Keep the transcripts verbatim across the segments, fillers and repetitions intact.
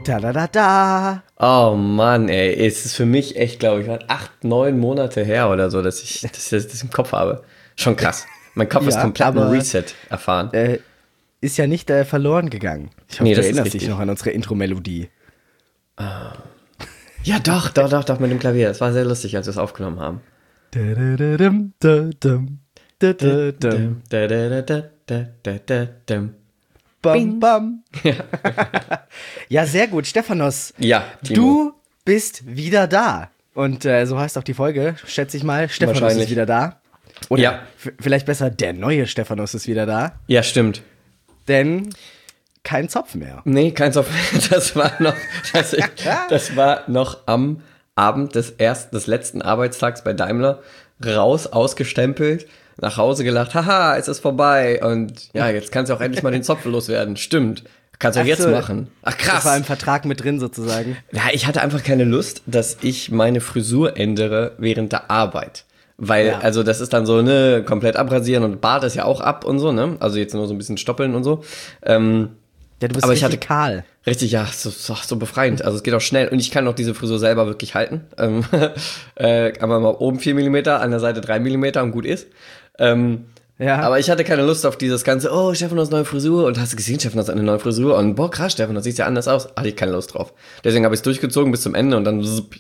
Da da da da. Oh Mann, ey, es ist für mich echt, glaube ich, acht, neun Monate her oder so, dass ich das, das, das im Kopf habe. Schon krass. Mein Kopf Ja, ist komplett aber, ein Reset erfahren. Äh, ist ja nicht äh, verloren gegangen. Ich hoffe, Nee, du das ist erinnerst dich richtig. noch an unsere Intro-Melodie. Ja, doch, doch, doch, doch, mit dem Klavier. Das war sehr lustig, als wir es aufgenommen haben. Da-da-da-dum, da-dum, da-da-dum. Da, da, da, da, da, da, da, dum. Bam, bam. Ja, sehr gut. Stephanos, Ja, Timo. du bist wieder da. Und äh, so heißt auch die Folge, schätze ich mal. Stephanos Wahrscheinlich. ist wieder da. Oder Ja. f- vielleicht besser, der neue Stephanos ist wieder da. Ja, stimmt. Denn kein Zopf mehr. Nee, kein Zopf. Das war noch, das, das war noch am Abend des ersten, des letzten Arbeitstags bei Daimler. Raus, ausgestempelt, nach Hause gelacht, haha, es ist vorbei. Und ja, jetzt kannst du auch endlich mal den Zopf loswerden. Stimmt. Kannst du auch Ach jetzt so. machen. Ach krass. Das war im Vertrag mit drin sozusagen. Ja, ich hatte einfach keine Lust, dass ich meine Frisur ändere während der Arbeit. Weil, Ja. also das ist dann so, ne, komplett abrasieren und Bart ist ja auch ab und so, ne? Also jetzt nur so ein bisschen stoppeln und so. Ähm, Ja, du bist Aber ich richtig hatte- kahl. richtig, ja, so, so, so befreiend. Also es geht auch schnell. Und ich kann auch diese Frisur selber wirklich halten. Ähm, äh, einmal mal oben vier Millimeter, an der Seite drei Millimeter und gut ist. Ähm, Ja. Aber ich hatte keine Lust auf dieses ganze, oh, Stefan hat eine neue Frisur und hast du gesehen, Stefan hat eine neue Frisur und boah, krass, Stefan, das sieht ja anders aus. Hatte ich keine Lust drauf. Deswegen habe ich es durchgezogen bis zum Ende und dann zup.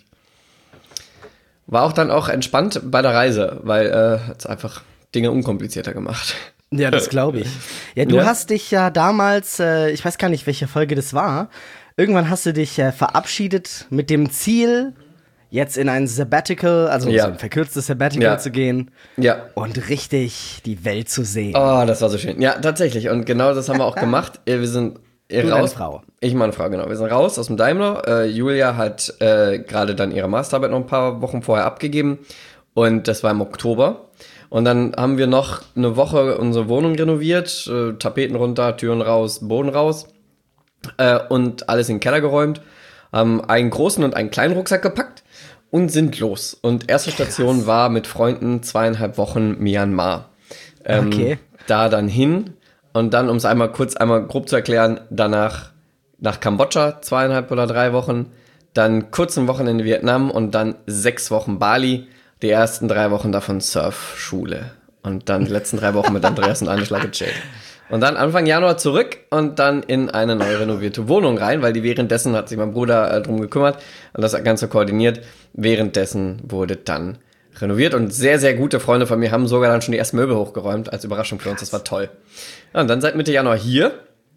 War auch dann auch entspannt bei der Reise, weil äh, hat's einfach Dinge unkomplizierter gemacht. Ja, das glaube ich. Ja, du Ja. hast dich ja damals, äh, ich weiß gar nicht, welche Folge das war, irgendwann hast du dich äh, verabschiedet mit dem Ziel, jetzt in ein Sabbatical, also Ja. so ein verkürztes Sabbatical Ja. zu gehen Ja. und richtig die Welt zu sehen. Oh, das war so schön. Ja, tatsächlich. Und genau das haben wir auch gemacht. Äh, Wir sind äh, Du und raus. deine Frau. Ich und meine Frau, genau. Wir sind raus aus dem Daimler. Äh, Julia hat äh, gerade dann ihre Masterarbeit noch ein paar Wochen vorher abgegeben. Und das war im Oktober. Und dann haben wir noch eine Woche unsere Wohnung renoviert. Äh, Tapeten runter, Türen raus, Boden raus. Äh, und alles in den Keller geräumt. Haben einen großen und einen kleinen Rucksack gepackt. Und sind los. Und erste Station war mit Freunden zweieinhalb Wochen Myanmar. Ähm, Okay. Da dann hin und dann, um es einmal kurz, einmal grob zu erklären, danach nach Kambodscha zweieinhalb oder drei Wochen, dann kurz ein Wochenende Vietnam und dann sechs Wochen Bali, die ersten drei Wochen davon Surfschule und dann die letzten drei Wochen mit Andreas und Anischla gechillt. Und dann Anfang Januar zurück und dann in eine neu renovierte Wohnung rein, weil die währenddessen hat sich mein Bruder äh, drum gekümmert und das Ganze koordiniert. Währenddessen wurde dann renoviert und sehr, sehr gute Freunde von mir haben sogar dann schon die ersten Möbel hochgeräumt als Überraschung für uns. Das war toll. Ja, und dann seit Mitte Januar hier.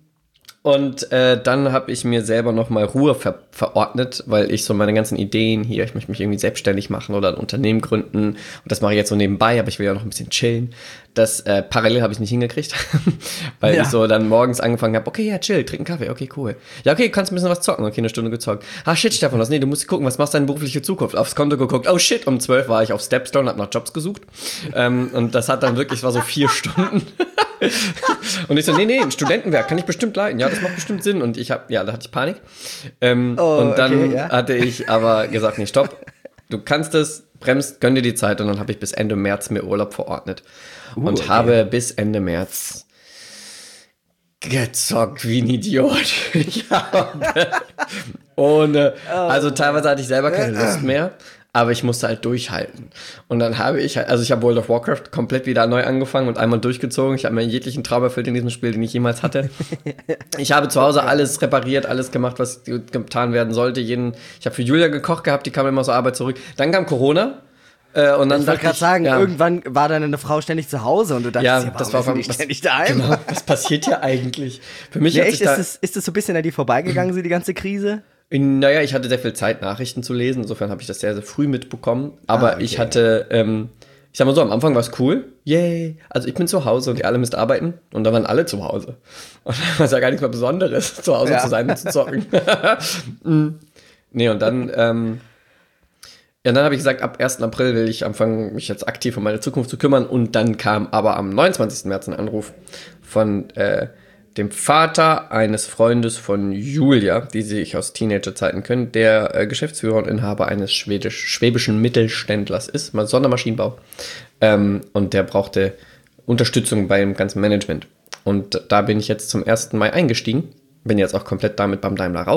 Und äh, dann habe ich mir selber nochmal Ruhe ver- verordnet, weil ich so meine ganzen Ideen hier, ich möchte mich irgendwie selbstständig machen oder ein Unternehmen gründen. Und das mache ich jetzt so nebenbei, aber ich will ja noch ein bisschen chillen. Das äh, parallel habe ich nicht hingekriegt, weil Ja. ich so dann morgens angefangen habe, okay, ja, chill, trink einen Kaffee, okay, cool. Ja, okay, kannst ein bisschen was zocken, okay, eine Stunde gezockt. Ah, shit, Stefan, was, nee, du musst gucken, was machst du deine berufliche Zukunft? Aufs Konto geguckt, oh shit, um zwölf war ich auf Stepstone, hab nach Jobs gesucht. ähm, und das hat dann wirklich, war so vier Stunden. Und ich so, nee, nee, ein Studentenwerk kann ich bestimmt leiten. Ja, das macht bestimmt Sinn. Und ich habe, ja, da hatte ich Panik. Ähm, Oh, und dann okay, ja. hatte ich aber gesagt, nee, stopp. Du kannst es, bremst, gönn dir die Zeit. Und dann habe ich bis Ende März mir Urlaub verordnet. Uh, und okay. habe bis Ende März gezockt wie ein Idiot. Ich habe ohne, also teilweise hatte ich selber keine Lust mehr. Aber ich musste halt durchhalten. Und dann habe ich halt, also ich habe World of Warcraft komplett wieder neu angefangen und einmal durchgezogen. Ich habe mir jeglichen Traum erfüllt in diesem Spiel, den ich jemals hatte. Ich habe zu Hause alles repariert, alles gemacht, was getan werden sollte. Jeden, ich habe für Julia gekocht gehabt, die kam immer zur Arbeit zurück. Dann kam Corona. Äh, und dann Ich wollte dachte gerade sagen, ja, irgendwann war deine Frau ständig zu Hause und du dachtest, ja, ja, warum das war ist sie vom- nicht was- ständig daheim? Genau, was passiert hier eigentlich? Für mich Ja, hat echt, sich da, ist es ist es so ein bisschen an dir vorbeigegangen, so die ganze Krise? naja, ich hatte sehr viel Zeit, Nachrichten zu lesen. Insofern habe ich das sehr, sehr früh mitbekommen. Aber Ah, okay. ich hatte, ähm, ich sag mal so, am Anfang war es cool. Yay. Also ich bin zu Hause und ihr alle müsst arbeiten. Und dann waren alle zu Hause. Und dann war es ja gar nichts mehr Besonderes, zu Hause Ja. zu sein und zu zocken. Mm. Nee, und dann, ähm, ja, dann habe ich gesagt, ab ersten April will ich anfangen, mich jetzt aktiv um meine Zukunft zu kümmern. Und dann kam aber am neunundzwanzigsten März ein Anruf von äh, dem Vater eines Freundes von Julia, die sich aus Teenagerzeiten kennen, der äh, Geschäftsführer und Inhaber eines schwedisch, schwäbischen Mittelständlers ist, mal Sondermaschinenbau. Ähm, und der brauchte Unterstützung beim ganzen Management. Und da bin ich jetzt zum ersten Mai eingestiegen, bin jetzt auch komplett damit beim Daimler raus.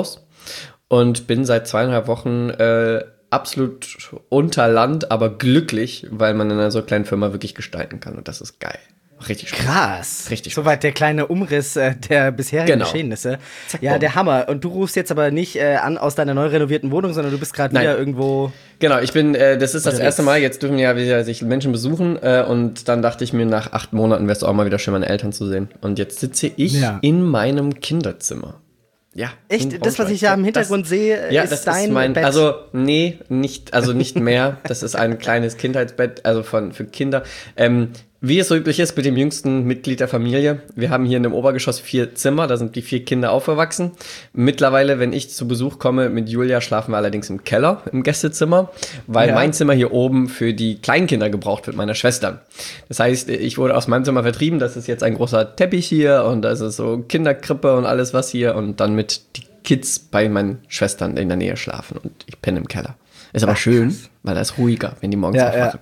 und bin seit zweieinhalb Wochen äh, absolut unter Land, aber glücklich, weil man in einer so kleinen Firma wirklich gestalten kann und das ist geil. Richtig Spaß. Krass. Richtig Spaß. Soweit der kleine Umriss äh, der bisherigen Genau. Geschehnisse. Zack, ja, bumm. der Hammer. Und du rufst jetzt aber nicht äh, an aus deiner neu renovierten Wohnung, sondern du bist gerade Nein. wieder irgendwo. Genau, ich bin, äh, das ist das Unterwegs. erste Mal, jetzt dürfen ja wieder sich Menschen besuchen äh, und dann dachte ich mir, nach acht Monaten wäre es auch mal wieder schön, meine Eltern zu sehen. Und jetzt sitze ich Ja. in meinem Kinderzimmer. Ja. in Echt? Das, was Braunschweig. ich da im Hintergrund das, sehe, ja, ist das dein ist mein, Bett. also nee, nicht, also nicht mehr. Das ist ein kleines Kindheitsbett, also von für Kinder. Ähm, wie es so üblich ist mit dem jüngsten Mitglied der Familie. Wir haben hier in dem Obergeschoss vier Zimmer, da sind die vier Kinder aufgewachsen. Mittlerweile, wenn ich zu Besuch komme mit Julia, schlafen wir allerdings im Keller, im Gästezimmer, weil Ja. mein Zimmer hier oben für die Kleinkinder gebraucht wird, meiner Schwestern. Das heißt, ich wurde aus meinem Zimmer vertrieben, das ist jetzt ein großer Teppich hier und das ist so Kinderkrippe und alles was hier und dann mit die Kids bei meinen Schwestern in der Nähe schlafen und ich penne im Keller. Ist aber Ach, schön, krass. weil da ist ruhiger, wenn die morgens Ja, aufwachen.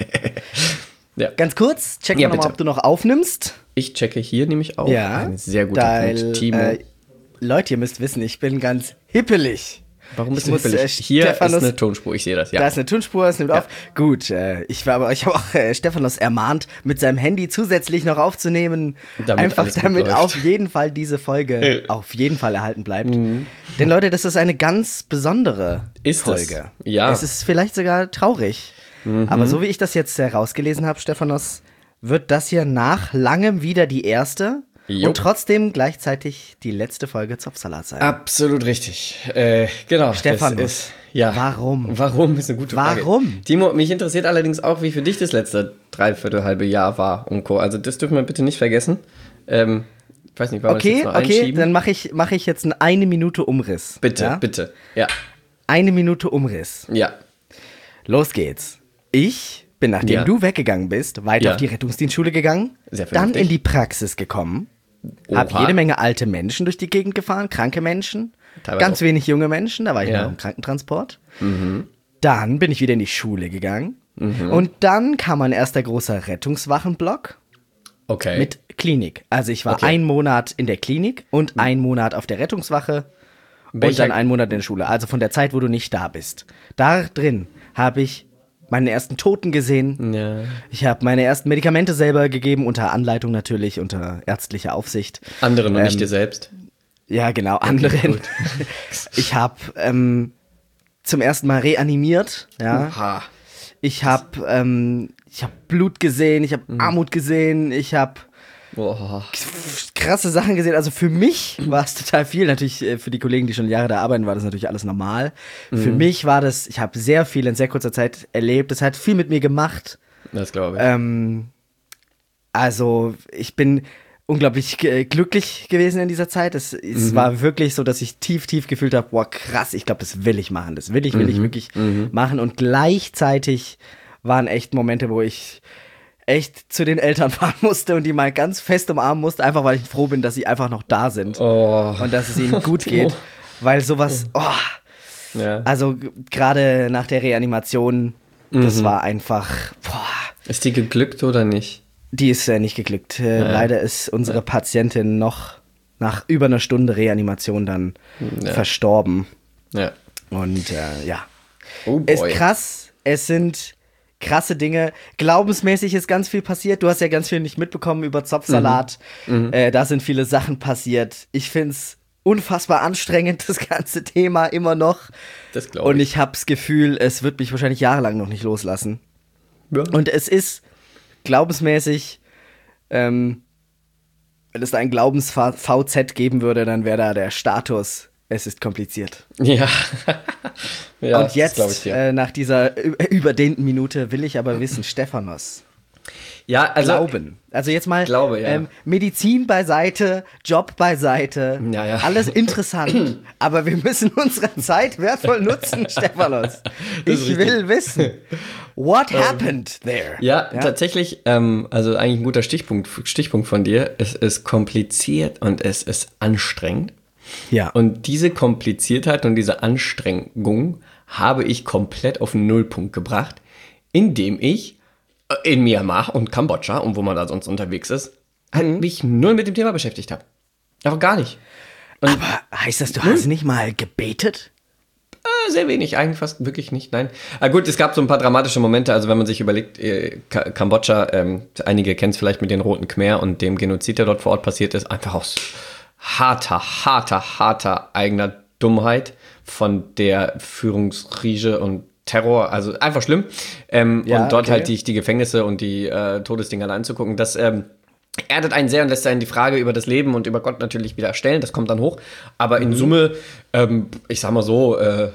Ja. Ganz kurz, check Ja, mal nochmal, bitte. ob du noch aufnimmst. Ich checke hier nämlich auch. Ja. Ein sehr guter Weil, Punkt. Timo. Äh, Leute, ihr müsst wissen, ich bin ganz hippelig. Warum bist ich du muss, hippelig? äh, Hier Stephanus- ist eine Tonspur, ich sehe das, ja. Da ist eine Tonspur, es nimmt Ja. auf. Gut, äh, ich war aber, ich habe auch äh, Stephanus ermahnt, mit seinem Handy zusätzlich noch aufzunehmen. Damit einfach alles gut damit läuft. auf jeden Fall diese Folge auf jeden Fall erhalten bleibt. Denn Leute, das ist eine ganz besondere Ist es. Folge. Ja. Es ist vielleicht sogar traurig. Aber so wie ich das jetzt herausgelesen habe, Stephanus, wird das hier nach langem wieder die erste Jo. und trotzdem gleichzeitig die letzte Folge Zopfsalat sein. Absolut richtig. Äh, genau. Stephanus, das ist, ja. warum? Warum ist eine gute Frage. Warum? Timo, mich interessiert allerdings auch, wie für dich das letzte dreiviertel halbe Jahr war und Co. Also das dürfen wir bitte nicht vergessen. Ähm, ich weiß nicht, wollen wir Okay, das jetzt noch okay, einschieben? dann mache ich, mach ich jetzt einen eine Minute Umriss. Bitte, ja? bitte. Ja, Eine Minute Umriss. ja. Los geht's. Ich bin, nachdem Ja. du weggegangen bist, weiter Ja. auf die Rettungsdienstschule gegangen, Sehr dann vernünftig. in die Praxis gekommen, hab Oha. jede Menge alte Menschen durch die Gegend gefahren, kranke Menschen, Teilweise ganz auch. wenig junge Menschen, da war ich Ja. noch im Krankentransport. Dann bin ich wieder in die Schule gegangen und dann kam mein erster großer Rettungswachenblock Okay. mit Klinik. Also ich war Okay. ein Monat in der Klinik und ein Monat auf der Rettungswache und Welcher- dann einen Monat in der Schule. Also von der Zeit, wo du nicht da bist. Da drin habe ich meine ersten Toten gesehen. Ja. Ich habe meine ersten Medikamente selber gegeben, unter Anleitung natürlich, unter ärztlicher Aufsicht. Anderen und nicht Ähm, dir selbst. Ja, genau, anderen. gut. Ich habe ähm, zum ersten Mal reanimiert. Ja. Ha. Ich habe ähm, ich hab Blut gesehen, ich habe Mhm. Armut gesehen, ich habe Boah. krasse Sachen gesehen. Also für mich war es total viel. Natürlich äh, für die Kollegen, die schon Jahre da arbeiten, war das natürlich alles normal. Für Mhm. mich war das, ich habe sehr viel in sehr kurzer Zeit erlebt. Das hat viel mit mir gemacht. Das glaube ich. Ähm, also ich bin unglaublich äh, glücklich gewesen in dieser Zeit. Es, es war wirklich so, dass ich tief, tief gefühlt habe, boah krass, ich glaube, das will ich machen. Das will ich, will ich wirklich machen. Und gleichzeitig waren echt Momente, wo ich echt zu den Eltern fahren musste und die mal ganz fest umarmen musste, einfach weil ich froh bin, dass sie einfach noch da sind Oh. und dass es ihnen gut geht. Weil sowas, oh, Ja. also g- gerade nach der Reanimation, das war einfach, boah, Ist die geglückt oder nicht? die ist äh, nicht geglückt. Äh, Leider ist unsere Patientin noch nach über einer Stunde Reanimation dann Ja. verstorben. Ja. Und äh, ja, Oh ist boy. krass. Es sind krasse Dinge. Glaubensmäßig ist ganz viel passiert. Du hast ja ganz viel nicht mitbekommen über Zopfsalat. Mhm. Äh, da sind viele Sachen passiert. Ich find's unfassbar anstrengend, das ganze Thema immer noch. Das glaube Und ich. ich hab's Gefühl, es wird mich wahrscheinlich jahrelang noch nicht loslassen. Ja. Und es ist glaubensmäßig, ähm, wenn es da ein Glaubens-V Z geben würde, dann wäre da der Status, es ist kompliziert. Ja. ja Und jetzt, glaube ich dir. äh, nach dieser ü- überdehnten Minute, will ich aber wissen, Stephanus, ja, also. Glauben. Also jetzt mal Glaube, ja. ähm, Medizin beiseite, Job beiseite, Ja, ja. alles interessant, aber wir müssen unsere Zeit wertvoll nutzen, Stephanus. Das ist Ich will wissen, what happened there? Ja, tatsächlich, ähm, also eigentlich ein guter Stichpunkt, Stichpunkt von dir. Es ist kompliziert und es ist anstrengend. Ja. Und diese Kompliziertheit und diese Anstrengung habe ich komplett auf den Nullpunkt gebracht, indem ich äh, in Myanmar und Kambodscha und wo man da sonst unterwegs ist, halt mich null mit dem Thema beschäftigt habe. Auch gar nicht. Und Aber heißt das, du hast nicht mal gebetet? äh, sehr wenig, eigentlich fast wirklich nicht, nein. Ah, gut, es gab so ein paar dramatische Momente, also wenn man sich überlegt, äh, Ka- Kambodscha, ähm, einige kennen es vielleicht mit den Roten Khmer und dem Genozid, der dort vor Ort passiert ist, einfach aus harter, harter, harter eigener Dummheit von der Führungsriege und Terror, also einfach schlimm. Ähm, Ja, und dort okay. halt die, die Gefängnisse und die äh, Todesdinger anzugucken, das ähm, erdet einen sehr und lässt einen die Frage über das Leben und über Gott natürlich wieder stellen, das kommt dann hoch. Aber in Summe, ähm, ich sag mal so, äh,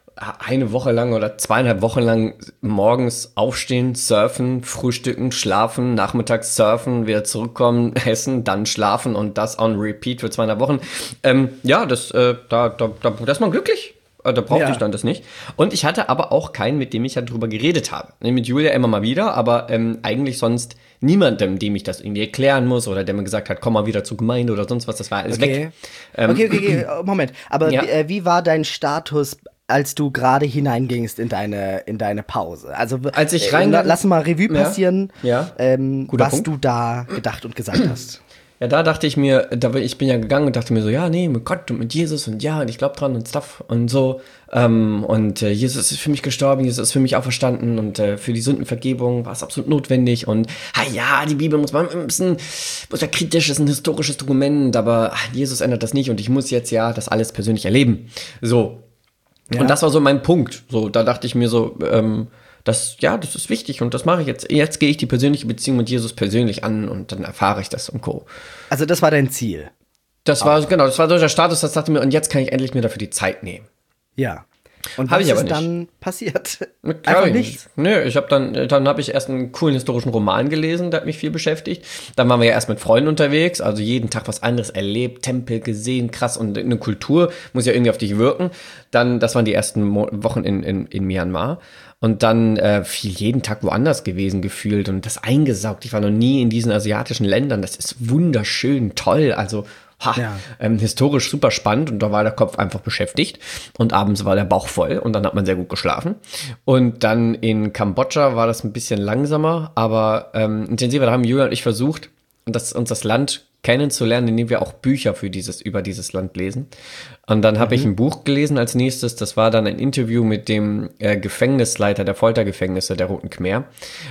eine Woche lang oder zweieinhalb Wochen lang morgens aufstehen, surfen, frühstücken, schlafen, nachmittags surfen, wieder zurückkommen, essen, dann schlafen und das on repeat für zweieinhalb Wochen. Ähm, ja, das, äh, da, da, da, da ist man glücklich. Äh, Da brauchte Ja. ich dann das nicht. Und ich hatte aber auch keinen, mit dem ich halt drüber geredet habe. Ne, Mit Julia immer mal wieder, aber ähm, eigentlich sonst niemandem, dem ich das irgendwie erklären muss oder der mir gesagt hat, komm mal wieder zur Gemeinde oder sonst was, das war alles Okay. weg. Ähm, okay, okay, okay, Moment. Aber Ja. wie, äh, wie war dein Status, als du gerade hineingingst in deine, in deine Pause? Also, Als ich äh, reinge- la- lass mal Revue Ja. passieren, Ja. Ähm, Guter was Punkt. du da gedacht und gesagt hast. Ja, da dachte ich mir, da bin, ich bin ja gegangen und dachte mir so, ja, nee, mit Gott und mit Jesus und ja, und ich glaube dran und stuff und so. Ähm, und äh, Jesus ist für mich gestorben, Jesus ist für mich auferstanden und äh, für die Sündenvergebung war es absolut notwendig. Und ah, ja, die Bibel muss man ein bisschen, muss ja kritisch, ist ein historisches Dokument, aber ach, Jesus ändert das nicht und ich muss jetzt ja das alles persönlich erleben. So. Ja. Und das war so mein Punkt. So, da dachte ich mir so, ähm, das, ja, das ist wichtig und das mache ich jetzt. Jetzt gehe ich die persönliche Beziehung mit Jesus persönlich an und dann erfahre ich das und Co. Also, das war dein Ziel. Das war, genau, das war so der Status, das dachte mir, und jetzt kann ich endlich mir dafür die Zeit nehmen. Ja. Und Hab was ich aber ist nicht. dann passiert? Glaub Einfach ich nichts. Nö, ich habe dann, dann habe ich erst einen coolen historischen Roman gelesen, der hat mich viel beschäftigt. Dann waren wir ja erst mit Freunden unterwegs, also jeden Tag was anderes erlebt, Tempel gesehen, krass und eine Kultur muss ja irgendwie auf dich wirken. Dann, das waren die ersten Mo- Wochen in, in, in Myanmar. Und dann äh, viel jeden Tag woanders gewesen gefühlt und das eingesaugt. Ich war noch nie in diesen asiatischen Ländern. Das ist wunderschön, toll. Also ha, Ja. ähm, historisch super spannend und da war der Kopf einfach beschäftigt und abends war der Bauch voll und dann hat man sehr gut geschlafen. Und dann in Kambodscha war das ein bisschen langsamer, aber ähm, intensiver. Da haben Julia und ich versucht, das, uns das Land kennenzulernen, indem wir auch Bücher für dieses, über dieses Land lesen. Und dann habe ich ein Buch gelesen als nächstes. Das war dann ein Interview mit dem äh, Gefängnisleiter der Foltergefängnisse der Roten Khmer.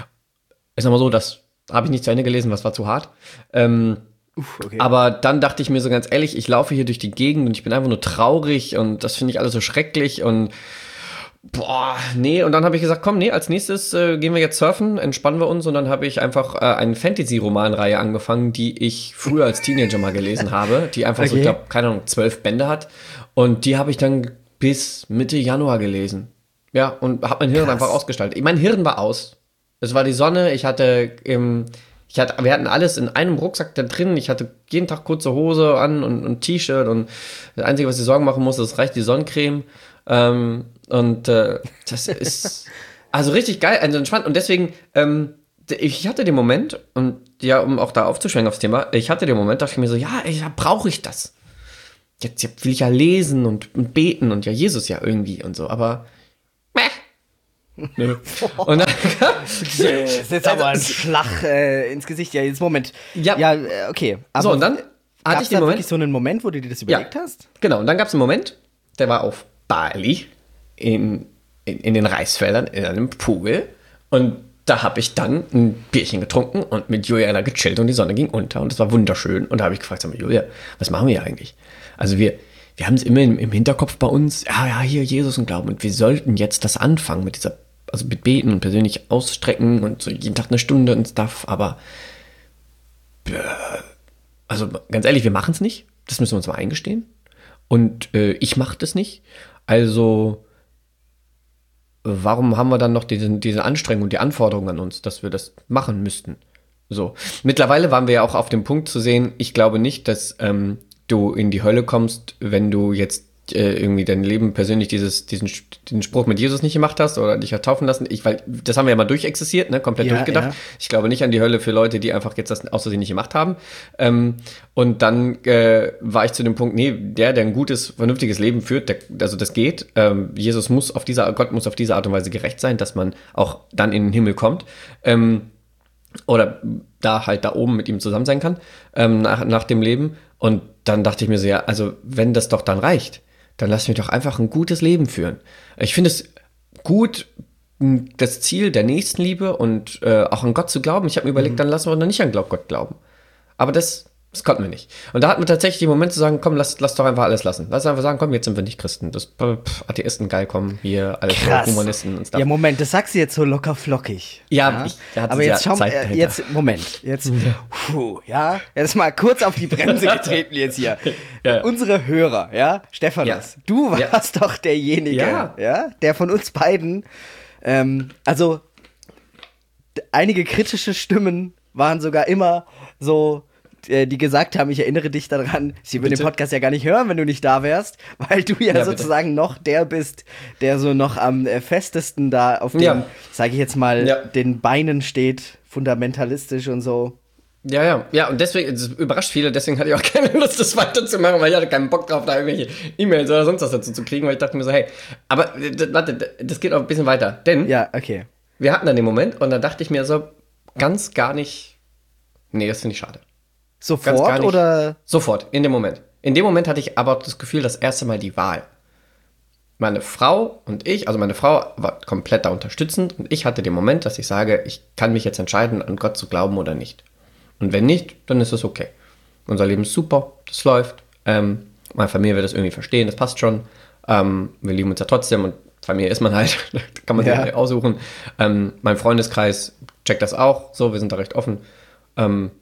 Ist nochmal so, das habe ich nicht zu Ende gelesen, was war zu hart. Ähm, Uff, okay. aber dann dachte ich mir so ganz ehrlich, ich laufe hier durch die Gegend und ich bin einfach nur traurig und das finde ich alles so schrecklich und boah, nee. Und dann habe ich gesagt, komm, nee, als nächstes äh, gehen wir jetzt surfen, entspannen wir uns und dann habe ich einfach äh, eine Fantasy-Romanreihe angefangen, die ich früher als Teenager mal gelesen habe, die einfach so, ich Okay. glaube, keine Ahnung, zwölf Bände hat und die habe ich dann bis Mitte Januar gelesen. Ja, und habe mein Hirn Krass. einfach ausgestaltet. Mein Hirn war aus. Es war die Sonne, ich hatte, ähm, ich hatte, wir hatten alles in einem Rucksack da drin. Ich hatte jeden Tag kurze Hose an und ein T-Shirt und das Einzige, was ich Sorgen machen musste, das reicht die Sonnencreme. Ähm, und äh, das ist also richtig geil, also entspannt. Und deswegen, ähm, ich hatte den Moment, und ja, um auch da aufzuschwenken aufs Thema, ich hatte den Moment, dachte ich mir so, ja, ey, ja brauche ich das. Jetzt, jetzt will ich ja lesen und, und beten und ja, Jesus ja irgendwie und so, aber meh. Nö. Und dann, Das ist jetzt aber ein Schlag äh, ins Gesicht. Ja, jetzt Moment. Ja. Ja, äh, okay. Aber So, und dann hatte gab's ich den da Moment- wirklich so einen Moment, wo du dir das überlegt hast? Genau, und dann gab es einen Moment, der war auf Bali in, in, in den Reisfeldern in einem Pool und da habe ich dann ein Bierchen getrunken und mit Juliana gechillt und die Sonne ging unter und es war wunderschön und da habe ich gefragt, sag mal, Julia, was machen wir hier eigentlich? Also wir, wir haben es immer im, im Hinterkopf bei uns, ja, ja, hier Jesus und Glauben und wir sollten jetzt das anfangen mit dieser, also mit Beten und persönlich ausstrecken und so jeden Tag eine Stunde und Stuff, aber äh, also ganz ehrlich, wir machen es nicht, das müssen wir uns mal eingestehen. Und äh, ich mache das nicht. Also, warum haben wir dann noch diesen, diese Anstrengung und die Anforderungen an uns, dass wir das machen müssten? So. Mittlerweile waren wir ja auch auf dem Punkt zu sehen, ich glaube nicht, dass ähm, du in die Hölle kommst, wenn du jetzt äh, irgendwie dein Leben persönlich dieses, diesen, diesen Spruch mit Jesus nicht gemacht hast oder dich hat taufen lassen. Ich, weil, das haben wir ja mal durchexistiert, ne? Komplett Ja, durchgedacht. ja. Ich glaube nicht an die Hölle für Leute, die einfach jetzt das aus Versehen nicht gemacht haben. Ähm, und dann äh, war ich zu dem Punkt, nee, der, der ein gutes, vernünftiges Leben führt, der, also das geht. Ähm, Jesus muss auf dieser, Gott muss auf diese Art und Weise gerecht sein, dass man auch dann in den Himmel kommt. Ähm, oder da halt da oben mit ihm zusammen sein kann, ähm, nach, nach dem Leben. Und dann dachte ich mir so, ja, also wenn das doch dann reicht, dann lass mich doch einfach ein gutes Leben führen. Ich finde es gut, das Ziel der Nächstenliebe und äh, auch an Gott zu glauben. Ich habe mir überlegt, mhm. dann lassen wir noch nicht an Gott glauben. Aber das, das konnten wir nicht. Und da hatten wir tatsächlich den Moment zu sagen, komm, lass, lass doch einfach alles lassen. Lass einfach sagen, komm, jetzt sind wir nicht Christen. Das pff, Atheisten, geil, kommen hier, alles Humanisten und stuff. Ja, Moment, das sagst du jetzt so locker flockig. Ja, ja? Ich, da hat aber jetzt ja schau mal, äh, jetzt, Moment, jetzt, ja. Puh, ja, jetzt mal kurz auf die Bremse getreten jetzt hier. Ja. Unsere Hörer, ja, Stephanos, ja. du warst ja. doch derjenige, ja. ja, der von uns beiden, ähm, also einige kritische Stimmen waren sogar immer so, die gesagt haben, ich erinnere dich daran, sie würden den Podcast ja gar nicht hören, wenn du nicht da wärst, weil du ja, ja sozusagen bitte. noch der bist, der so noch am festesten da auf den, ja. sage ich jetzt mal, ja. den Beinen steht, fundamentalistisch und so. Ja, ja, ja, und deswegen, das überrascht viele, deswegen hatte ich auch keine Lust, das weiterzumachen, weil ich hatte keinen Bock drauf, da irgendwelche E-Mails oder sonst was dazu zu kriegen, weil ich dachte mir so, hey, aber das, warte, das geht auch ein bisschen weiter, denn ja, okay. wir hatten dann den Moment und dann dachte ich mir so, ganz gar nicht, nee, das finde ich schade. Sofort nicht, oder? Sofort, in dem Moment. In dem Moment hatte ich aber das Gefühl, das erste Mal die Wahl. Meine Frau und ich, also meine Frau war komplett da unterstützend und ich hatte den Moment, dass ich sage, ich kann mich jetzt entscheiden, an Gott zu glauben oder nicht. Und wenn nicht, dann ist es okay. Unser Leben ist super, das läuft. Ähm, meine Familie wird das irgendwie verstehen, das passt schon. Ähm, wir lieben uns ja trotzdem und Familie ist man halt, da kann man sich ja. halt aussuchen. Ähm, mein Freundeskreis checkt das auch, so, wir sind da recht offen. Ähm,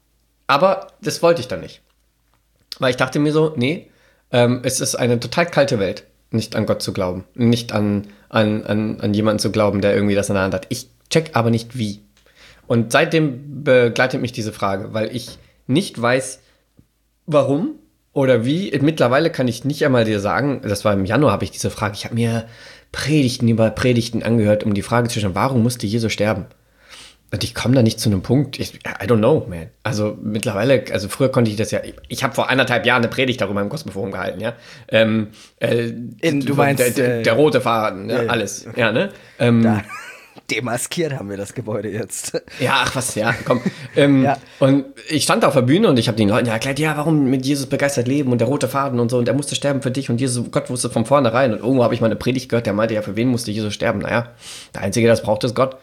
aber das wollte ich dann nicht. Weil ich dachte mir so, nee, ähm, es ist eine total kalte Welt, nicht an Gott zu glauben. Nicht an, an, an, an jemanden zu glauben, der irgendwie das in der Hand hat. Ich check aber nicht wie. Und seitdem begleitet mich diese Frage, weil ich nicht weiß, warum oder wie. Mittlerweile kann ich nicht einmal dir sagen, das war im Januar, habe ich diese Frage, ich habe mir Predigten über Predigten angehört, um die Frage zu stellen, warum musste Jesus sterben? Und ich komme da nicht zu einem Punkt, ich, I don't know, man. Also mittlerweile, also früher konnte ich das ja, ich, ich habe vor anderthalb Jahren eine Predigt darüber im Gospelforum gehalten, ja. Ähm, äh, In, du meinst, der, der, der rote Faden, ja, äh, alles, okay. ja, ne? Ähm, da. Demaskiert haben wir das Gebäude jetzt. Ja, ach was, ja, komm. ähm, ja. Und ich stand auf der Bühne und ich habe den Leuten ja erklärt, ja, warum mit Jesus begeistert leben und der rote Faden und so und er musste sterben für dich und Jesus, Gott wusste von vornherein. Und irgendwo habe ich mal eine Predigt gehört, der meinte, ja, für wen musste Jesus sterben? Naja, der Einzige, der das braucht, ist Gott.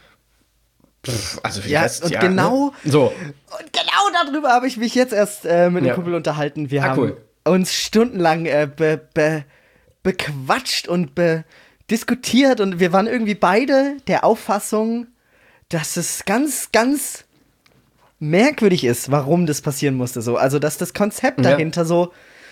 Pff, also für ja, Rest, und ja, genau, ne? so. Und genau darüber habe ich mich jetzt erst äh, mit einem ja. Kumpel unterhalten. Wir ah, haben cool. uns stundenlang äh, be, be, bequatscht und be diskutiert und wir waren irgendwie beide der Auffassung, dass es ganz, ganz merkwürdig ist, warum das passieren musste. So. Also, dass das Konzept ja. dahinter so,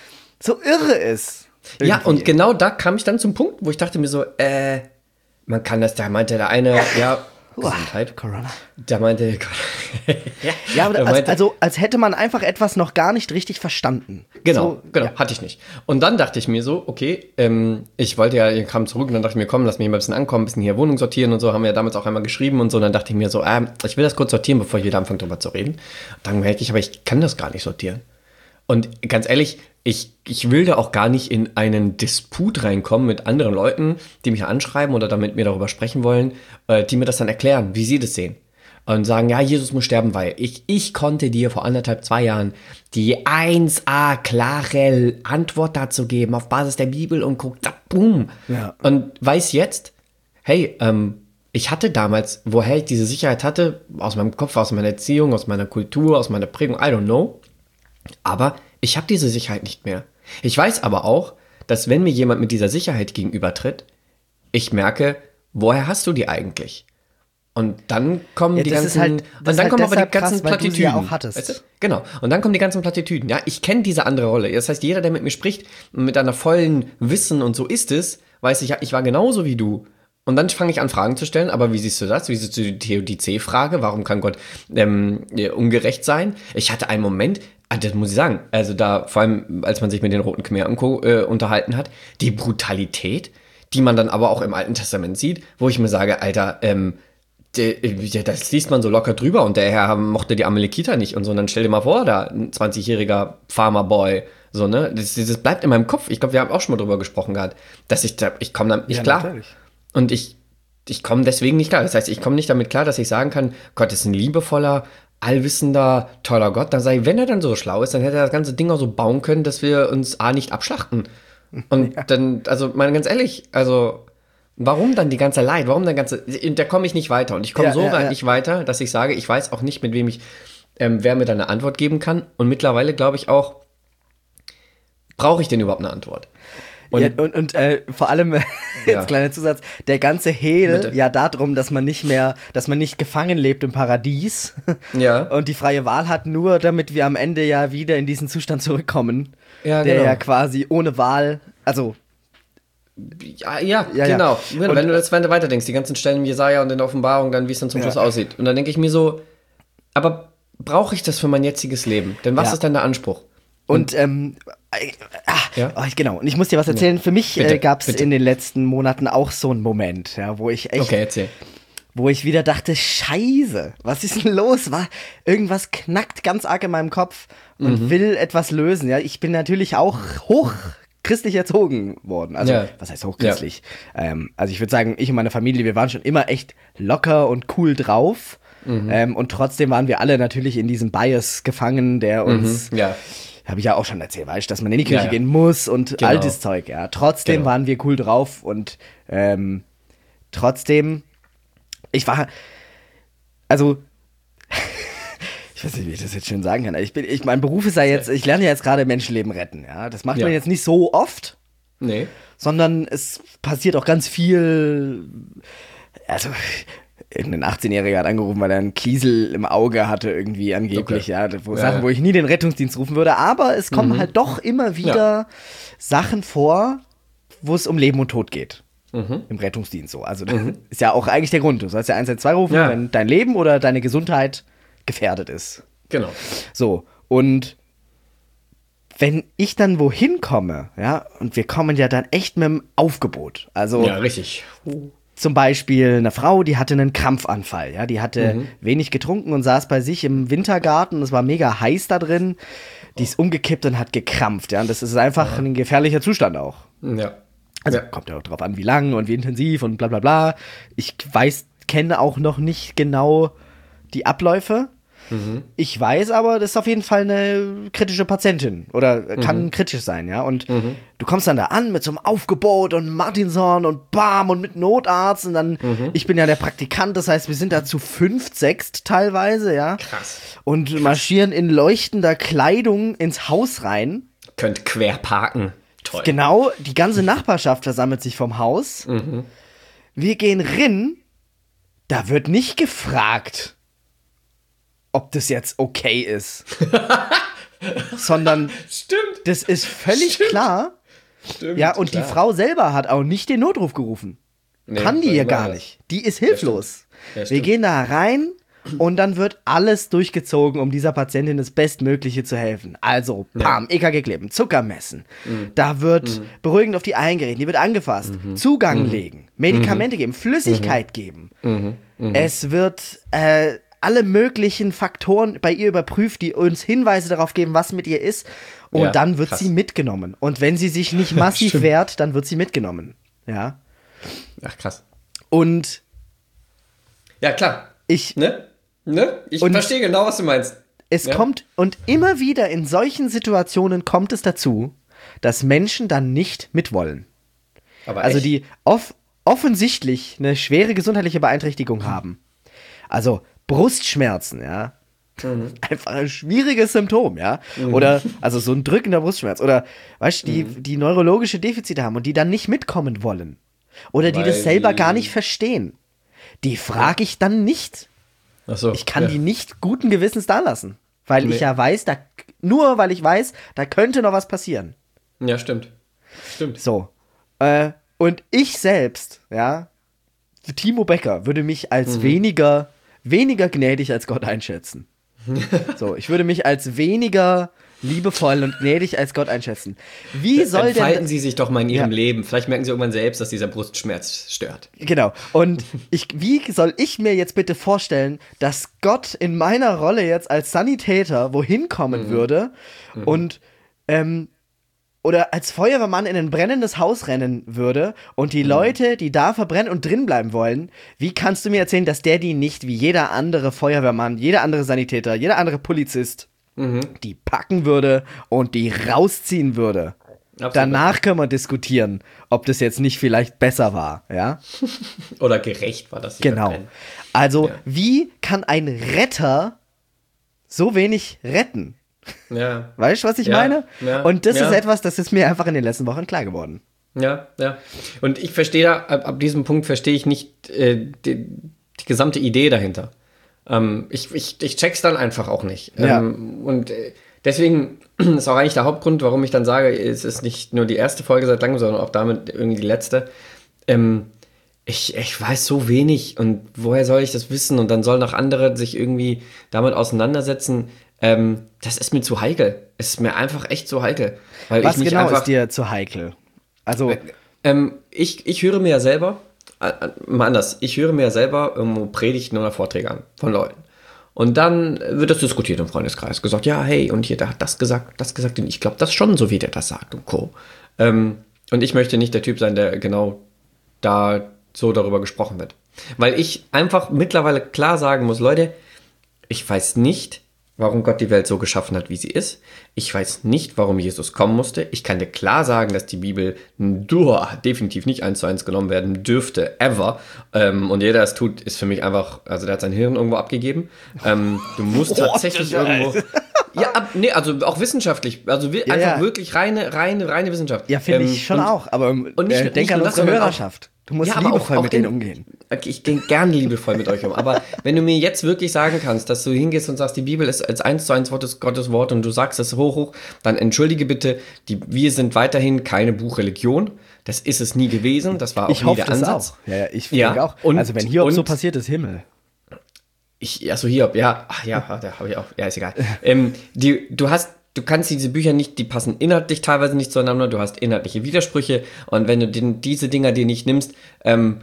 so irre ist. Irgendwie. Ja, und genau da kam ich dann zum Punkt, wo ich dachte mir so, äh, man kann das, da meinte der eine, ja, Gesundheit. Corona. Da meinte, ja, ja aber als, also als hätte man einfach etwas noch gar nicht richtig verstanden. Genau, so, genau, ja. hatte ich nicht. Und dann dachte ich mir so, okay, ähm, ich wollte ja, ich kam zurück und dann dachte ich mir, komm, lass mich mal ein bisschen ankommen, ein bisschen hier Wohnung sortieren und so, haben wir ja damals auch einmal geschrieben und so. Und dann dachte ich mir so, äh, ich will das kurz sortieren, bevor ich wieder anfange, drüber zu reden. Und dann merke ich, aber ich kann das gar nicht sortieren. Und ganz ehrlich, ich, ich will da auch gar nicht in einen Disput reinkommen mit anderen Leuten, die mich anschreiben oder damit mir darüber sprechen wollen, äh, die mir das dann erklären, wie sie das sehen. Und sagen, ja, Jesus muss sterben, weil ich, ich konnte dir vor anderthalb, zwei Jahren die eins a klare Antwort dazu geben, auf Basis der Bibel und guck, da, boom. Ja. Und weiß jetzt, hey, ähm, ich hatte damals, woher ich diese Sicherheit hatte, aus meinem Kopf, aus meiner Erziehung, aus meiner Kultur, aus meiner Prägung, I don't know. Aber ich habe diese Sicherheit nicht mehr. Ich weiß aber auch, dass wenn mir jemand mit dieser Sicherheit gegenübertritt, ich merke, woher hast du die eigentlich? Und dann kommen ja, die ganzen, halt, und dann halt kommen aber die ganzen krass, Plattitüden. Ja auch hattest. Weißt du? Genau. Und dann kommen die ganzen Plattitüden. Ja, ich kenne diese andere Rolle. Das heißt, jeder, der mit mir spricht, mit einer vollen Wissen und so ist es, weiß ich, ja, ich war genauso wie du. Und dann fange ich an, Fragen zu stellen, aber wie siehst du das? Wie siehst du die Theodizee-Frage? Warum kann Gott ähm, ungerecht sein? Ich hatte einen Moment, das muss ich sagen, also da, vor allem, als man sich mit den Roten Khmer äh, unterhalten hat, die Brutalität, die man dann aber auch im Alten Testament sieht, wo ich mir sage, Alter, ähm, de, de, das liest man so locker drüber und der Herr mochte die Amalekiter nicht und so, und dann stell dir mal vor, da ein zwanzigjähriger Farmerboy, so, ne, das, das bleibt in meinem Kopf. Ich glaube, wir haben auch schon mal drüber gesprochen gehabt, dass ich da, ich komme damit nicht ja, klar. Natürlich. Und ich, ich komme deswegen nicht klar. Das heißt, ich komme nicht damit klar, dass ich sagen kann, Gott ist ein liebevoller, allwissender, toller Gott. Dann sage ich, wenn er dann so schlau ist, dann hätte er das ganze Ding auch so bauen können, dass wir uns A nicht abschlachten. Und ja. dann, also mal ganz ehrlich, also warum dann die ganze Leid? Warum dann ganze, da komme ich nicht weiter. Und ich komme Ja, so ja, weit ja. nicht weiter, dass ich sage, ich weiß auch nicht, mit wem ich, ähm, wer mir da eine Antwort geben kann. Und mittlerweile glaube ich auch, brauche ich denn überhaupt eine Antwort? Und, ja, und, und äh, vor allem, jetzt Ja. kleiner Zusatz, der ganze Hehl Bitte. ja darum, dass man nicht mehr, dass man nicht gefangen lebt im Paradies Ja. und die freie Wahl hat, nur damit wir am Ende ja wieder in diesen Zustand zurückkommen, Ja, der genau. ja quasi ohne Wahl, also Ja, ja, Ja, ja. genau. Wenn, Und- wenn du das wenn du weiterdenkst, die ganzen Stellen im Jesaja und in der Offenbarung, dann wie es dann zum Ja. Schluss aussieht. Und dann denke ich mir so, aber brauche ich das für mein jetziges Leben? Denn was Ja. ist denn der Anspruch? Und, ähm, äh, ah, Ja? oh, ich- genau, und ich muss dir was erzählen. Für mich Bitte, äh, gab es bitte. in den letzten Monaten auch so einen Moment, ja, wo ich echt, Okay, erzähl. wo ich wieder dachte, Scheiße, was ist denn los? War, irgendwas knackt ganz arg in meinem Kopf und Mhm. will etwas lösen. Ja, ich bin natürlich auch hoch christlich erzogen worden. Also, Ja. was heißt hochchristlich? Ähm, also ich würde sagen, ich und meine Familie, wir waren schon immer echt locker und cool drauf. Mhm. Ähm, und trotzdem waren wir alle natürlich in diesem Bias gefangen, der uns Mhm. Ja. habe ich ja auch schon erzählt, weißt du, dass man in die Kirche Ja, ja. gehen muss und Genau. altes Zeug, ja. Trotzdem Genau. waren wir cool drauf und ähm, trotzdem, ich war, also, ich weiß nicht, wie ich das jetzt schön sagen kann. Ich bin, ich, mein Beruf ist ja jetzt, ich lerne ja jetzt gerade Menschenleben retten, ja. Das macht Ja. man jetzt nicht so oft, Nee. sondern es passiert auch ganz viel, also irgendein achtzehnjähriger hat angerufen, weil er einen Kiesel im Auge hatte irgendwie angeblich, Okay. ja, wo Ja, Sachen, ja. wo ich nie den Rettungsdienst rufen würde, aber es kommen halt doch immer wieder Sachen vor, wo es um Leben und Tod geht. Im Rettungsdienst so. Also das ist ja auch eigentlich der Grund. Du sollst ja eins eins zwei rufen, Ja. wenn dein Leben oder deine Gesundheit gefährdet ist. Genau. So, und wenn ich dann wohin komme, ja, und wir kommen ja dann echt mit dem Aufgebot. Also Ja, richtig. zum Beispiel eine Frau, die hatte einen Krampfanfall, ja, die hatte Mhm. wenig getrunken und saß bei sich im Wintergarten, es war mega heiß da drin, die ist umgekippt und hat gekrampft, ja, und das ist einfach ein gefährlicher Zustand auch. Ja. Also ja. kommt ja auch drauf an, wie lang und wie intensiv und bla bla bla. Ich weiß, kenne auch noch nicht genau die Abläufe. Ich weiß aber, das ist auf jeden Fall eine kritische Patientin oder kann kritisch sein, ja. Und du kommst dann da an mit so einem Aufgebot und Martinshorn und Bam und mit Notarzt und dann, ich bin ja der Praktikant, das heißt, wir sind da zu fünft, sechst teilweise, ja. Krass. Und marschieren in leuchtender Kleidung ins Haus rein. Könnt quer parken. Toll. Genau, die ganze Nachbarschaft versammelt sich vom Haus. Wir gehen rin, da wird nicht gefragt, ob das jetzt okay ist. Sondern Stimmt. das ist völlig Stimmt. klar. Stimmt. Ja, und klar. die Frau selber hat auch nicht den Notruf gerufen. Nee, Kann die was ja war gar das? nicht. Die ist hilflos. Ja, Wir stimmt. gehen da rein und dann wird alles durchgezogen, um dieser Patientin das Bestmögliche zu helfen. Also, Pam, E K G kleben, Zucker messen. Mhm. Da wird beruhigend auf die eingeredet, die wird angefasst, Mhm. Zugang legen, Medikamente geben, Flüssigkeit geben. Mhm. Es wird äh, alle möglichen Faktoren bei ihr überprüft, die uns Hinweise darauf geben, was mit ihr ist. Und Ja, dann wird krass. sie mitgenommen. Und wenn sie sich nicht massiv Stimmt. wehrt, dann wird sie mitgenommen. Ja. Ach, krass. Und Ja, klar. ich, Ne? Ne? Ich Und- verstehe genau, was du meinst. es Ja. kommt, und immer wieder in solchen Situationen kommt es dazu, dass Menschen dann nicht mitwollen. Aber Also echt? die off offensichtlich eine schwere gesundheitliche Beeinträchtigung haben. Also Brustschmerzen, ja. Mhm. Einfach ein schwieriges Symptom, ja. Oder, also so ein drückender Brustschmerz. Oder, weißt du, die, Mhm. die neurologische Defizite haben und die dann nicht mitkommen wollen. Oder die Weil das selber die- gar nicht verstehen. Die frage ich dann nicht. Ach so, Ich kann ja. die nicht guten Gewissens da lassen. Weil Nee. ich ja weiß, da, nur weil ich weiß, da könnte noch was passieren. Ja, stimmt. Stimmt. So. Äh, und ich selbst, ja, Timo Becker würde mich als weniger, weniger gnädig als Gott einschätzen. So, ich würde mich als weniger liebevoll und gnädig als Gott einschätzen. Wie soll Entfalten denn... Sie sich doch mal in Ihrem Ja. Leben. Vielleicht merken Sie irgendwann selbst, dass dieser Brustschmerz stört. Genau. Und ich, wie soll ich mir jetzt bitte vorstellen, dass Gott in meiner Rolle jetzt als Sanitäter wohin kommen würde und, ähm, oder als Feuerwehrmann in ein brennendes Haus rennen würde und die Leute, die da verbrennen und drin bleiben wollen, wie kannst du mir erzählen, dass der die nicht wie jeder andere Feuerwehrmann, jeder andere Sanitäter, jeder andere Polizist mhm. die packen würde und die rausziehen würde? Absolut. Danach können wir diskutieren, ob das jetzt nicht vielleicht besser war, ja? Oder gerecht war, dass sie Genau. verbrennen. Also, ja. wie kann ein Retter so wenig retten? Ja. Weißt du, was ich ja, meine? Ja, und das ja. ist etwas, das ist mir einfach in den letzten Wochen klar geworden. Ja, ja. Und ich verstehe da, ab, ab diesem Punkt verstehe ich nicht äh, die, die gesamte Idee dahinter. Ähm, ich, ich, ich check's dann einfach auch nicht. Ja. Ähm, und äh, deswegen ist auch eigentlich der Hauptgrund, warum ich dann sage, es ist nicht nur die erste Folge seit langem, sondern auch damit irgendwie die letzte. Ähm, ich, ich weiß so wenig und woher soll ich das wissen? Und dann sollen auch andere sich irgendwie damit auseinandersetzen. Ähm, das ist mir zu heikel. Es ist mir einfach echt zu heikel. Weil Was ich nicht genau einfach, ist dir zu heikel? Also ähm, ich, ich höre mir ja selber, äh, mal anders, ich höre mir ja selber irgendwo Predigten oder Vorträge an von Leuten. Und dann wird das diskutiert im Freundeskreis. Gesagt, ja, hey, und hier, der hat das gesagt, das gesagt. Und ich glaube das schon, so wie der das sagt und Co. Ähm, und ich möchte nicht der Typ sein, der genau da so darüber gesprochen wird. Weil ich einfach mittlerweile klar sagen muss, Leute, ich weiß nicht, warum Gott die Welt so geschaffen hat, wie sie ist. Ich weiß nicht, warum Jesus kommen musste. Ich kann dir klar sagen, dass die Bibel duh, definitiv nicht eins zu eins genommen werden dürfte, ever. Ähm, und jeder, der es tut, ist für mich einfach, also der hat sein Hirn irgendwo abgegeben. Ähm, du musst tatsächlich oh, irgendwo... Ja, ab, nee, also auch wissenschaftlich, also wir, ja, einfach ja. wirklich reine, reine, reine Wissenschaft. Ja, finde ähm, ich schon und, auch, aber und nicht, äh, denk nicht an nur unsere das, Hörerschaft. Du musst ja, liebevoll auch, auch mit in, denen umgehen. Okay, ich gehe gerne liebevoll mit euch um, aber wenn du mir jetzt wirklich sagen kannst, dass du hingehst und sagst, die Bibel ist als eins zu eins Wort des Gottes Wort und du sagst es hoch, hoch, dann entschuldige bitte, die, wir sind weiterhin keine Buchreligion. Das ist es nie gewesen, das war auch ich nie hoffe der das Ansatz. Auch. Ja, ja, ich ja, denke auch. Und, also wenn Hiob und, so passiert, ist Himmel. Ich, achso, Hiob, ja, ach ja, da habe ich auch, ja, ist egal. ähm, die, du hast Du kannst diese Bücher nicht, die passen inhaltlich teilweise nicht zueinander, du hast inhaltliche Widersprüche und wenn du den, diese Dinger dir nicht nimmst, ähm,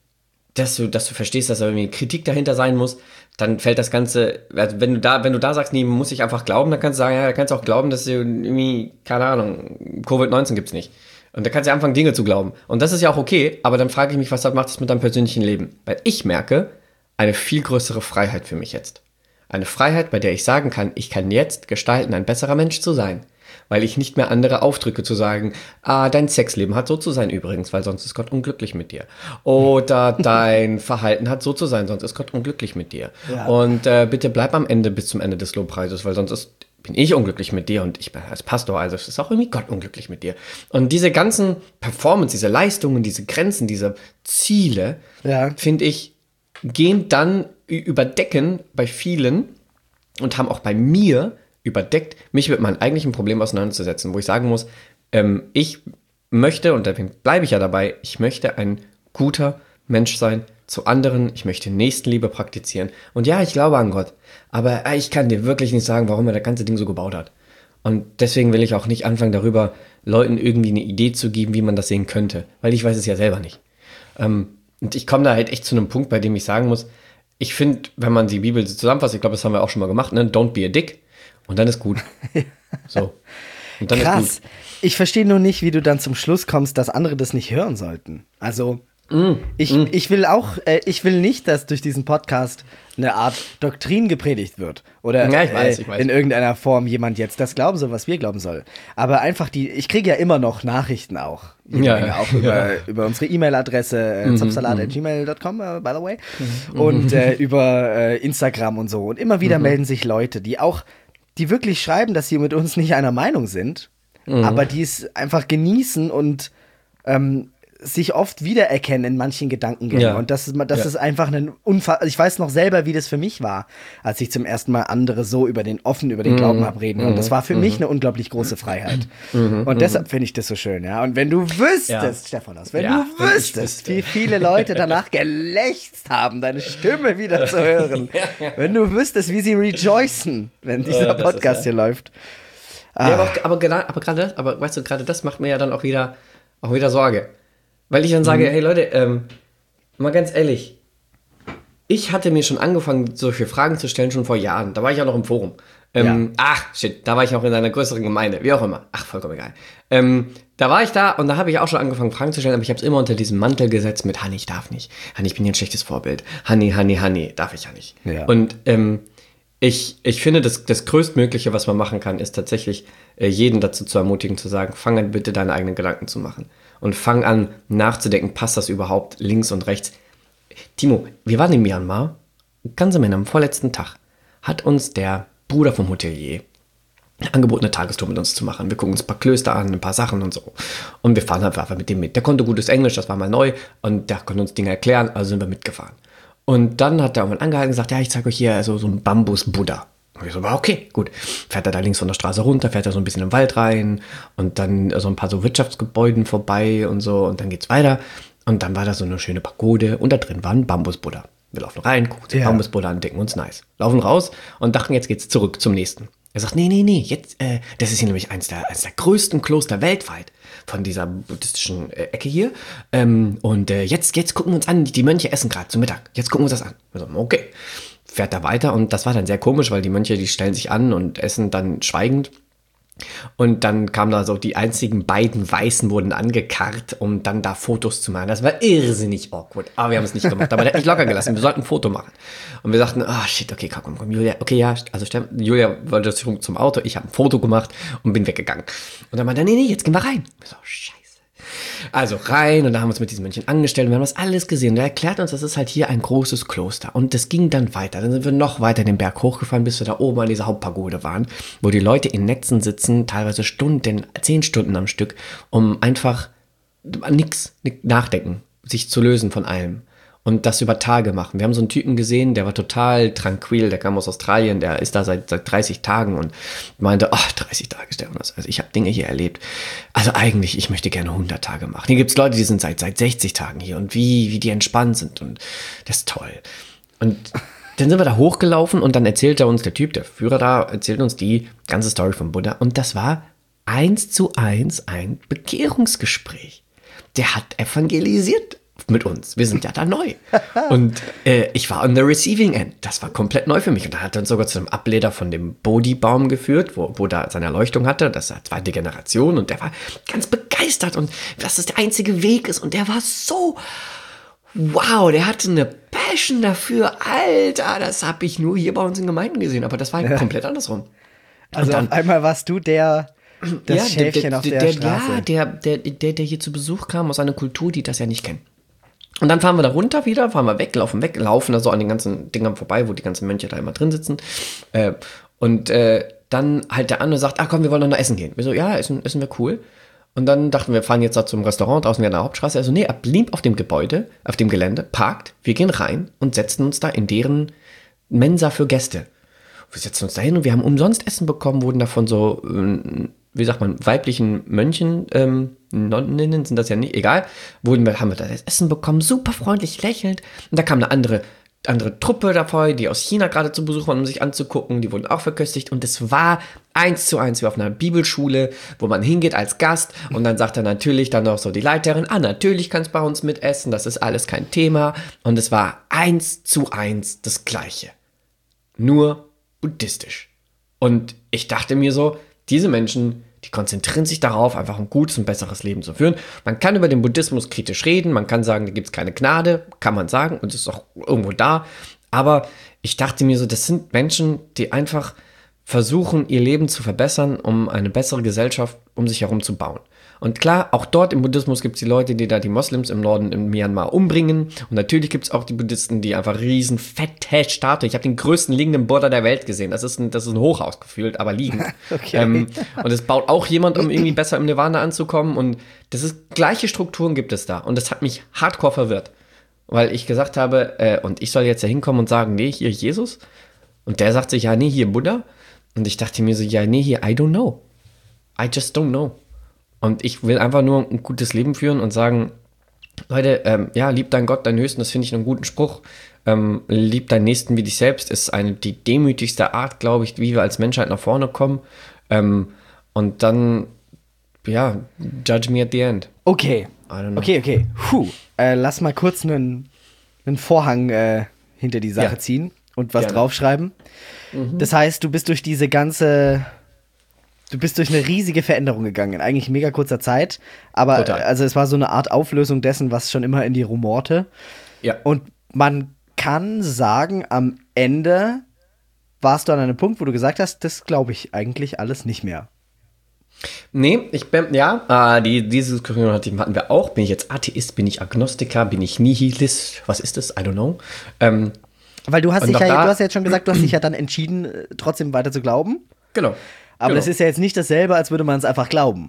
dass du, dass du verstehst, dass da irgendwie Kritik dahinter sein muss, dann fällt das Ganze, also wenn du da, wenn du da sagst, nee, muss ich einfach glauben, dann kannst du sagen, ja, da kannst du auch glauben, dass du irgendwie, keine Ahnung, Covid neunzehn gibt's nicht. Und da kannst du anfangen, Dinge zu glauben. Und das ist ja auch okay, aber dann frage ich mich, was macht das mit deinem persönlichen Leben? Weil ich merke, eine viel größere Freiheit für mich jetzt. Eine Freiheit, bei der ich sagen kann, ich kann jetzt gestalten, ein besserer Mensch zu sein. Weil ich nicht mehr andere aufdrücke zu sagen, ah, dein Sexleben hat so zu sein übrigens, weil sonst ist Gott unglücklich mit dir. Oder dein Verhalten hat so zu sein, sonst ist Gott unglücklich mit dir. Ja. Und äh, bitte bleib am Ende bis zum Ende des Lobpreises, weil sonst ist, bin ich unglücklich mit dir und ich bin als Pastor, also ist auch irgendwie Gott unglücklich mit dir. Und diese ganzen Performance, diese Leistungen, diese Grenzen, diese Ziele, ja. finde ich, gehen dann überdecken bei vielen und haben auch bei mir überdeckt, mich mit meinem eigentlichen Problem auseinanderzusetzen, wo ich sagen muss, ähm, ich möchte, und deswegen bleibe ich ja dabei, ich möchte ein guter Mensch sein zu anderen, ich möchte Nächstenliebe praktizieren. Und ja, ich glaube an Gott, aber ich kann dir wirklich nicht sagen, warum er das ganze Ding so gebaut hat. Und deswegen will ich auch nicht anfangen, darüber Leuten irgendwie eine Idee zu geben, wie man das sehen könnte, weil ich weiß es ja selber nicht. Ähm, und ich komme da halt echt zu einem Punkt, bei dem ich sagen muss, ich finde, wenn man die Bibel zusammenfasst, ich glaube, das haben wir auch schon mal gemacht, ne? Don't be a dick. Und dann ist gut. So. Und dann Krass. Ist gut. Ich verstehe nur nicht, wie du dann zum Schluss kommst, dass andere das nicht hören sollten. Also, mm, ich, mm. ich will auch, äh, ich will nicht, dass durch diesen Podcast eine Art Doktrin gepredigt wird. Oder ja, ich weiß, äh, ich weiß. in irgendeiner Form jemand jetzt das glauben soll, was wir glauben soll. Aber einfach die, ich kriege ja immer noch Nachrichten auch. Ja, Menge, auch über, ja. über unsere E-Mail-Adresse äh, mhm, zopfsalat at gmail dot com, uh, by the way. Mhm. Und äh, über äh, Instagram und so. Und immer wieder mhm. melden sich Leute, die auch die wirklich schreiben, dass sie mit uns nicht einer Meinung sind, mhm. aber die es einfach genießen und ähm, sich oft wiedererkennen in manchen Gedankengängen. Ja. Und das ist, das ja. ist einfach ein Unfall. Ich weiß noch selber, wie das für mich war, als ich zum ersten Mal andere so über den offen über den mhm. Glauben habe reden. Und das war für mhm. mich eine unglaublich große Freiheit. Mhm. Und deshalb finde ich das so schön. Ja. Und wenn du wüsstest, ja. Stephanos, wenn ja. du wüsstest, wie viele Leute danach gelächzt haben, deine Stimme wieder zu hören, ja, ja. wenn du wüsstest, wie sie rejoicen, wenn dieser ja, Podcast ist, ja. hier läuft. Ah. Ja, aber, aber, aber gerade, aber weißt du, gerade das macht mir ja dann auch wieder, auch wieder Sorge. Weil ich dann sage, mhm. hey Leute, ähm, mal ganz ehrlich, ich hatte mir schon angefangen, solche Fragen zu stellen, schon vor Jahren. Da war ich ja noch im Forum. Ähm, ja. Ach, shit, da war ich noch in einer größeren Gemeinde, wie auch immer. Ach, vollkommen egal. Ähm, da war ich da und da habe ich auch schon angefangen, Fragen zu stellen, aber ich habe es immer unter diesem Mantel gesetzt mit Hanni, ich darf nicht. Hanni, ich bin hier ein schlechtes Vorbild. Hanni, Hanni, Hanni, darf ich ja nicht. Ja. Und ähm, ich, ich finde, das, das Größtmögliche, was man machen kann, ist tatsächlich, äh, jeden dazu zu ermutigen, zu sagen, fang an, bitte deine eigenen Gedanken zu machen. Und fang an, nachzudenken, passt das überhaupt links und rechts? Timo, wir waren in Myanmar, ganz am Ende, am vorletzten Tag, hat uns der Bruder vom Hotelier angeboten, eine Tagestour mit uns zu machen. Wir gucken uns ein paar Klöster an, ein paar Sachen und so. Und wir fahren einfach mit dem mit. Der konnte gutes Englisch, das war mal neu. Und der konnte uns Dinge erklären, also sind wir mitgefahren. Und dann hat der irgendwann angehalten und gesagt, ja, ich zeige euch hier so, so einen Bambus-Buddha. Und ich so, okay, gut. Fährt er da links von der Straße runter, fährt er so ein bisschen im Wald rein und dann so ein paar so Wirtschaftsgebäuden vorbei und so. Und dann geht's weiter. Und dann war da so eine schöne Pagode und da drin war ein Bambus-Buddha. Wir laufen rein, gucken den ja. Bambus-Buddha an, denken uns nice. Laufen raus und dachten, jetzt geht's zurück zum nächsten. Er sagt, nee, nee, nee, jetzt, äh, das ist hier nämlich eins der, eins der größten Kloster weltweit von dieser buddhistischen äh, Ecke hier. Ähm, und äh, jetzt, jetzt gucken wir uns an, die Mönche essen gerade zu Mittag. Jetzt gucken wir uns das an. Wir sagen, okay. Fährt da weiter und das war dann sehr komisch, weil die Mönche, die stellen sich an und essen dann schweigend. Und dann kamen da so die einzigen beiden Weißen wurden angekarrt, um dann da Fotos zu machen. Das war irrsinnig awkward. Aber wir haben es nicht gemacht. Aber der hat nicht locker gelassen. Wir sollten ein Foto machen. Und wir sagten, ah, oh, shit, okay, komm, komm, komm, Julia. Okay, ja, also Julia wollte zum Auto. Ich habe ein Foto gemacht und bin weggegangen. Und dann meinte er, nee, nee, jetzt gehen wir rein. Wir so, scheiße. Also rein und da haben wir uns mit diesen Männchen angestellt und wir haben das alles gesehen. Und er erklärt uns, das ist halt hier ein großes Kloster. Und das ging dann weiter. Dann sind wir noch weiter den Berg hochgefahren, bis wir da oben an dieser Hauptpagode waren, wo die Leute in Netzen sitzen, teilweise Stunden, zehn Stunden am Stück, um einfach nichts nachdenken, sich zu lösen von allem. Und das über Tage machen. Wir haben so einen Typen gesehen, der war total tranquil, der kam aus Australien, der ist da seit, seit dreißig Tagen und meinte, ach, dreißig Tage, Stefan, also ich habe Dinge hier erlebt. Also eigentlich, ich möchte gerne hundert Tage machen. Hier gibt es Leute, die sind seit, seit sechzig Tagen hier und wie, wie die entspannt sind und das ist toll. Und dann sind wir da hochgelaufen und dann erzählt er uns, der Typ, der Führer da, erzählt uns die ganze Story vom Buddha und das war eins zu eins ein Bekehrungsgespräch. Der hat evangelisiert mit uns. Wir sind ja da neu. Und äh, ich war on the receiving end. Das war komplett neu für mich. Und da hat er uns sogar zu einem Ableder von dem Bodhi-Baum geführt, wo, wo da seine Erleuchtung hatte. Das war zweite Generation. Und der war ganz begeistert. Und dass das der einzige Weg ist. Und der war so, wow, der hatte eine Passion dafür. Alter, das habe ich nur hier bei uns in Gemeinden gesehen. Aber das war ja. komplett andersrum. Also dann, auf einmal warst du der das ja, Schäfchen der, der, auf der, der Straße. Ja, der, der, der, der hier zu Besuch kam aus einer Kultur, die das ja nicht kennt. Und dann fahren wir da runter wieder, fahren wir weg, laufen weg, laufen da so an den ganzen Dingern vorbei, wo die ganzen Mönche da immer drin sitzen. Äh, und äh, dann halt der andere sagt, ach komm, wir wollen noch essen gehen. Wir so, ja, essen, essen wir cool. Und dann dachten wir, fahren jetzt da zum Restaurant draußen an der Hauptstraße. Also nee, er blieb auf dem Gebäude, auf dem Gelände, parkt, wir gehen rein und setzen uns da in deren Mensa für Gäste. Wir setzen uns da hin und wir haben umsonst Essen bekommen, wurden davon so, wie sagt man, weiblichen Mönchen, ähm, Nonninnen sind das ja nicht, egal, wurden wir, haben wir da das Essen bekommen, super freundlich lächelnd. Und da kam eine andere, andere Truppe dabei, die aus China gerade zu Besuch waren, um sich anzugucken, die wurden auch verköstigt. Und es war eins zu eins wie auf einer Bibelschule, wo man hingeht als Gast und dann sagt er natürlich dann noch so die Leiterin, ah, natürlich kannst du bei uns mitessen, das ist alles kein Thema. Und es war eins zu eins das Gleiche. Nur buddhistisch. Und ich dachte mir so, diese Menschen, die konzentrieren sich darauf, einfach ein gutes und besseres Leben zu führen. Man kann über den Buddhismus kritisch reden, man kann sagen, da gibt es keine Gnade, kann man sagen, und es ist auch irgendwo da. Aber ich dachte mir so, das sind Menschen, die einfach versuchen, ihr Leben zu verbessern, um eine bessere Gesellschaft um sich herum zu bauen. Und klar, auch dort im Buddhismus gibt es die Leute, die da die Moslems im Norden in Myanmar umbringen. Und natürlich gibt es auch die Buddhisten, die einfach riesen fette Statuen. Ich habe den größten liegenden Buddha der Welt gesehen. Das ist ein, das ist ein Hochhaus gefühlt, aber liegend. Okay. Ähm, und es baut auch jemand, um irgendwie besser im Nirvana anzukommen. Und das ist, gleiche Strukturen gibt es da. Und das hat mich hardcore verwirrt. Weil ich gesagt habe, äh, und ich soll jetzt da hinkommen und sagen, nee, hier Jesus. Und der sagt sich, ja, nee, hier Buddha. Und ich dachte mir so, ja, nee, hier, I don't know. I just don't know. Und ich will einfach nur ein gutes Leben führen und sagen, Leute, ähm, ja, lieb deinen Gott, deinen Höchsten, das finde ich einen guten Spruch. Ähm, lieb deinen Nächsten wie dich selbst ist eine die demütigste Art, glaube ich, wie wir als Menschheit nach vorne kommen. Ähm, und dann, ja, judge me at the end. Okay, okay, okay. Puh. Äh, lass mal kurz einen, einen Vorhang äh, hinter die Sache ja. ziehen und was Gerne. draufschreiben. Mhm. Das heißt, du bist durch diese ganze, du bist durch eine riesige Veränderung gegangen, in eigentlich mega kurzer Zeit. Aber Total. also es war so eine Art Auflösung dessen, was schon immer in dir rumorte. Ja. Und man kann sagen, am Ende warst du an einem Punkt, wo du gesagt hast, das glaube ich eigentlich alles nicht mehr. Nee, ich bin, ja, äh, die, diese Diskussion hatten wir auch. Bin ich jetzt Atheist, bin ich Agnostiker, bin ich Nihilist? Was ist das? I don't know. Ähm, Weil du hast und dich auch ja, da- du hast ja jetzt schon gesagt, du hast dich ja dann entschieden, äh, trotzdem weiter zu glauben. genau. Aber genau. das ist ja jetzt nicht dasselbe, als würde man es einfach glauben.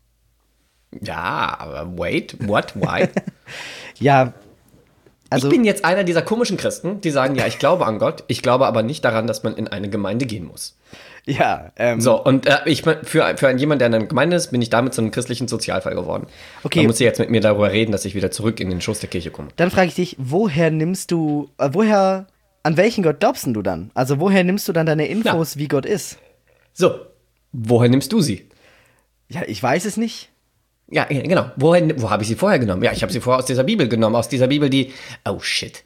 Ja, aber wait, what, why? Ja, also ich bin jetzt einer dieser komischen Christen, die sagen, ja, ich glaube an Gott, ich glaube aber nicht daran, dass man in eine Gemeinde gehen muss. ja, ähm, So, und äh, ich mein, für, für jemanden, der in einer Gemeinde ist, bin ich damit zu einem christlichen Sozialfall geworden. Okay. Man muss ja jetzt mit mir darüber reden, dass ich wieder zurück in den Schoß der Kirche komme. dann frage ich dich, woher nimmst du, äh, woher, an welchen Gott glaubst denn du dann? Also woher nimmst du dann deine Infos, wie Gott ist? So, woher nimmst du sie? Ja, ich weiß es nicht. Ja, ja, genau. Woher, wo habe ich sie vorher genommen? Ja, ich habe sie vorher aus dieser Bibel genommen. Aus dieser Bibel, die, oh shit.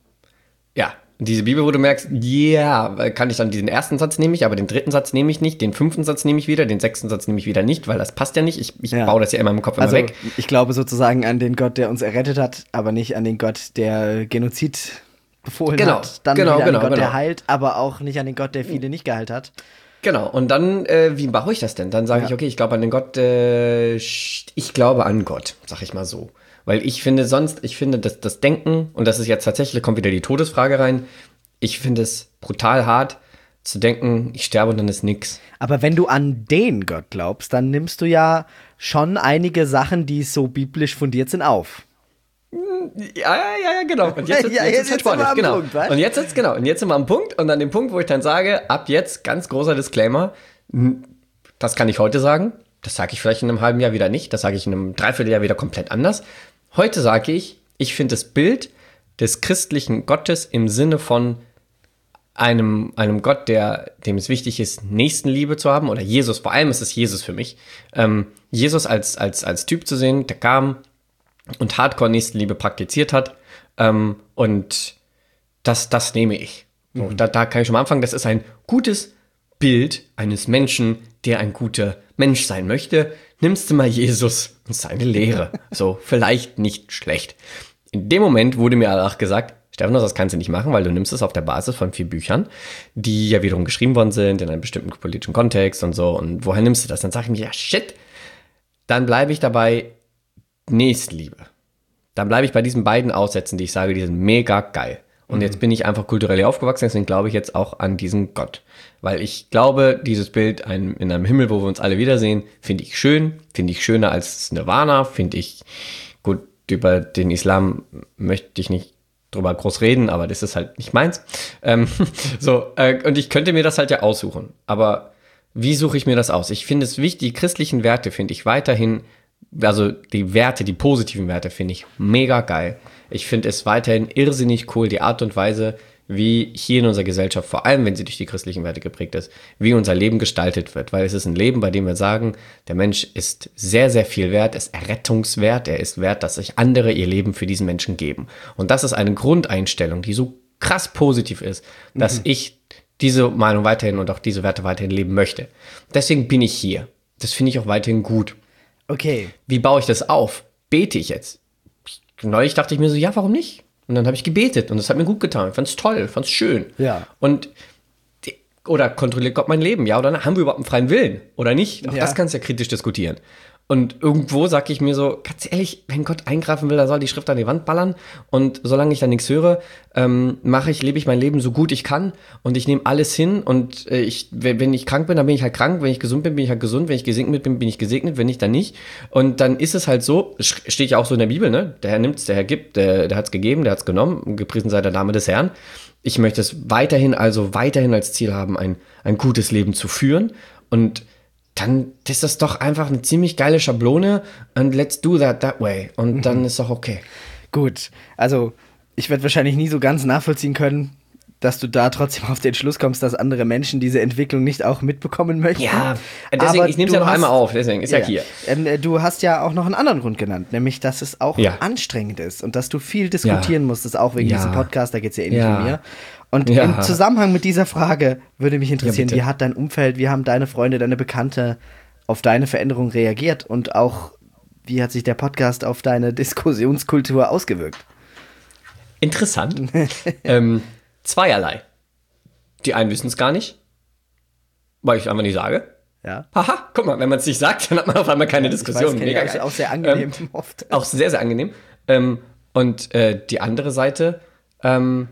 Ja, diese Bibel, wo du merkst, ja, yeah, kann ich dann diesen ersten Satz nehme ich, aber den dritten Satz nehme ich nicht, den fünften Satz nehme ich wieder, den sechsten Satz nehme ich wieder nicht, weil das passt ja nicht. Ich, ich Ja. baue das ja immer im Kopf Also immer weg. ich glaube sozusagen an den Gott, der uns errettet hat, aber nicht an den Gott, der Genozid befohlen Genau, hat. Dann genau, wieder an genau, den Gott, genau. der heilt, aber auch nicht an den Gott, der viele nicht geheilt hat. Genau, und dann, äh, wie baue ich das denn? Dann sage Ja. ich, okay, ich glaube an den Gott, äh, ich glaube an Gott, sag ich mal so. Weil ich finde sonst, ich finde, dass das Denken, und das ist jetzt tatsächlich, kommt wieder die Todesfrage rein, ich finde es brutal hart zu denken, ich sterbe und dann ist nix. Aber wenn du an den Gott glaubst, dann nimmst du ja schon einige Sachen, die so biblisch fundiert sind, auf. Ja, ja, ja, genau. Und jetzt, Ja, jetzt, jetzt jetzt, sind wir spannend, am genau. Punkt, was? Und jetzt ist genau. Und jetzt sind wir am Punkt und an dem Punkt, wo ich dann sage, ab jetzt ganz großer Disclaimer, n- das kann ich heute sagen, das sage ich vielleicht in einem halben Jahr wieder nicht, das sage ich in einem Dreivierteljahr wieder komplett anders. Heute sage ich, ich finde das Bild des christlichen Gottes im Sinne von einem, einem Gott, der, dem es wichtig ist, Nächstenliebe zu haben, oder Jesus, vor allem ist es Jesus für mich, ähm, Jesus als, als, als Typ zu sehen, der kam und Hardcore-Nächstenliebe praktiziert hat, ähm, und das, das nehme ich. So, Mhm. da, da kann ich schon mal anfangen, das ist ein gutes Bild eines Menschen, der ein guter Mensch sein möchte. Nimmst du mal Jesus und seine Lehre. So, vielleicht nicht schlecht. In dem Moment wurde mir auch gesagt, Stephanus, das kannst du nicht machen, weil du nimmst es auf der Basis von vier Büchern, die ja wiederum geschrieben worden sind, in einem bestimmten politischen Kontext und so. Und woher nimmst du das? Dann sage ich mir, ja, shit. Dann bleibe ich dabei, Nächstenliebe. Dann bleibe ich bei diesen beiden Aussätzen, die ich sage, die sind mega geil. Und jetzt bin ich einfach kulturell aufgewachsen, deswegen glaube ich jetzt auch an diesen Gott. Weil ich glaube, dieses Bild ein, in einem Himmel, wo wir uns alle wiedersehen, finde ich schön, finde ich schöner als Nirvana, finde ich, gut, über den Islam möchte ich nicht drüber groß reden, aber das ist halt nicht meins. Ähm, so, äh, und ich könnte mir das halt ja aussuchen. Aber wie suche ich mir das aus? Ich finde es wichtig, die christlichen Werte finde ich weiterhin, also die Werte, die positiven Werte finde ich mega geil. Ich finde es weiterhin irrsinnig cool, die Art und Weise, wie hier in unserer Gesellschaft, vor allem wenn sie durch die christlichen Werte geprägt ist, wie unser Leben gestaltet wird. Weil es ist ein Leben, bei dem wir sagen, der Mensch ist sehr, sehr viel wert, ist errettungswert, er ist wert, dass sich andere ihr Leben für diesen Menschen geben. Und das ist eine Grundeinstellung, die so krass positiv ist, dass mhm. ich diese Meinung weiterhin und auch diese Werte weiterhin leben möchte. Deswegen bin ich hier. Das finde ich auch weiterhin gut. Okay. Wie baue ich das auf? Bete ich jetzt? Neulich dachte ich mir so, ja, warum nicht? Und dann habe ich gebetet und das hat mir gut getan. Ich fand es toll, fand es schön. Ja. Und die, oder kontrolliert Gott mein Leben, ja oder nein? Haben wir überhaupt einen freien Willen oder nicht? Auch Ja. das kannst du ja kritisch diskutieren. Und irgendwo sage ich mir so, ganz ehrlich, wenn Gott eingreifen will, dann soll die Schrift an die Wand ballern. Und solange ich da nichts höre, ähm, mache ich, lebe ich mein Leben so gut ich kann. Und ich nehme alles hin. Und äh, ich, wenn, wenn ich krank bin, dann bin ich halt krank. Wenn ich gesund bin, bin ich halt gesund. Wenn ich gesegnet bin, bin ich gesegnet. Wenn nicht, dann nicht. Und dann ist es halt so, steht ja auch so in der Bibel, ne? Der Herr nimmt's, der Herr gibt, der, der hat's gegeben, der hat's genommen. Gepriesen sei der Name des Herrn. Ich möchte es weiterhin, also weiterhin als Ziel haben, ein, ein gutes Leben zu führen. Und dann ist das doch einfach eine ziemlich geile Schablone and let's do that that way. Und dann ist doch okay. Gut, also ich werde wahrscheinlich nie so ganz nachvollziehen können, dass du da trotzdem auf den Schluss kommst, dass andere Menschen diese Entwicklung nicht auch mitbekommen möchten. Ja, deswegen, Aber ich nehme es du ja noch hast- einmal auf, deswegen ist ja, Ja. hier. Ähm, äh, du hast ja auch noch einen anderen Grund genannt, nämlich, dass es auch Ja. anstrengend ist und dass du viel diskutieren Ja. musstest, auch wegen Ja. diesem Podcast, da geht es ja ähnlich Ja. wie mir. Und Ja. im Zusammenhang mit dieser Frage würde mich interessieren, bitte. wie hat dein Umfeld, wie haben deine Freunde, deine Bekannte auf deine Veränderung reagiert und auch, wie hat sich der Podcast auf deine Diskussionskultur ausgewirkt? Interessant. ähm, zweierlei. Die einen wissen es gar nicht, weil ich einfach nicht sage. Ja. Haha, guck mal, wenn man es nicht sagt, dann hat man auf einmal keine Diskussion. Ich weiß, Mega auch, geil. auch sehr angenehm Ähm, oft. Auch sehr, sehr angenehm. Ähm, und äh, die andere Seite, ähm,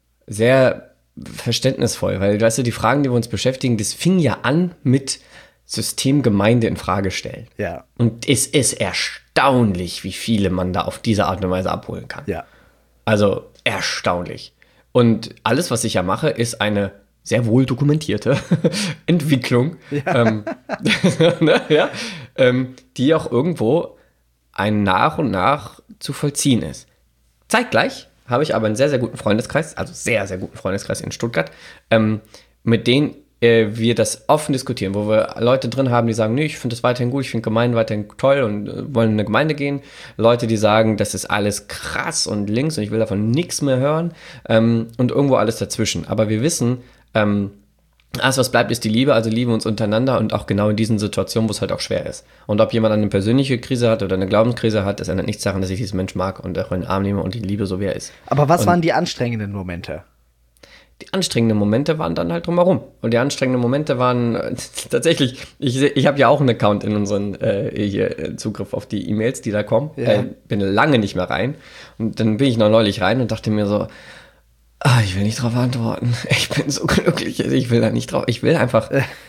sehr verständnisvoll, weil, weißt du, die Fragen, die wir uns beschäftigen, das fing ja an mit Systemgemeinde in Frage stellen. Ja. Und es ist erstaunlich, wie viele man da auf diese Art und Weise abholen kann. Ja. Also erstaunlich. Und alles, was ich ja mache, ist eine sehr wohl dokumentierte Entwicklung, Ja. ähm, ne, ja, ähm, die auch irgendwo ein nach und nach zu vollziehen ist. Zeitgleich habe ich aber einen sehr, sehr guten Freundeskreis, also sehr, sehr guten Freundeskreis in Stuttgart, ähm, mit denen äh, wir das offen diskutieren, wo wir Leute drin haben, die sagen, nee, ich finde das weiterhin gut, ich finde Gemeinden weiterhin toll und äh, wollen in eine Gemeinde gehen. Leute, die sagen, das ist alles krass und links und ich will davon nichts mehr hören, ähm, und irgendwo alles dazwischen. Aber wir wissen, ähm, alles, was bleibt, ist die Liebe, also lieben wir uns untereinander und auch genau in diesen Situationen, wo es halt auch schwer ist. Und ob jemand eine persönliche Krise hat oder eine Glaubenskrise hat, das ändert nichts daran, dass ich diesen Mensch mag und auch in den Arm nehme und die liebe, so wie er ist. Aber was Und waren die anstrengenden Momente? die anstrengenden Momente waren dann halt drumherum. Und die anstrengenden Momente waren äh, tatsächlich, ich, seh- ich habe ja auch einen Account in unseren äh, hier, äh, Zugriff auf die E-Mails, die da kommen. Ja. Äh, bin lange nicht mehr rein. Und dann bin ich noch neulich rein und dachte mir so, ah, ich will nicht drauf antworten. Ich bin so glücklich, ich will da nicht drauf. Ich will einfach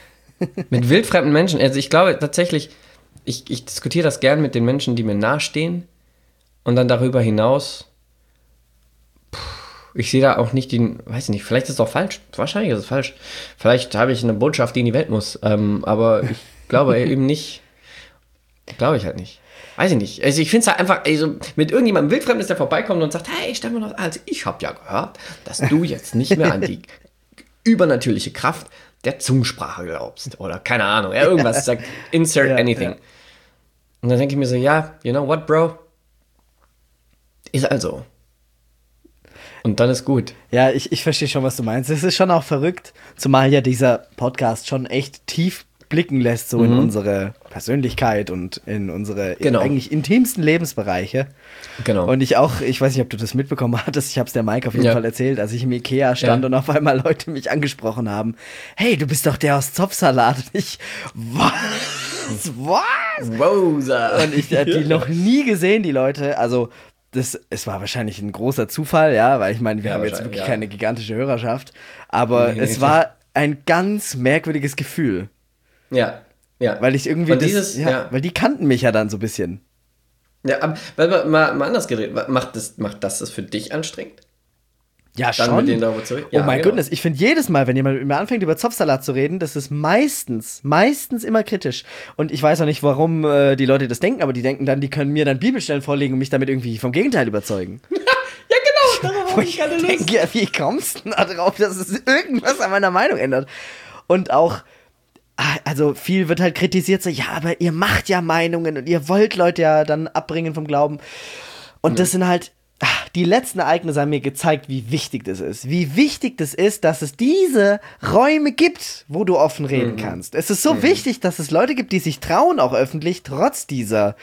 mit wildfremden Menschen, also ich glaube tatsächlich, ich, ich diskutiere das gern mit den Menschen, die mir nahestehen. Und dann darüber hinaus, puh, ich sehe da auch nicht den, weiß ich nicht, vielleicht ist es auch falsch. Wahrscheinlich ist es falsch. Vielleicht habe ich eine Botschaft, die in die Welt muss. Ähm, aber ich glaube eben nicht. Glaube ich halt nicht. Weiß ich nicht. Also ich finde es halt einfach, also mit irgendjemandem Wildfremdes, der vorbeikommt und sagt, hey, Stefan, also ich habe ja gehört, dass du jetzt nicht mehr an die übernatürliche Kraft der Zungensprache glaubst. Oder keine Ahnung, ja, irgendwas sagt, insert Ja, anything. ja. Und dann denke ich mir so, ja, you know what, Bro? Ist also. Und dann ist gut. Ja, ich, ich verstehe schon, was du meinst. Es ist schon auch verrückt, zumal ja dieser Podcast schon echt tief blicken lässt, so in unsere Persönlichkeit und in unsere Genau. eigentlich intimsten Lebensbereiche. Genau. Und ich auch, ich weiß nicht, ob du das mitbekommen hattest, ich habe es der Mike auf jeden Ja. Fall erzählt, als ich im Ikea stand Ja. und auf einmal Leute mich angesprochen haben. Hey, du bist doch der aus Zopfsalat. Und ich, was? Was? Rosa. Und ich habe die noch nie gesehen, die Leute. Also, das, es war wahrscheinlich ein großer Zufall, ja, weil ich meine, wir Ja, haben jetzt wahrscheinlich, wirklich ja. keine gigantische Hörerschaft. Aber Nee, nee, es nee. war ein ganz merkwürdiges Gefühl. Ja, ja. Weil ich irgendwie Und das, dieses, ja, ja. weil die kannten mich ja dann so ein bisschen. Ja, aber weil mal, mal, mal anders geredet, macht das, macht das das für dich anstrengend? Ja, Dann schon. mit denen darüber zu reden? Oh Ja, mein genau. Goodness, ich finde jedes Mal, wenn jemand mit mir anfängt, über Zopfsalat zu reden, das ist meistens, meistens immer kritisch. Und ich weiß auch nicht, warum äh, die Leute das denken, aber die denken dann, die können mir dann Bibelstellen vorlegen und mich damit irgendwie vom Gegenteil überzeugen. Ja, genau, darauf Wo habe ich ich gerade Lust. denke, ja, wie kommst du denn da drauf, dass es irgendwas an meiner Meinung ändert? Und auch, ah, also viel wird halt kritisiert, so, ja, aber ihr macht ja Meinungen und ihr wollt Leute ja dann abbringen vom Glauben. Und das sind halt, ah, die letzten Ereignisse haben mir gezeigt, wie wichtig das ist. Wie wichtig das ist, dass es diese Räume gibt, wo du offen reden kannst. Es ist so wichtig, dass es Leute gibt, die sich trauen, auch öffentlich, trotz dieser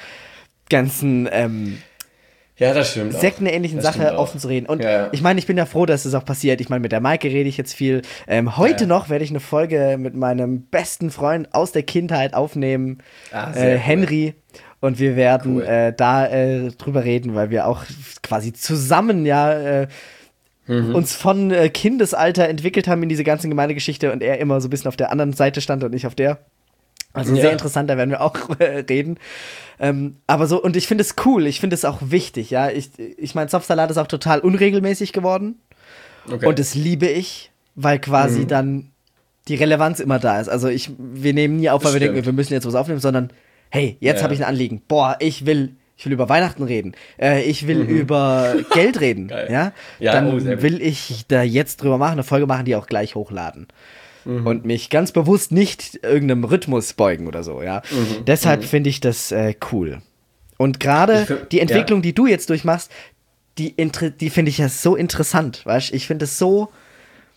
ganzen ähm, Ja, das stimmt. auch. sektenähnlichen Das Sache stimmt auch. offen zu reden. Und Ja, ja. ich meine, ich bin ja froh, dass es auch passiert. Ich meine, mit der Maike rede ich jetzt viel. Ähm, heute Ja. noch werde ich eine Folge mit meinem besten Freund aus der Kindheit aufnehmen, Ah, sehr äh, cool. Henry. Und wir werden Cool. äh, da äh, drüber reden, weil wir auch quasi zusammen ja äh, Mhm. uns von äh, Kindesalter entwickelt haben in diese ganze Gemeindegeschichte und er immer so ein bisschen auf der anderen Seite stand und ich auf der. Also Ja. sehr interessant, da werden wir auch äh, reden. Ähm, aber so, und ich finde es cool, ich finde es auch wichtig, ja. Ich, ich meine, Zopfsalat ist auch total unregelmäßig geworden. Okay. Und das liebe ich, weil quasi Mhm. dann die Relevanz immer da ist. Also ich, wir nehmen nie auf, weil Das wir denken, stimmt. wir müssen jetzt was aufnehmen, sondern hey, jetzt Ja. habe ich ein Anliegen. Boah, ich will, ich will über Weihnachten reden. Äh, ich will über Geld reden. Geil. Ja? Ja, Dann oh, sehr gut. will ich da jetzt drüber machen, eine Folge machen, die auch gleich hochladen. Mhm. Und mich ganz bewusst nicht irgendeinem Rhythmus beugen oder so, ja. Mhm. Deshalb finde ich das äh, cool. Und gerade Ich find- die Entwicklung, ja. die du jetzt durchmachst, die, inter- die finde ich ja so interessant, weißt du? Ich finde es so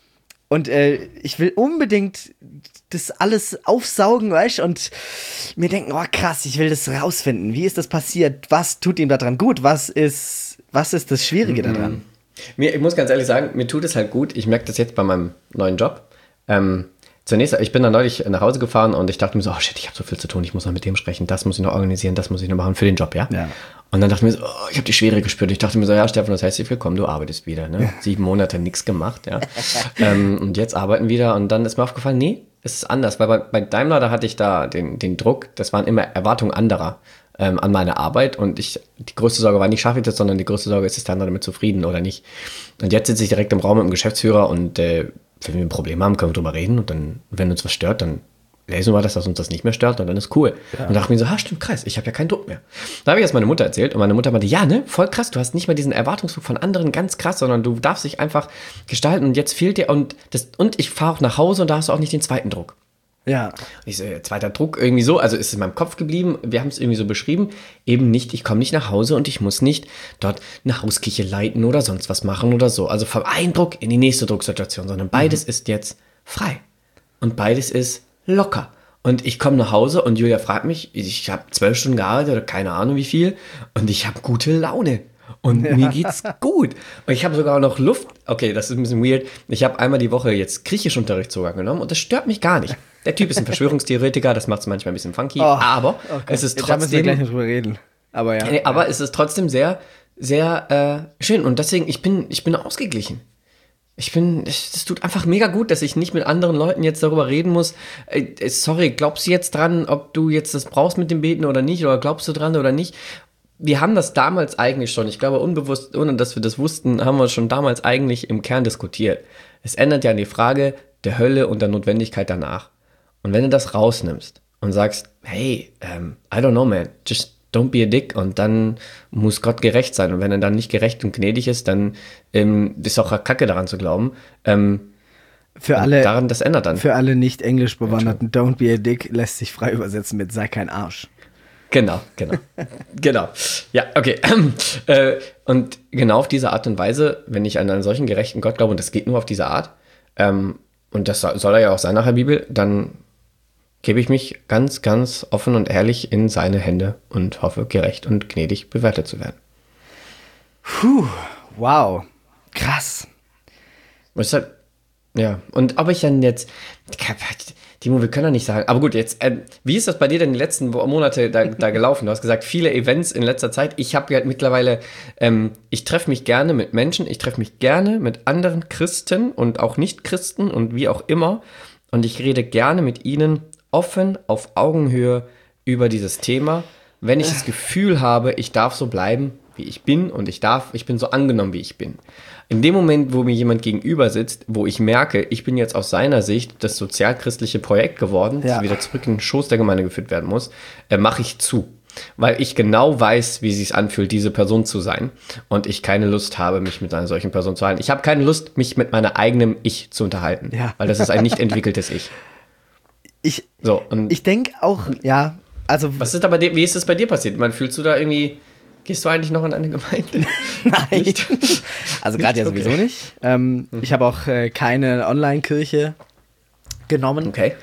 Und äh, ich will unbedingt das alles aufsaugen, weißt du, und mir denken, oh krass, ich will das rausfinden. Wie ist das passiert? Was tut ihm daran gut? Was ist, was ist das Schwierige mhm. daran? Mir, ich muss ganz ehrlich sagen, mir tut es halt gut. Ich merke das jetzt bei meinem neuen Job. Ähm, zunächst, ich bin dann neulich nach Hause gefahren und ich dachte mir so, oh shit, ich habe so viel zu tun, ich muss noch mit dem sprechen, das muss ich noch organisieren, das muss ich noch machen für den Job, ja? ja. Und dann dachte ich mir so, oh, ich habe die Schwere gespürt. Ich dachte mir so, ja, Stefan, das heißt, willkommen, du arbeitest wieder, ne? Ja. Sieben Monate nichts gemacht, ja. ähm, und jetzt arbeiten wieder und dann ist mir aufgefallen, nee, es ist anders, weil bei, bei Daimler, da hatte ich da den, den Druck, das waren immer Erwartungen anderer ähm, an meine Arbeit und ich, die größte Sorge war nicht, schaffe ich das, sondern die größte Sorge ist, ist der andere damit zufrieden oder nicht. Und jetzt sitze ich direkt im Raum mit dem Geschäftsführer und äh, wenn wir ein Problem haben, können wir drüber reden und dann, wenn uns was stört, dann lesen wir das, dass uns das nicht mehr stört und dann ist cool. Ja. Und dachte mir so, ha, stimmt, krass, ich habe ja keinen Druck mehr. Da habe ich das meiner Mutter erzählt und meine Mutter meinte, ja, ne, voll krass, du hast nicht mehr diesen Erwartungsdruck von anderen, ganz krass, sondern du darfst dich einfach gestalten und jetzt fehlt dir und das und ich fahre auch nach Hause und da hast du auch nicht den zweiten Druck. Ja. Und ich so, zweiter Druck irgendwie so, also ist es in meinem Kopf geblieben, wir haben es irgendwie so beschrieben, eben nicht, ich komme nicht nach Hause und ich muss nicht dort eine Hausküche leiten oder sonst was machen oder so. Also vom einen Druck in die nächste Drucksituation, sondern beides mhm. ist jetzt frei und beides ist locker. Und ich komme nach Hause und Julia fragt mich, ich habe zwölf Stunden gearbeitet oder keine Ahnung wie viel und ich habe gute Laune. Und ja. mir geht's gut. Und ich habe sogar noch Luft. Okay, das ist ein bisschen weird. Ich habe einmal die Woche jetzt Griechischunterricht sogar genommen und das stört mich gar nicht. Der Typ ist ein Verschwörungstheoretiker, das macht es manchmal ein bisschen funky, oh, aber okay. es ist trotzdem... Da müssen wir gleich noch drüber reden. Aber ja. Aber ja. es ist trotzdem sehr, sehr äh, schön und deswegen, ich bin, ich bin ausgeglichen. Ich bin, es tut einfach mega gut, dass ich nicht mit anderen Leuten jetzt darüber reden muss. Äh, sorry, glaubst du jetzt dran, ob du jetzt das brauchst mit dem Beten oder nicht? Oder glaubst du dran oder nicht? Wir haben das damals eigentlich schon, ich glaube unbewusst, ohne dass wir das wussten, haben wir schon damals eigentlich im Kern diskutiert. Es ändert ja an die Frage der Hölle und der Notwendigkeit danach. Und wenn du das rausnimmst und sagst, hey, um, I don't know, man, just don't be a dick und dann muss Gott gerecht sein. Und wenn er dann nicht gerecht und gnädig ist, dann ähm, ist auch Kacke daran zu glauben. Ähm, für alle, daran, das ändert dann. Für alle nicht englisch bewanderten, don't be a dick lässt sich frei übersetzen mit sei kein Arsch. Genau, genau, genau. Ja, okay. Äh, und genau auf diese Art und Weise, wenn ich an einen solchen gerechten Gott glaube, und das geht nur auf diese Art, ähm, und das soll, soll er ja auch sein nach der Bibel, dann gebe ich mich ganz, ganz offen und ehrlich in seine Hände und hoffe, gerecht und gnädig bewertet zu werden. Puh, wow, krass. Was ist halt, ja, und ob ich dann jetzt, Timo, wir können doch nicht sagen, aber gut, jetzt, äh, wie ist das bei dir denn die letzten Monate da, da gelaufen? Du hast gesagt, viele Events in letzter Zeit. Ich habe ja mittlerweile, ähm, ich treffe mich gerne mit Menschen, ich treffe mich gerne mit anderen Christen und auch Nicht-Christen und wie auch immer. Und ich rede gerne mit ihnen offen, auf Augenhöhe über dieses Thema, wenn ich das Gefühl habe, ich darf so bleiben, wie ich bin und ich darf, ich bin so angenommen, wie ich bin. In dem Moment, wo mir jemand gegenüber sitzt, wo ich merke, ich bin jetzt aus seiner Sicht das sozialchristliche Projekt geworden, ja. das wieder zurück in den Schoß der Gemeinde geführt werden muss, äh, mache ich zu. Weil ich genau weiß, wie es sich anfühlt, diese Person zu sein. Und ich keine Lust habe, mich mit einer solchen Person zu halten. Ich habe keine Lust, mich mit meiner eigenen Ich zu unterhalten. Ja. Weil das ist ein nicht entwickeltes Ich. Ich, so, und ich denke auch, ja, also... Was ist da bei dir, wie ist das bei dir passiert? Man, fühlst du da irgendwie... Gehst du eigentlich noch in eine Gemeinde? Nein. Nicht? Also gerade ja sowieso okay. nicht. Ähm, mhm. Ich habe auch äh, keine Online-Kirche genommen. Okay.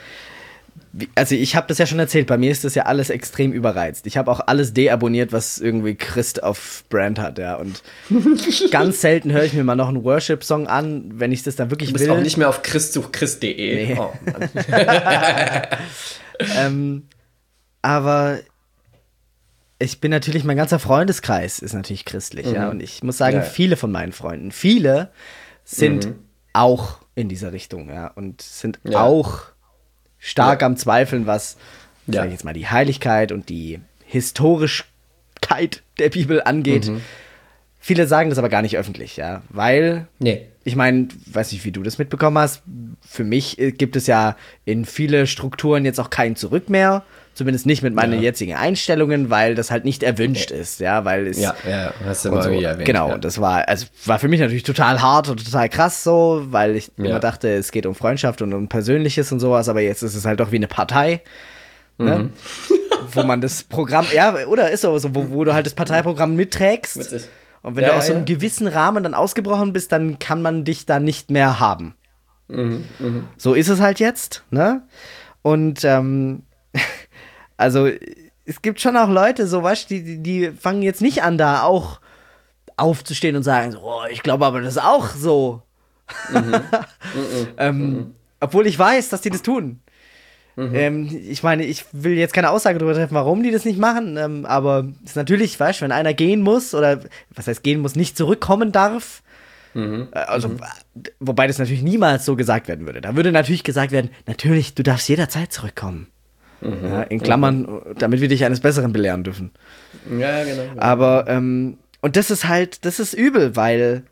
Also ich habe das ja schon erzählt, bei mir ist das ja alles extrem überreizt. Ich habe auch alles deabonniert, was irgendwie Christ auf Brand hat, ja. Und ganz selten höre ich mir mal noch einen Worship-Song an, wenn ich das dann wirklich will. Du bist will. Auch nicht mehr auf christsuchchrist punkt de. Nee. Oh, ähm, aber... Ich bin natürlich, mein ganzer Freundeskreis ist natürlich christlich, mhm. ja, und ich muss sagen, ja. viele von meinen Freunden, viele sind mhm. auch in dieser Richtung, ja, und sind ja. auch stark ja. am Zweifeln, was, ja. sag ich jetzt mal, die Heiligkeit und die Historischkeit der Bibel angeht. Mhm. Viele sagen das aber gar nicht öffentlich, ja, weil, nee. ich meine, weiß nicht, wie du das mitbekommen hast, für mich gibt es ja in viele Strukturen jetzt auch kein Zurück mehr. Zumindest nicht mit meinen ja. jetzigen Einstellungen, weil das halt nicht erwünscht okay. ist, ja, weil es... Ja, ja, hast du mal so, erwähnt. Genau, ja. das war, also war für mich natürlich total hart und total krass so, weil ich ja. immer dachte, es geht um Freundschaft und um Persönliches und sowas, aber jetzt ist es halt doch wie eine Partei, mhm. ne? Wo man das Programm, ja, oder ist so, wo, wo du halt das Parteiprogramm mitträgst und wenn ja, du aus so einem ja. gewissen Rahmen dann ausgebrochen bist, dann kann man dich da nicht mehr haben. Mhm, mh. So ist es halt jetzt, ne? Und ähm, also es gibt schon auch Leute, so weißt die, die, die fangen jetzt nicht an, da auch aufzustehen und sagen, so, oh, ich glaube aber das ist auch so. Mhm. ähm, Mhm. Obwohl ich weiß, dass die das tun. Mhm. Ähm, ich meine, ich will jetzt keine Aussage darüber treffen, warum die das nicht machen, ähm, aber es ist natürlich, weißt du, wenn einer gehen muss oder, was heißt gehen muss, nicht zurückkommen darf, Mhm. äh, also, mhm. wobei das natürlich niemals so gesagt werden würde. Da würde natürlich gesagt werden, natürlich, du darfst jederzeit zurückkommen. Mhm. Ja, in Klammern, mhm. damit wir dich eines Besseren belehren dürfen. Ja, genau. genau. Aber, ähm, und das ist halt, das ist übel, weil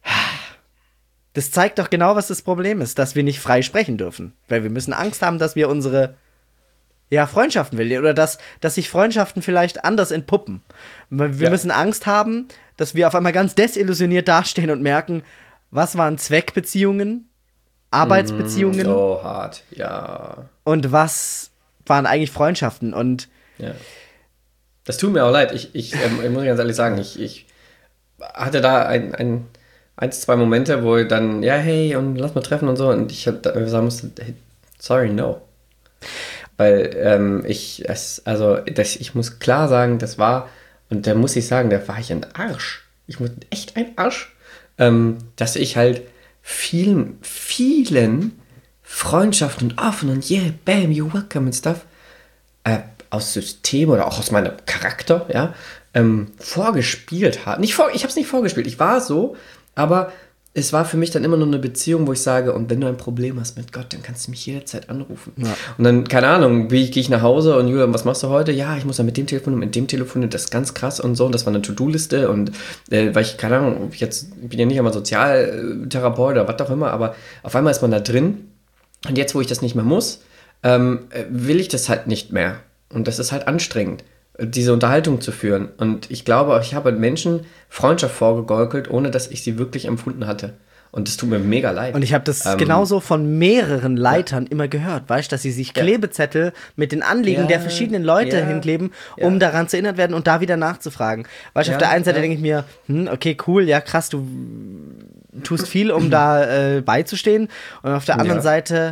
das zeigt doch genau, was das Problem ist, dass wir nicht frei sprechen dürfen. Weil wir müssen Angst haben, dass wir unsere, ja, Freundschaften will oder dass, dass sich Freundschaften vielleicht anders entpuppen. Wir ja. müssen Angst haben, dass wir auf einmal ganz desillusioniert dastehen und merken, was waren Zweckbeziehungen, Arbeitsbeziehungen. Oh, hart, ja. Und was waren eigentlich Freundschaften und ja. Das tut mir auch leid. Ich, ich, ähm, ich muss ganz ehrlich sagen, ich, ich hatte da ein, ein eins, zwei Momente, wo ich dann, ja, hey, und lass mal treffen und so. Und ich sagen musste, hey, sorry, no. Weil ähm, ich, es, also, das, ich muss klar sagen, das war, und da muss ich sagen, da war ich ein Arsch. Ich muss echt ein Arsch. Ähm, dass ich halt vielen, vielen Freundschaften und offen und yeah, bam, you're welcome und stuff, äh, aus System oder auch aus meinem Charakter, ja, ähm, vorgespielt habe. Nicht vor, ich habe es nicht vorgespielt, ich war so, aber es war für mich dann immer nur eine Beziehung, wo ich sage, und wenn du ein Problem hast mit Gott, dann kannst du mich jederzeit anrufen. Ja. Und dann, keine Ahnung, wie gehe ich nach Hause und Julian, was machst du heute? Ja, ich muss dann mit dem telefonieren, mit dem telefonieren, das ist ganz krass und so. Und das war eine To-Do-Liste und äh, weil ich, keine Ahnung, jetzt ich bin ja nicht einmal Sozialtherapeut oder was auch immer, aber auf einmal ist man da drin und jetzt, wo ich das nicht mehr muss, ähm, will ich das halt nicht mehr. Und das ist halt anstrengend, diese Unterhaltung zu führen. Und ich glaube, ich habe Menschen Freundschaft vorgegaukelt, ohne dass ich sie wirklich empfunden hatte. Und das tut mir mega leid. Und ich habe das ähm, genauso von mehreren Leitern ja. immer gehört, weißt du, dass sie sich Klebezettel ja. mit den Anliegen ja. der verschiedenen Leute ja. hinkleben, um ja. daran zu erinnert werden und da wieder nachzufragen. Weißt du, ja. auf der einen Seite ja. denke ich mir, hm, okay, cool, ja krass, du tust viel, um da äh, beizustehen. Und auf der anderen ja. Seite,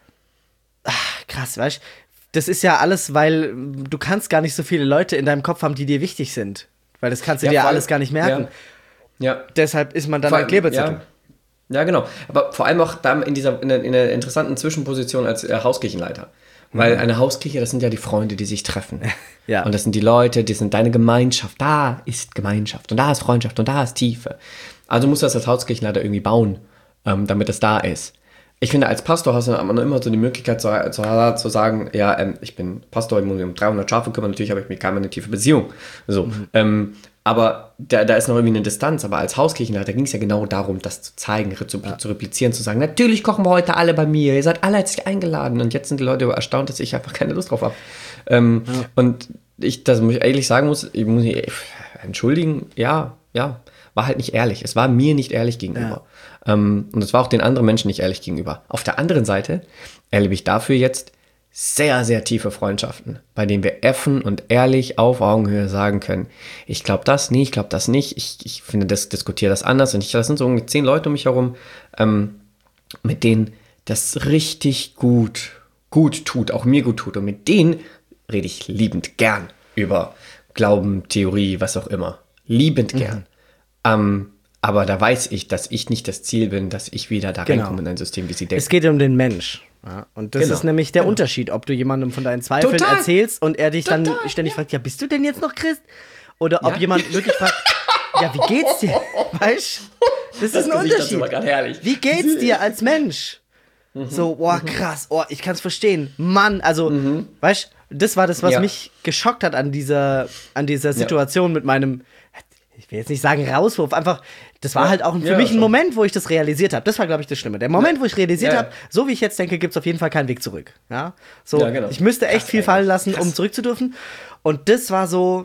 ach, krass, weißt du, das ist ja alles, weil du kannst gar nicht so viele Leute in deinem Kopf haben, die dir wichtig sind. Weil das kannst du ja, dir ja alles gar nicht merken. Ja. ja. Deshalb ist man dann ein Klebezettel. Ja. ja, genau. Aber vor allem auch da in dieser in der, in der interessanten Zwischenposition als äh, Hauskirchenleiter. Weil mhm. eine Hauskirche, das sind ja die Freunde, die sich treffen. Ja. Und das sind die Leute, die sind deine Gemeinschaft. Da ist Gemeinschaft und da ist Freundschaft und da ist Tiefe. Also musst du das als Hauskirchenleiter irgendwie bauen, ähm, damit das da ist. Ich finde, als Pastor hast du immer so die Möglichkeit zu, zu, zu sagen, ja, ähm, ich bin Pastor, ich muss mich um dreihundert Schafe kümmern, natürlich habe ich mit keinem eine tiefe Beziehung. So, mhm. ähm, aber da, da ist noch irgendwie eine Distanz. Aber als Hauskirchenleiter ging es ja genau darum, das zu zeigen, zu, ja. zu replizieren, zu sagen, natürlich kochen wir heute alle bei mir, ihr seid alle herzlich eingeladen. Und jetzt sind die Leute erstaunt, dass ich einfach keine Lust drauf habe. Ähm, ja. Und ich, das muss ich ehrlich sagen muss, ich muss mich entschuldigen, ja, ja, war halt nicht ehrlich. Es war mir nicht ehrlich gegenüber. Ja. Ähm, und es war auch den anderen Menschen nicht ehrlich gegenüber. Auf der anderen Seite erlebe ich dafür jetzt sehr, sehr tiefe Freundschaften, bei denen wir offen und ehrlich auf Augenhöhe sagen können, ich glaube das, nee, ich glaube das nicht, ich, ich finde, das diskutiere das anders. Und ich, das sind so ungefähr zehn Leute um mich herum, ähm, mit denen das richtig gut, gut tut, auch mir gut tut. Und mit denen rede ich liebend gern über Glauben, Theorie, was auch immer. Liebend gern. Mhm. Ähm, aber da weiß ich, dass ich nicht das Ziel bin, dass ich wieder da genau. reinkomme in ein System, wie sie denken. Es geht um den Mensch. Ja, und das genau. ist nämlich der genau. Unterschied, ob du jemandem von deinen Zweifeln Total. erzählst und er dich Total. dann ständig fragt, ja, bist du denn jetzt noch Christ? Oder ob ja. jemand wirklich fragt, ja, wie geht's dir? Weißt du? Das, das ist ein Gesicht Unterschied. War herrlich. Wie geht's dir als Mensch? Mhm. So, boah, krass, oh, ich kann's verstehen. Mann, also, mhm. weißt du, das war das, was ja. mich geschockt hat an dieser, an dieser Situation ja. mit meinem, ich will jetzt nicht sagen Rauswurf, einfach, das war ja, halt auch für ja, mich ein schon. Moment, wo ich das realisiert habe. Das war, glaube ich, das Schlimme. Der Moment, ja. wo ich realisiert ja. habe, so wie ich jetzt denke, gibt es auf jeden Fall keinen Weg zurück. Ja, so, ja, genau. Ich müsste echt Krass, viel fallen lassen, Krass. um zurück zu dürfen. Und das war so,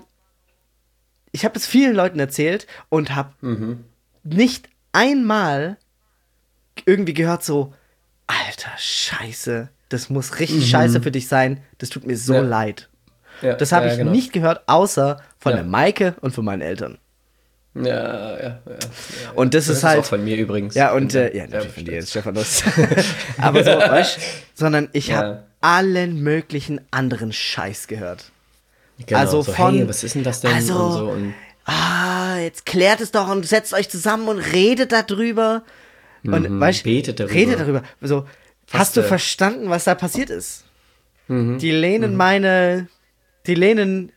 ich habe es vielen Leuten erzählt und habe mhm. nicht einmal irgendwie gehört so, alter Scheiße, das muss richtig mhm. scheiße für dich sein, das tut mir so ja. leid. Ja. Das habe ja, ich genau. nicht gehört, außer von ja. der Maike und von meinen Eltern. Ja, ja, ja. ja. Und das, das ist halt. Auch von mir übrigens. Ja, und äh, ja, natürlich von dir ist Stephanus. Aber so, weißt du, sondern ich ja. habe allen möglichen anderen Scheiß gehört. Genau, also so, von. Hey, was ist denn das denn? Also, und so und ah, jetzt klärt es doch und setzt euch zusammen und redet darüber. Und mhm, weißt, betet darüber. Redet darüber. So, hast du äh, verstanden, was da passiert ist? Mhm, die lehnen mhm. meine. Die lehnen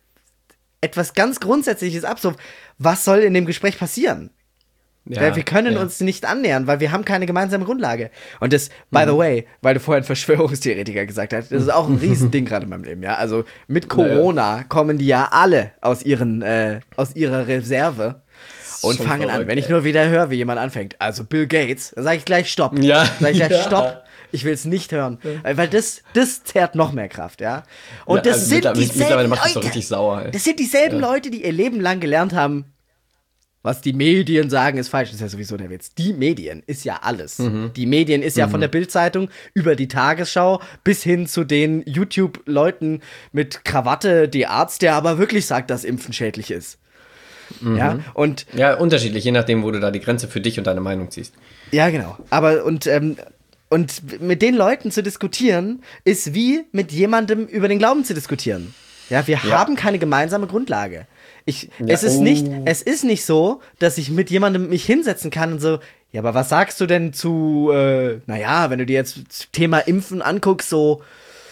etwas ganz Grundsätzliches ab. So, was soll in dem Gespräch passieren? Ja, weil wir können ja. uns nicht annähern, weil wir haben keine gemeinsame Grundlage. Und das, by mhm. the way, weil du vorhin Verschwörungstheoretiker gesagt hast, das ist auch ein Riesending gerade in meinem Leben, ja. Also mit Corona ja. kommen die ja alle aus ihren, äh, aus ihrer Reserve und fangen verrückt, an. Wenn ich nur wieder höre, wie jemand anfängt, also Bill Gates, dann sage ich gleich Stopp. Ja. Sag ich gleich ja. Stopp. Ich will es nicht hören, ja. weil das, das zerrt noch mehr Kraft, ja. Und ja, das also sind dieselben macht das Leute. So richtig sauer, das sind dieselben ja. Leute, die ihr Leben lang gelernt haben, was die Medien sagen, ist falsch. Das ist ja sowieso der Witz. Die Medien ist ja alles. Mhm. Die Medien ist ja mhm. von der Bild-Zeitung über die Tagesschau bis hin zu den YouTube-Leuten mit Krawatte, die Arzt, der aber wirklich sagt, dass Impfen schädlich ist. Mhm. Ja, und ja, unterschiedlich, je nachdem, wo du da die Grenze für dich und deine Meinung ziehst. Ja, genau. Aber und, ähm, und mit den Leuten zu diskutieren, ist wie mit jemandem über den Glauben zu diskutieren. Ja, wir ja. haben keine gemeinsame Grundlage. Ich, ja, es, ist oh. nicht, es ist nicht so, dass ich mit jemandem mich hinsetzen kann und so, ja, aber was sagst du denn zu, äh, naja, wenn du dir jetzt das Thema Impfen anguckst, so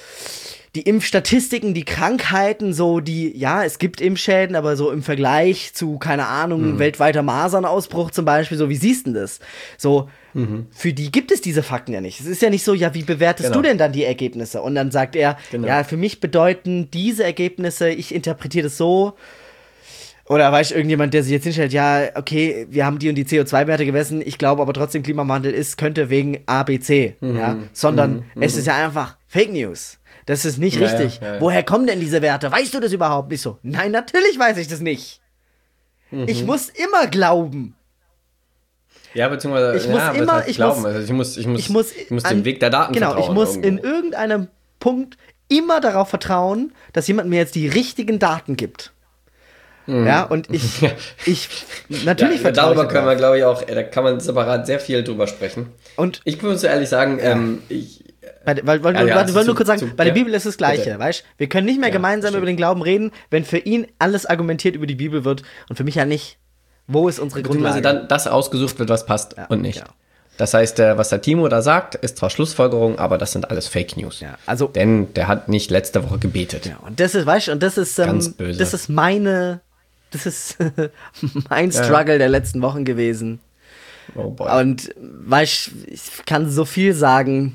die Impfstatistiken, die Krankheiten, so die, ja, es gibt Impfschäden, aber so im Vergleich zu, keine Ahnung, mhm. weltweiter Masernausbruch zum Beispiel, so, wie siehst du denn das? So, mhm. für die gibt es diese Fakten ja nicht. Es ist ja nicht so, ja, wie bewertest genau. du denn dann die Ergebnisse? Und dann sagt er, genau. ja, für mich bedeuten diese Ergebnisse, ich interpretiere das so. Oder weißt du, irgendjemand, der sich jetzt hinstellt, ja, okay, wir haben die und die C O zwei Werte gemessen, ich glaube aber trotzdem, Klimawandel ist, könnte wegen A, B, C, mhm. ja, sondern mhm. es ist ja einfach Fake News. Das ist nicht ja, richtig. Ja, ja, ja. Woher kommen denn diese Werte? Weißt du das überhaupt nicht so? Nein, natürlich weiß ich das nicht. Mhm. Ich muss immer glauben. Ja, beziehungsweise ich muss ja, immer, ich glauben. muss, also ich muss, ich muss, ich muss, ich muss an, dem Weg der Daten genau, vertrauen. Genau, ich muss irgendwo. in irgendeinem Punkt immer darauf vertrauen, dass jemand mir jetzt die richtigen Daten gibt. Mhm. Ja, und ich, ich natürlich ja, vertraue darüber können wir, glaube ich, auch, da kann man separat sehr viel drüber sprechen. Und ich muss ehrlich sagen, ja. ähm, ich Bei, weil, weil, ja, ja, weil, weil nur kurz sagen, zu, bei der ja, Bibel ist das Gleiche, weißt du? Wir können nicht mehr ja, gemeinsam verstehe. über den Glauben reden, wenn für ihn alles argumentiert über die Bibel wird und für mich ja nicht. Wo ist unsere Grundlage? dann das ausgesucht wird, was passt ja, und nicht. Genau. Das heißt, der, was der Timo da sagt, ist zwar Schlussfolgerung, aber das sind alles Fake News. Ja, also, denn der hat nicht letzte Woche gebetet. Ja, und das ist, weißt du, und das ist, ähm, ganz böse. Das ist meine, das ist mein Struggle ja. der letzten Wochen gewesen. Oh boy. Und weißt du, ich kann so viel sagen,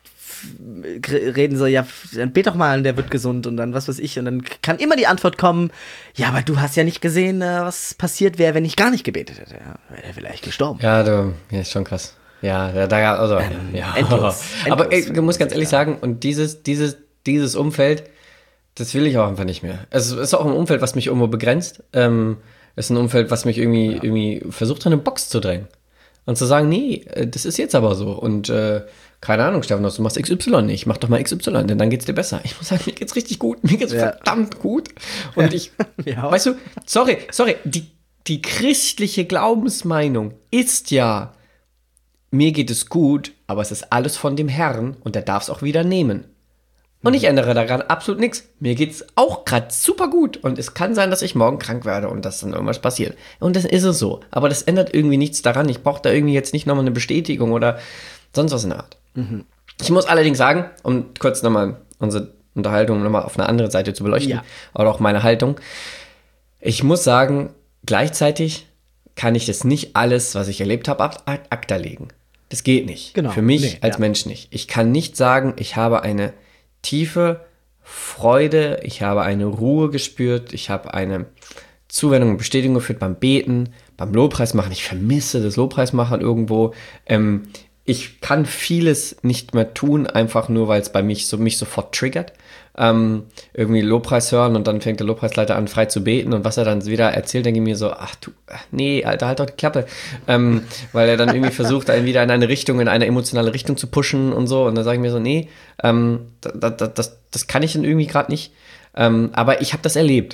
reden so, ja, dann bet doch mal, der wird gesund und dann was weiß ich. Und dann kann immer die Antwort kommen, ja, aber du hast ja nicht gesehen, was passiert wäre, wenn ich gar nicht gebetet hätte. Ja, wäre er vielleicht gestorben. Ja, du, ja, ist schon krass. Ja, da, also, ähm, ja. Endlos, aber endlos, ey, ich muss ganz ehrlich sagen, und dieses, dieses, dieses Umfeld, das will ich auch einfach nicht mehr. Es ist auch ein Umfeld, was mich irgendwo begrenzt. Ähm, es ist ein Umfeld, was mich irgendwie, ja. irgendwie versucht, in eine Box zu drängen. Und zu sagen, nee, das ist jetzt aber so. Und äh, keine Ahnung, Stefan, du machst X Y nicht. Mach doch mal X Y, denn dann geht's dir besser. Ich muss sagen, mir geht's richtig gut. Mir geht's ja. verdammt gut. Und ich, ja. weißt du, sorry, sorry, die, die christliche Glaubensmeinung ist ja, mir geht es gut, aber es ist alles von dem Herrn und der darf es auch wieder nehmen. Und ich ändere daran absolut nichts. Mir geht's auch gerade super gut. Und es kann sein, dass ich morgen krank werde und dass dann irgendwas passiert. Und das ist es so. Aber das ändert irgendwie nichts daran. Ich brauche da irgendwie jetzt nicht nochmal eine Bestätigung oder sonst was in der Art. Mhm. Ich muss allerdings sagen, um kurz nochmal unsere Unterhaltung nochmal auf eine andere Seite zu beleuchten, ja. oder auch meine Haltung. Ich muss sagen, gleichzeitig kann ich das nicht alles, was ich erlebt habe, ab ad acta legen. Das geht nicht. Genau. Für mich nee, als ja. Mensch nicht. Ich kann nicht sagen, ich habe eine tiefe Freude, ich habe eine Ruhe gespürt, ich habe eine Zuwendung und Bestätigung geführt beim Beten, beim Lobpreismachen. Ich vermisse das Lobpreismachen irgendwo. Ähm, ich kann vieles nicht mehr tun, einfach nur, weil es bei mich so mich sofort triggert. Ähm, irgendwie Lobpreis hören und dann fängt der Lobpreisleiter an, frei zu beten und was er dann wieder erzählt, denke ich mir so, ach du, nee, Alter, halt doch die Klappe. Ähm, weil er dann irgendwie versucht, einen wieder in eine Richtung, in eine emotionale Richtung zu pushen und so und dann sage ich mir so, nee, ähm, das, das, das, das kann ich dann irgendwie gerade nicht. Ähm, aber ich habe das erlebt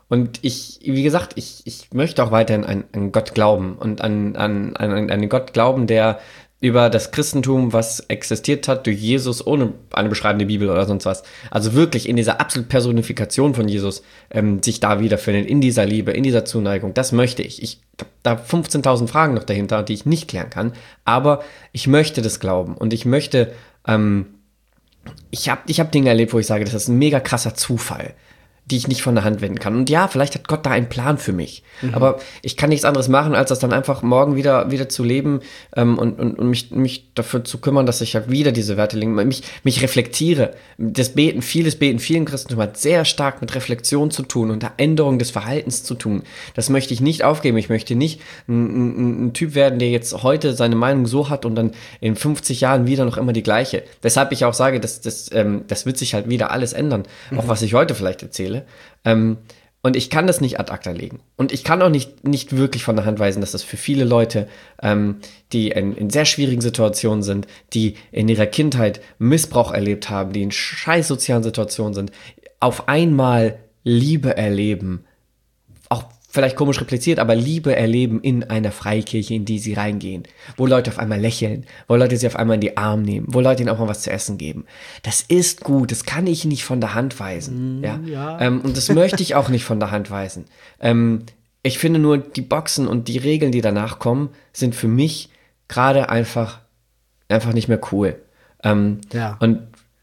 Und ich, wie gesagt, ich, ich möchte auch weiterhin an, an Gott glauben und an, an, an, an einen Gott glauben, der über das Christentum, was existiert hat, durch Jesus, ohne eine beschreibende Bibel oder sonst was, also wirklich in dieser absoluten Personifikation von Jesus, ähm, sich da wiederfindet, in dieser Liebe, in dieser Zuneigung, das möchte ich. Ich habe da fünfzehntausend Fragen noch dahinter, die ich nicht klären kann, aber ich möchte das glauben und ich möchte, ähm, ich habe ich hab Dinge erlebt, wo ich sage, das ist ein mega krasser Zufall, die ich nicht von der Hand wenden kann. Und ja, vielleicht hat Gott da einen Plan für mich. Mhm. Aber ich kann nichts anderes machen, als das dann einfach morgen wieder, wieder zu leben ähm, und, und, und mich, mich dafür zu kümmern, dass ich halt wieder diese Werte lege, mich, mich reflektiere. Das Beten, vieles Beten, vielen Christentum hat sehr stark mit Reflexion zu tun und der Änderung des Verhaltens zu tun. Das möchte ich nicht aufgeben. Ich möchte nicht ein, ein, ein Typ werden, der jetzt heute seine Meinung so hat und dann in fünfzig Jahren wieder noch immer die gleiche. Weshalb ich auch sage, dass, das, ähm, das wird sich halt wieder alles ändern. Mhm. Auch was ich heute vielleicht erzähle. Ähm, und ich kann das nicht ad acta legen. Und ich kann auch nicht, nicht wirklich von der Hand weisen, dass das für viele Leute, ähm, die in, in sehr schwierigen Situationen sind, die in ihrer Kindheit Missbrauch erlebt haben, die in scheiß sozialen Situationen sind, auf einmal Liebe erleben. Auch vielleicht komisch repliziert, aber Liebe erleben in einer Freikirche, in die sie reingehen. Wo Leute auf einmal lächeln, wo Leute sie auf einmal in die Arme nehmen, wo Leute ihnen auch mal was zu essen geben. Das ist gut, das kann ich nicht von der Hand weisen. Mm, ja? Ja. Ähm, und das möchte ich auch nicht von der Hand weisen. Ähm, ich finde nur, die Boxen und die Regeln, die danach kommen, sind für mich gerade einfach, einfach nicht mehr cool. Ähm, ja. Und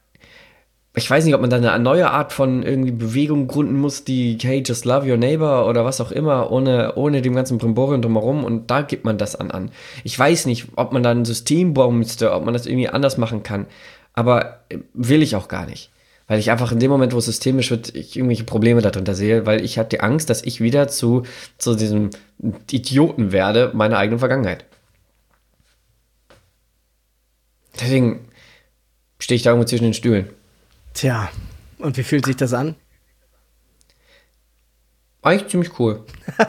ich weiß nicht, ob man da eine neue Art von irgendwie Bewegung gründen muss, die, hey, just love your neighbor oder was auch immer, ohne, ohne dem ganzen Brimborium drumherum, und da gibt man das an an. Ich weiß nicht, ob man da ein System bauen müsste, ob man das irgendwie anders machen kann, aber will ich auch gar nicht. Weil ich einfach in dem Moment, wo es systemisch wird, ich irgendwelche Probleme darunter sehe, weil ich hatte die Angst, dass ich wieder zu, zu diesem Idioten werde, meiner eigenen Vergangenheit. Deswegen stehe ich da irgendwo zwischen den Stühlen. Tja, und wie fühlt sich das an? Eigentlich ziemlich cool.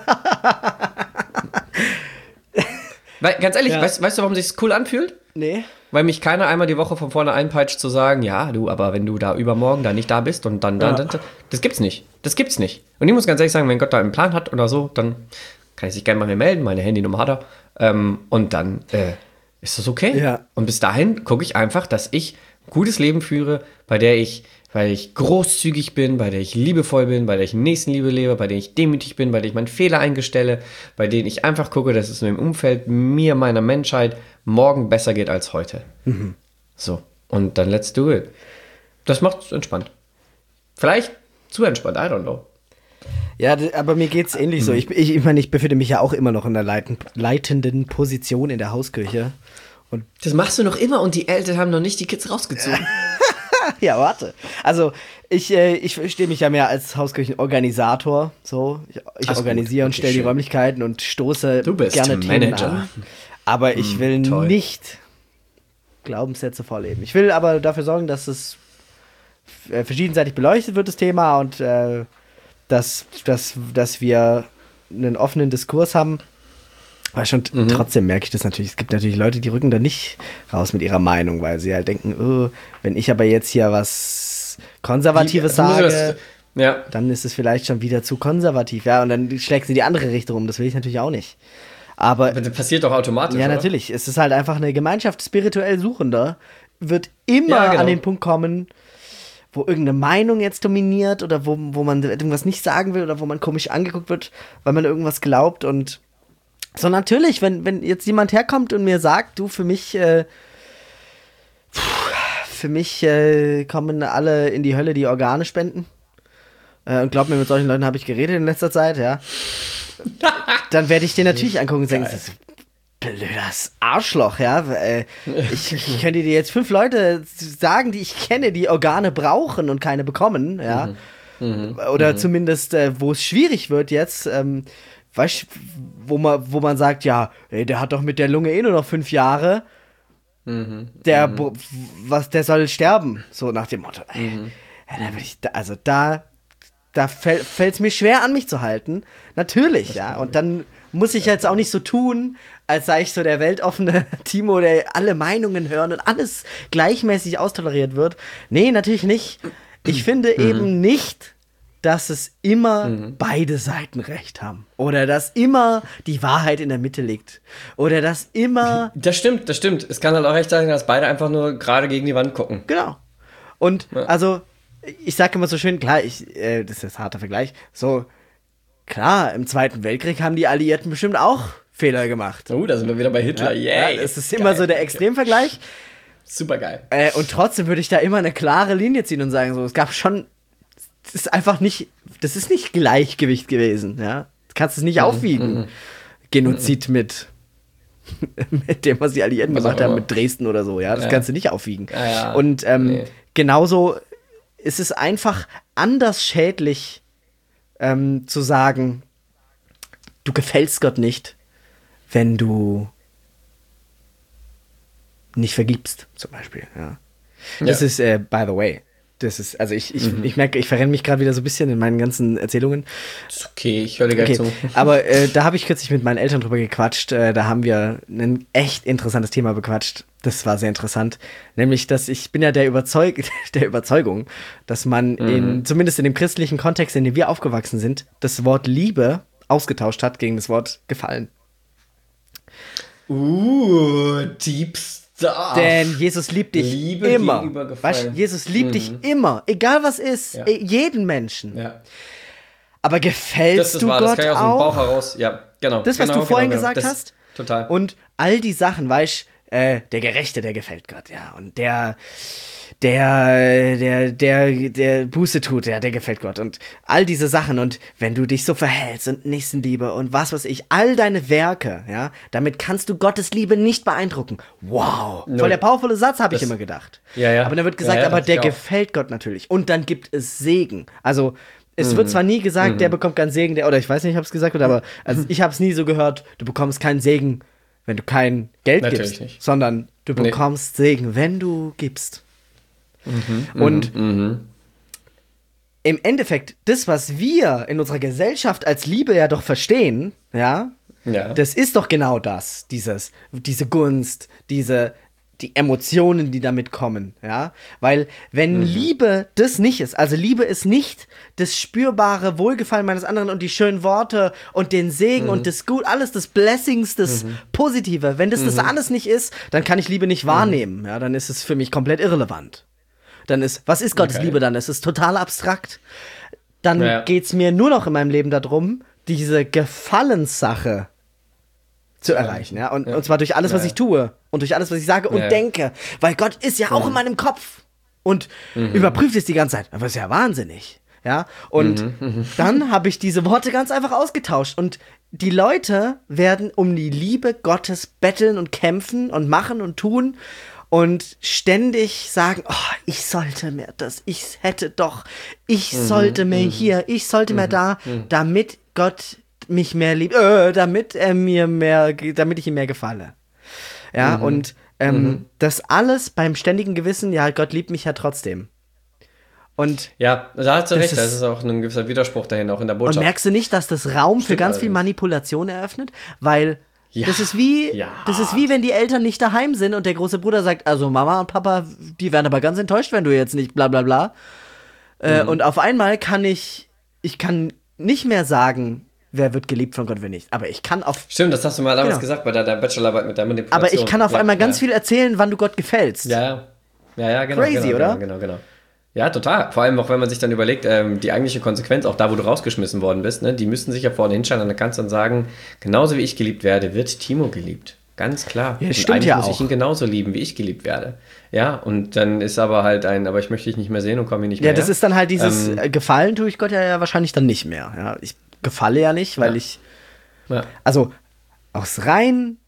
Weil, ganz ehrlich, ja. weißt, weißt du, warum sich das cool anfühlt? Nee. Weil mich keiner einmal die Woche von vorne einpeitscht zu sagen, ja, du, aber wenn du da übermorgen da nicht da bist und dann, dann, ja. dann, das gibt's nicht. Das gibt's nicht. Und ich muss ganz ehrlich sagen, wenn Gott da einen Plan hat oder so, dann kann ich sich gerne bei mir melden, meine Handynummer hat er. Ähm, und dann äh, ist das okay. Ja. Und bis dahin gucke ich einfach, dass ich ein gutes Leben führe, bei der ich, weil ich großzügig bin, bei der ich liebevoll bin, bei der ich Nächstenliebe lebe, bei der ich demütig bin, bei der ich meinen Fehler eingestelle, bei denen ich einfach gucke, dass es in dem Umfeld mir, meiner Menschheit morgen besser geht als heute. Mhm. So, und dann let's do it. Das macht's entspannt. Vielleicht zu entspannt, I don't know. Ja, aber mir geht's ähnlich mhm. so. Ich, ich, ich meine, ich befinde mich ja auch immer noch in der leiten, leitenden Position in der Hauskirche. Und das machst du noch immer und die Eltern haben noch nicht die Kids rausgezogen. Ja, warte. Also, ich, äh, ich verstehe mich ja mehr als Hauskirchenorganisator. So, ich, ich organisiere und stelle die Räumlichkeiten und stoße du bist gerne Manager. Themen an. Aber ich will mm, nicht Glaubenssätze vorleben. Ich will aber dafür sorgen, dass es äh, verschiedenseitig beleuchtet wird, das Thema, und äh, dass, dass, dass wir einen offenen Diskurs haben. Aber schon mhm. trotzdem merke ich das natürlich. Es gibt natürlich Leute, die rücken da nicht raus mit ihrer Meinung, weil sie halt denken, oh, wenn ich aber jetzt hier was Konservatives die, sage, das, ja. dann ist es vielleicht schon wieder zu konservativ. Ja, und dann schlägt sie die andere Richtung um. Das will ich natürlich auch nicht. Aber, aber das passiert doch automatisch, Ja, oder? natürlich. Es ist halt einfach eine Gemeinschaft spirituell Suchender. Wird immer ja, genau. an den Punkt kommen, wo irgendeine Meinung jetzt dominiert oder wo, wo man irgendwas nicht sagen will oder wo man komisch angeguckt wird, weil man irgendwas glaubt. Und so natürlich, wenn, wenn jetzt jemand herkommt und mir sagt, du, für mich, äh, für mich äh, kommen alle in die Hölle, die Organe spenden. Äh, und glaub mir, mit solchen Leuten habe ich geredet in letzter Zeit, ja. Dann werde ich den natürlich angucken und denken, blödes Arschloch, ja. Äh, ich, ich könnte dir jetzt fünf Leute sagen, die ich kenne, die Organe brauchen und keine bekommen, ja. Mhm. Mhm. Oder mhm. zumindest, äh, wo es schwierig wird jetzt, ähm, weißt, wo man, wo man sagt, ja, ey, der hat doch mit der Lunge eh nur noch fünf Jahre. Mhm. Der, mhm. was, der soll sterben. So nach dem Motto. Ey, mhm. ja, da ich, also da, da fällt es mir schwer, an mich zu halten. Natürlich, das ja. Und dann muss ich jetzt auch nicht so tun, als sei ich so der weltoffene Timo, der alle Meinungen hören und alles gleichmäßig austoleriert wird. Nee, natürlich nicht. Ich finde mhm. eben nicht, dass es immer mhm. beide Seiten recht haben. Oder dass immer die Wahrheit in der Mitte liegt. Oder dass immer... Das stimmt, das stimmt. Es kann halt auch recht sein, dass beide einfach nur gerade gegen die Wand gucken. Genau. Und ja. also, ich sage immer so schön, klar, ich, äh, das ist jetzt ein harter Vergleich, so, klar, im Zweiten Weltkrieg haben die Alliierten bestimmt auch Fehler gemacht. Oh, da sind wir wieder bei Hitler, ja, yay. Es ist immer so der Extremvergleich. Super geil. Äh, und trotzdem würde ich da immer eine klare Linie ziehen und sagen, so, es gab schon, das ist einfach nicht, das ist nicht Gleichgewicht gewesen, ja. Du kannst es nicht mhm. aufwiegen. Mhm. Genozid mhm. mit, mit dem, was die Alliierten was gemacht haben, mit Dresden oder so, ja. Das ja. kannst du nicht aufwiegen. Ja, ja. Und ähm, nee. genauso ist es einfach anders schädlich, ähm, zu sagen, du gefällst Gott nicht, wenn du nicht vergibst, zum Beispiel. Ja. Das ja. ist, äh, by the way, das ist, also ich, ich, mhm. ich merke, ich verrenne mich gerade wieder so ein bisschen in meinen ganzen Erzählungen. Ist okay, ich höre dir gleich okay. zu. Aber äh, da habe ich kürzlich mit meinen Eltern drüber gequatscht, äh, da haben wir ein echt interessantes Thema bequatscht. Das war sehr interessant. Nämlich, dass ich bin ja der, Überzeug der Überzeugung, dass man mhm. in, zumindest in dem christlichen Kontext, in dem wir aufgewachsen sind, das Wort Liebe ausgetauscht hat gegen das Wort Gefallen. Uh, deep stuff. Denn Jesus liebt dich Liebe immer. gegenüber Gefallen. Weißt, Jesus liebt mhm. dich immer, egal was ist, ja. jeden Menschen. Ja. Aber gefällst das du wahr, Gott das kann ich aus auch? dem Bauch heraus. Ja, genau. Das, was genau, du vorhin genau, gesagt genau. hast. Total. Und all die Sachen, weißt äh, der Gerechte, der gefällt Gott, ja. Und der, der, der, der, der Buße tut, ja, der gefällt Gott. Und all diese Sachen. Und wenn du dich so verhältst und Nächstenliebe und was weiß ich, all deine Werke, ja, damit kannst du Gottes Liebe nicht beeindrucken. Wow. No. Voll der powervolle Satz, habe ich immer gedacht. Ja, ja. Aber dann wird gesagt, ja, ja, aber der gefällt Gott natürlich. Und dann gibt es Segen. Also, es mhm. wird zwar nie gesagt, mhm. der bekommt keinen Segen, der, oder ich weiß nicht, ich habe es gesagt, oder, aber also ich habe es nie so gehört, du bekommst keinen Segen, wenn du kein Geld Natürlich gibst, nicht. Sondern du bekommst nee. Segen, wenn du gibst. Mhm, und mhm. im Endeffekt, das, was wir in unserer Gesellschaft als Liebe ja doch verstehen, ja, ja. das ist doch genau das, dieses, diese Gunst, diese, die Emotionen, die damit kommen, ja, weil wenn mhm. Liebe das nicht ist, also Liebe ist nicht das spürbare Wohlgefallen meines anderen und die schönen Worte und den Segen mhm. und das Gut, alles das Blessings, das mhm. Positive, wenn das mhm. das alles nicht ist, dann kann ich Liebe nicht mhm. wahrnehmen, ja, dann ist es für mich komplett irrelevant. Dann ist, was ist Gottes okay. Liebe dann? Es ist total abstrakt. Dann ja. geht's mir nur noch in meinem Leben darum, diese Gefallenssache zu erreichen, ja, und, ja. und zwar durch alles, was ja. ich tue und durch alles, was ich sage und ja. denke, weil Gott ist ja auch mhm. in meinem Kopf und mhm. überprüft es die ganze Zeit, aber ist ja wahnsinnig, ja, und mhm. dann habe ich diese Worte ganz einfach ausgetauscht und die Leute werden um die Liebe Gottes betteln und kämpfen und machen und tun und ständig sagen, oh, ich sollte mehr das, ich hätte doch, ich mhm. sollte mehr mhm. hier, ich sollte mhm. mehr da, mhm. damit Gott mich mehr liebt, äh, damit er mir mehr, damit ich ihm mehr gefalle. Ja, mhm. und ähm, mhm. das alles beim ständigen Gewissen, ja, Gott liebt mich ja trotzdem. Und ja, da hast du recht, da ist auch ein gewisser Widerspruch dahin, auch in der Botschaft. Und merkst du nicht, dass das Raum Stimmt für ganz allerdings. viel Manipulation eröffnet? Weil ja. das ist wie, ja. das ist wie, wenn die Eltern nicht daheim sind und der große Bruder sagt, also Mama und Papa, die werden aber ganz enttäuscht, wenn du jetzt nicht bla bla bla. Mhm. Äh, und auf einmal kann ich, ich kann nicht mehr sagen, wer wird geliebt von Gott, wer nicht. Aber ich kann auf... Stimmt, das hast du mal damals genau. gesagt bei deiner Bachelorarbeit mit der Manipulation. Aber ich kann auf ja, einmal ganz ja. viel erzählen, wann du Gott gefällst. Ja, ja. Ja, ja, genau. Crazy, genau, oder? Genau, genau, genau. Ja, total. Vor allem auch, wenn man sich dann überlegt, ähm, die eigentliche Konsequenz, auch da, wo du rausgeschmissen worden bist, ne, die müssten sich ja vorne hinstellen und dann kannst du dann sagen, genauso wie ich geliebt werde, wird Timo geliebt. Ganz klar. Ja, und stimmt eigentlich ja muss auch. ich ihn genauso lieben, wie ich geliebt werde. Ja, und dann ist aber halt ein, aber ich möchte dich nicht mehr sehen und komme hier nicht ja, mehr Ja, das her. ist dann halt dieses, ähm, Gefallen tue ich Gott ja, ja wahrscheinlich dann nicht mehr. Ja, ich gefalle ja nicht, weil ja. ich, ja. also aus rein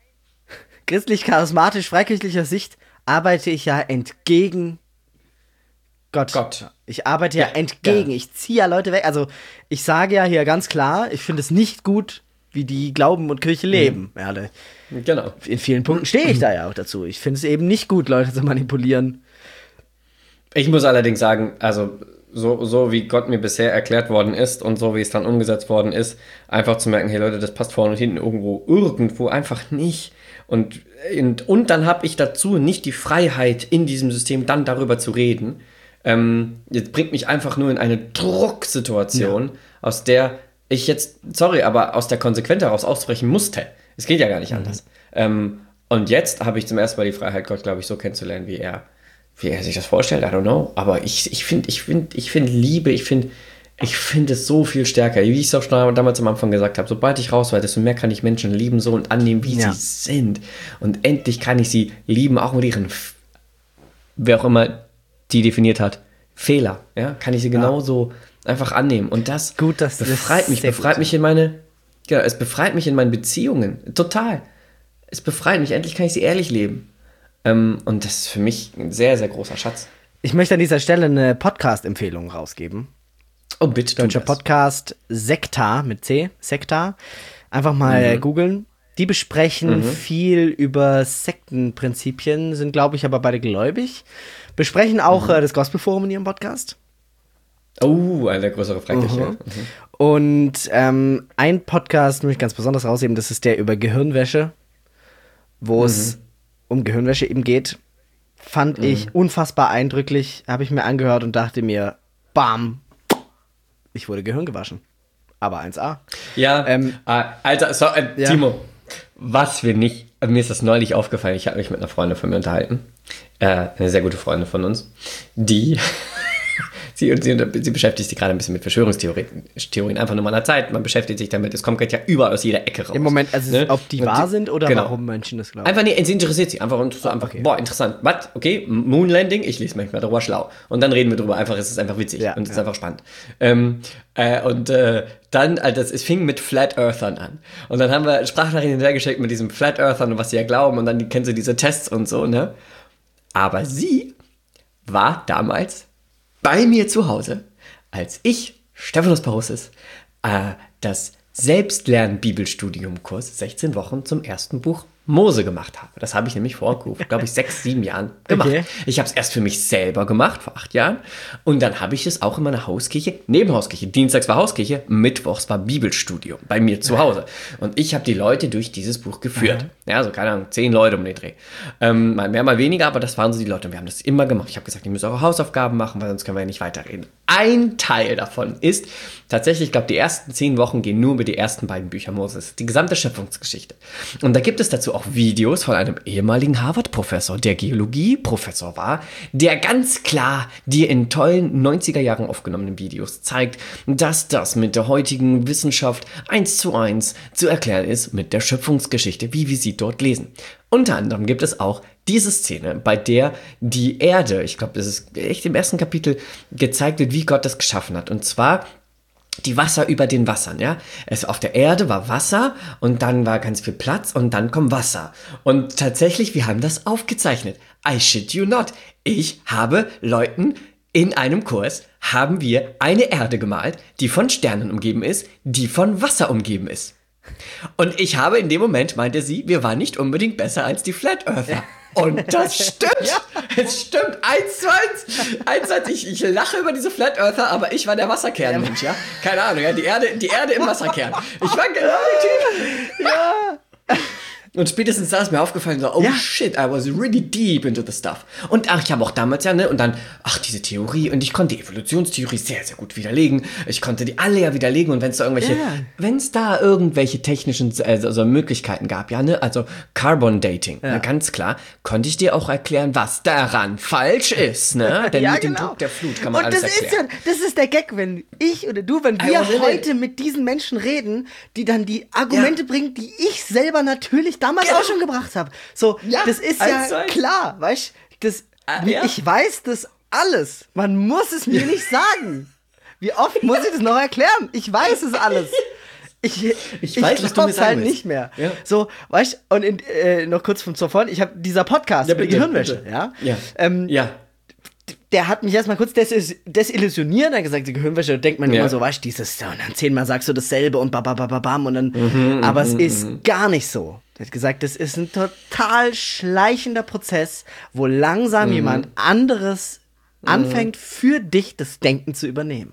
christlich-charismatisch-freikirchlicher Sicht arbeite ich ja entgegen Gott. Gott. Ich arbeite ja, ja entgegen. Ja. Ich ziehe ja Leute weg. Also ich sage ja hier ganz klar, ich finde es nicht gut, wie die Glauben und Kirche leben. Mhm. Ja, da, genau. In vielen Punkten stehe ich da ja auch dazu. Ich finde es eben nicht gut, Leute zu manipulieren. Ich muss allerdings sagen, also so, so wie Gott mir bisher erklärt worden ist und so wie es dann umgesetzt worden ist, einfach zu merken, hey Leute, das passt vorne und hinten irgendwo, irgendwo einfach nicht. Und, und, und dann habe ich dazu nicht die Freiheit, in diesem System dann darüber zu reden. ähm, jetzt bringt mich einfach nur in eine Drucksituation, ja. aus der ich jetzt, sorry, aber aus der Konsequenz heraus ausbrechen musste. Es geht ja gar nicht mhm. anders. Ähm, und jetzt habe ich zum ersten Mal die Freiheit, Gott, glaube ich, so kennenzulernen, wie er, wie er sich das vorstellt. I don't know. Aber ich, ich finde, ich finde, ich finde Liebe, ich finde, ich finde es so viel stärker. Wie ich es auch schon damals am Anfang gesagt habe, sobald ich raus war, desto mehr kann ich Menschen lieben so und annehmen, wie ja. sie sind. Und endlich kann ich sie lieben, auch mit ihren, wer auch immer die definiert hat, Fehler. Ja, kann ich sie genauso ja. einfach annehmen. Und das gut, das befreit mich, befreit mich in meine, ja, es befreit mich in meinen Beziehungen. Total. Es befreit mich. Endlich kann ich sie ehrlich leben. Ähm, und das ist für mich ein sehr, sehr großer Schatz. Ich möchte an dieser Stelle eine Podcast-Empfehlung rausgeben. Oh, bitte. Deutscher Podcast Sekta mit C, Sekta. Einfach mal mhm. googeln. Die besprechen mhm. viel über Sektenprinzipien, sind, glaube ich, aber beide gläubig. Besprechen auch mhm. äh, das Gospelforum in ihrem Podcast. Oh, eine größere Frage. Mhm. Mhm. Und ähm, ein Podcast möchte ich ganz besonders rausheben, das ist der über Gehirnwäsche, wo mhm. es um Gehirnwäsche eben geht. Fand mhm. ich unfassbar eindrücklich, habe ich mir angehört und dachte mir, bam, ich wurde Gehirn gewaschen. Aber eins A. Ja, ähm, äh, Alter, so, äh, ja. Timo, was wir nicht, mir ist das neulich aufgefallen, ich habe mich mit einer Freundin von mir unterhalten, äh, eine sehr gute Freundin von uns, die, sie, sie, sie beschäftigt sich gerade ein bisschen mit Verschwörungstheorien, Theorien, einfach nur mal einer Zeit, man beschäftigt sich damit, es kommt ja überall aus jeder Ecke raus. Im Moment, also ne? ob die Und wahr die, sind oder genau. warum Menschen das glauben. Einfach, nee, sie interessiert sich, einfach, und so einfach okay. boah, interessant, was, okay, Moonlanding, ich lese manchmal darüber schlau. Und dann reden wir drüber, einfach, es ist einfach witzig ja, und es ja. ist einfach spannend. Ähm, äh, und äh, dann, also es fing mit Flat Earthern an. Und dann haben wir Sprachnachrichten hinterhergeschickt mit diesem Flat Earthern und was sie ja glauben und dann kennst du diese Tests und so, ne? Aber sie war damals bei mir zu Hause, als ich, Stephanus Parussis, äh, das Selbstlern-Bibelstudium-Kurs sechzehn Wochen zum ersten Buch Mose gemacht habe. Das habe ich nämlich vor, glaube ich, sechs, sieben Jahren gemacht. Okay. Ich habe es erst für mich selber gemacht, vor acht Jahren. Und dann habe ich es auch in meiner Hauskirche, Nebenhauskirche. Dienstags war Hauskirche, mittwochs war Bibelstudium bei mir zu Hause. Und ich habe die Leute durch dieses Buch geführt. Mhm. Ja, so keine Ahnung, zehn Leute um den Dreh. Ähm, mal mehr, mal weniger, aber das waren so die Leute. Und wir haben das immer gemacht. Ich habe gesagt, ihr müsst eure Hausaufgaben machen, weil sonst können wir ja nicht weiterreden. Ein Teil davon ist tatsächlich, ich glaube, die ersten zehn Wochen gehen nur über die ersten beiden Bücher Moses. Die gesamte Schöpfungsgeschichte. Und da gibt es dazu auch Videos von einem ehemaligen Harvard-Professor, der Geologie-Professor war, der ganz klar dir in tollen neunziger Jahren aufgenommenen Videos zeigt, dass das mit der heutigen Wissenschaft eins zu eins zu erklären ist mit der Schöpfungsgeschichte, wie wir sie dort lesen. Unter anderem gibt es auch diese Szene, bei der die Erde, ich glaube, das ist echt im ersten Kapitel, gezeigt wird, wie Gott das geschaffen hat. Und zwar die Wasser über den Wassern, ja. Es, auf der Erde war Wasser und dann war ganz viel Platz und dann kommt Wasser. Und tatsächlich, wir haben das aufgezeichnet. I shit you not. Ich habe Leuten in einem Kurs, haben wir eine Erde gemalt, die von Sternen umgeben ist, die von Wasser umgeben ist. Und ich habe in dem Moment, meinte sie, wir waren nicht unbedingt besser als die Flat Earther. Und das stimmt. Ja. Es stimmt. Eins zu eins. Eins zu eins. Ich, ich lache über diese Flat Earther, aber ich war der Wasserkernmensch, ja? Keine Ahnung, ja? Die Erde, die Erde im Wasserkern. Ich war genau der Typ. Ja. Und spätestens da ist mir aufgefallen, so, oh ja. shit, I was really deep into the stuff. Und ach, ich habe auch damals ja, ne, und dann, ach, diese Theorie, und ich konnte die Evolutionstheorie sehr, sehr gut widerlegen. Ich konnte die alle ja widerlegen, und wenn es da irgendwelche, yeah. wenn es da irgendwelche technischen, also Möglichkeiten gab, ja, ne, also Carbon Dating, ja. ne, ganz klar, konnte ich dir auch erklären, was daran falsch ist, ne, denn ja, mit genau. dem Druck der Flut kann man und alles das erklären. Ist ja, das ist der Gag, wenn ich oder du, wenn wir also, heute mit diesen Menschen reden, die dann die Argumente ja. bringen, die ich selber natürlich damals genau. auch schon gebracht habe. So, ja, das ist ja sein. Klar, weißt du? Ah, ja. Ich weiß das alles. Man muss es mir ja. nicht sagen. Wie oft muss ich das noch erklären? Ich weiß es alles. Ich, ich, ich weiß, was du mir sagen halt willst. Nicht mehr. Ja. So, weißt du, und in, äh, noch kurz vom Zuvor, ich habe dieser Podcast ja, über die Gehirnwäsche, ja? Ja. Ähm, ja. Der hat mich erstmal kurz des- desillusioniert, er hat gesagt, die Gehirnwäsche, da denkt man ja. immer so, weißt du, dieses, und dann zehnmal sagst du dasselbe und babababam und dann, mhm, aber mhm, es ist mhm. gar nicht so. Er hat gesagt, das ist ein total schleichender Prozess, wo langsam mhm. jemand anderes mhm. anfängt, für dich das Denken zu übernehmen.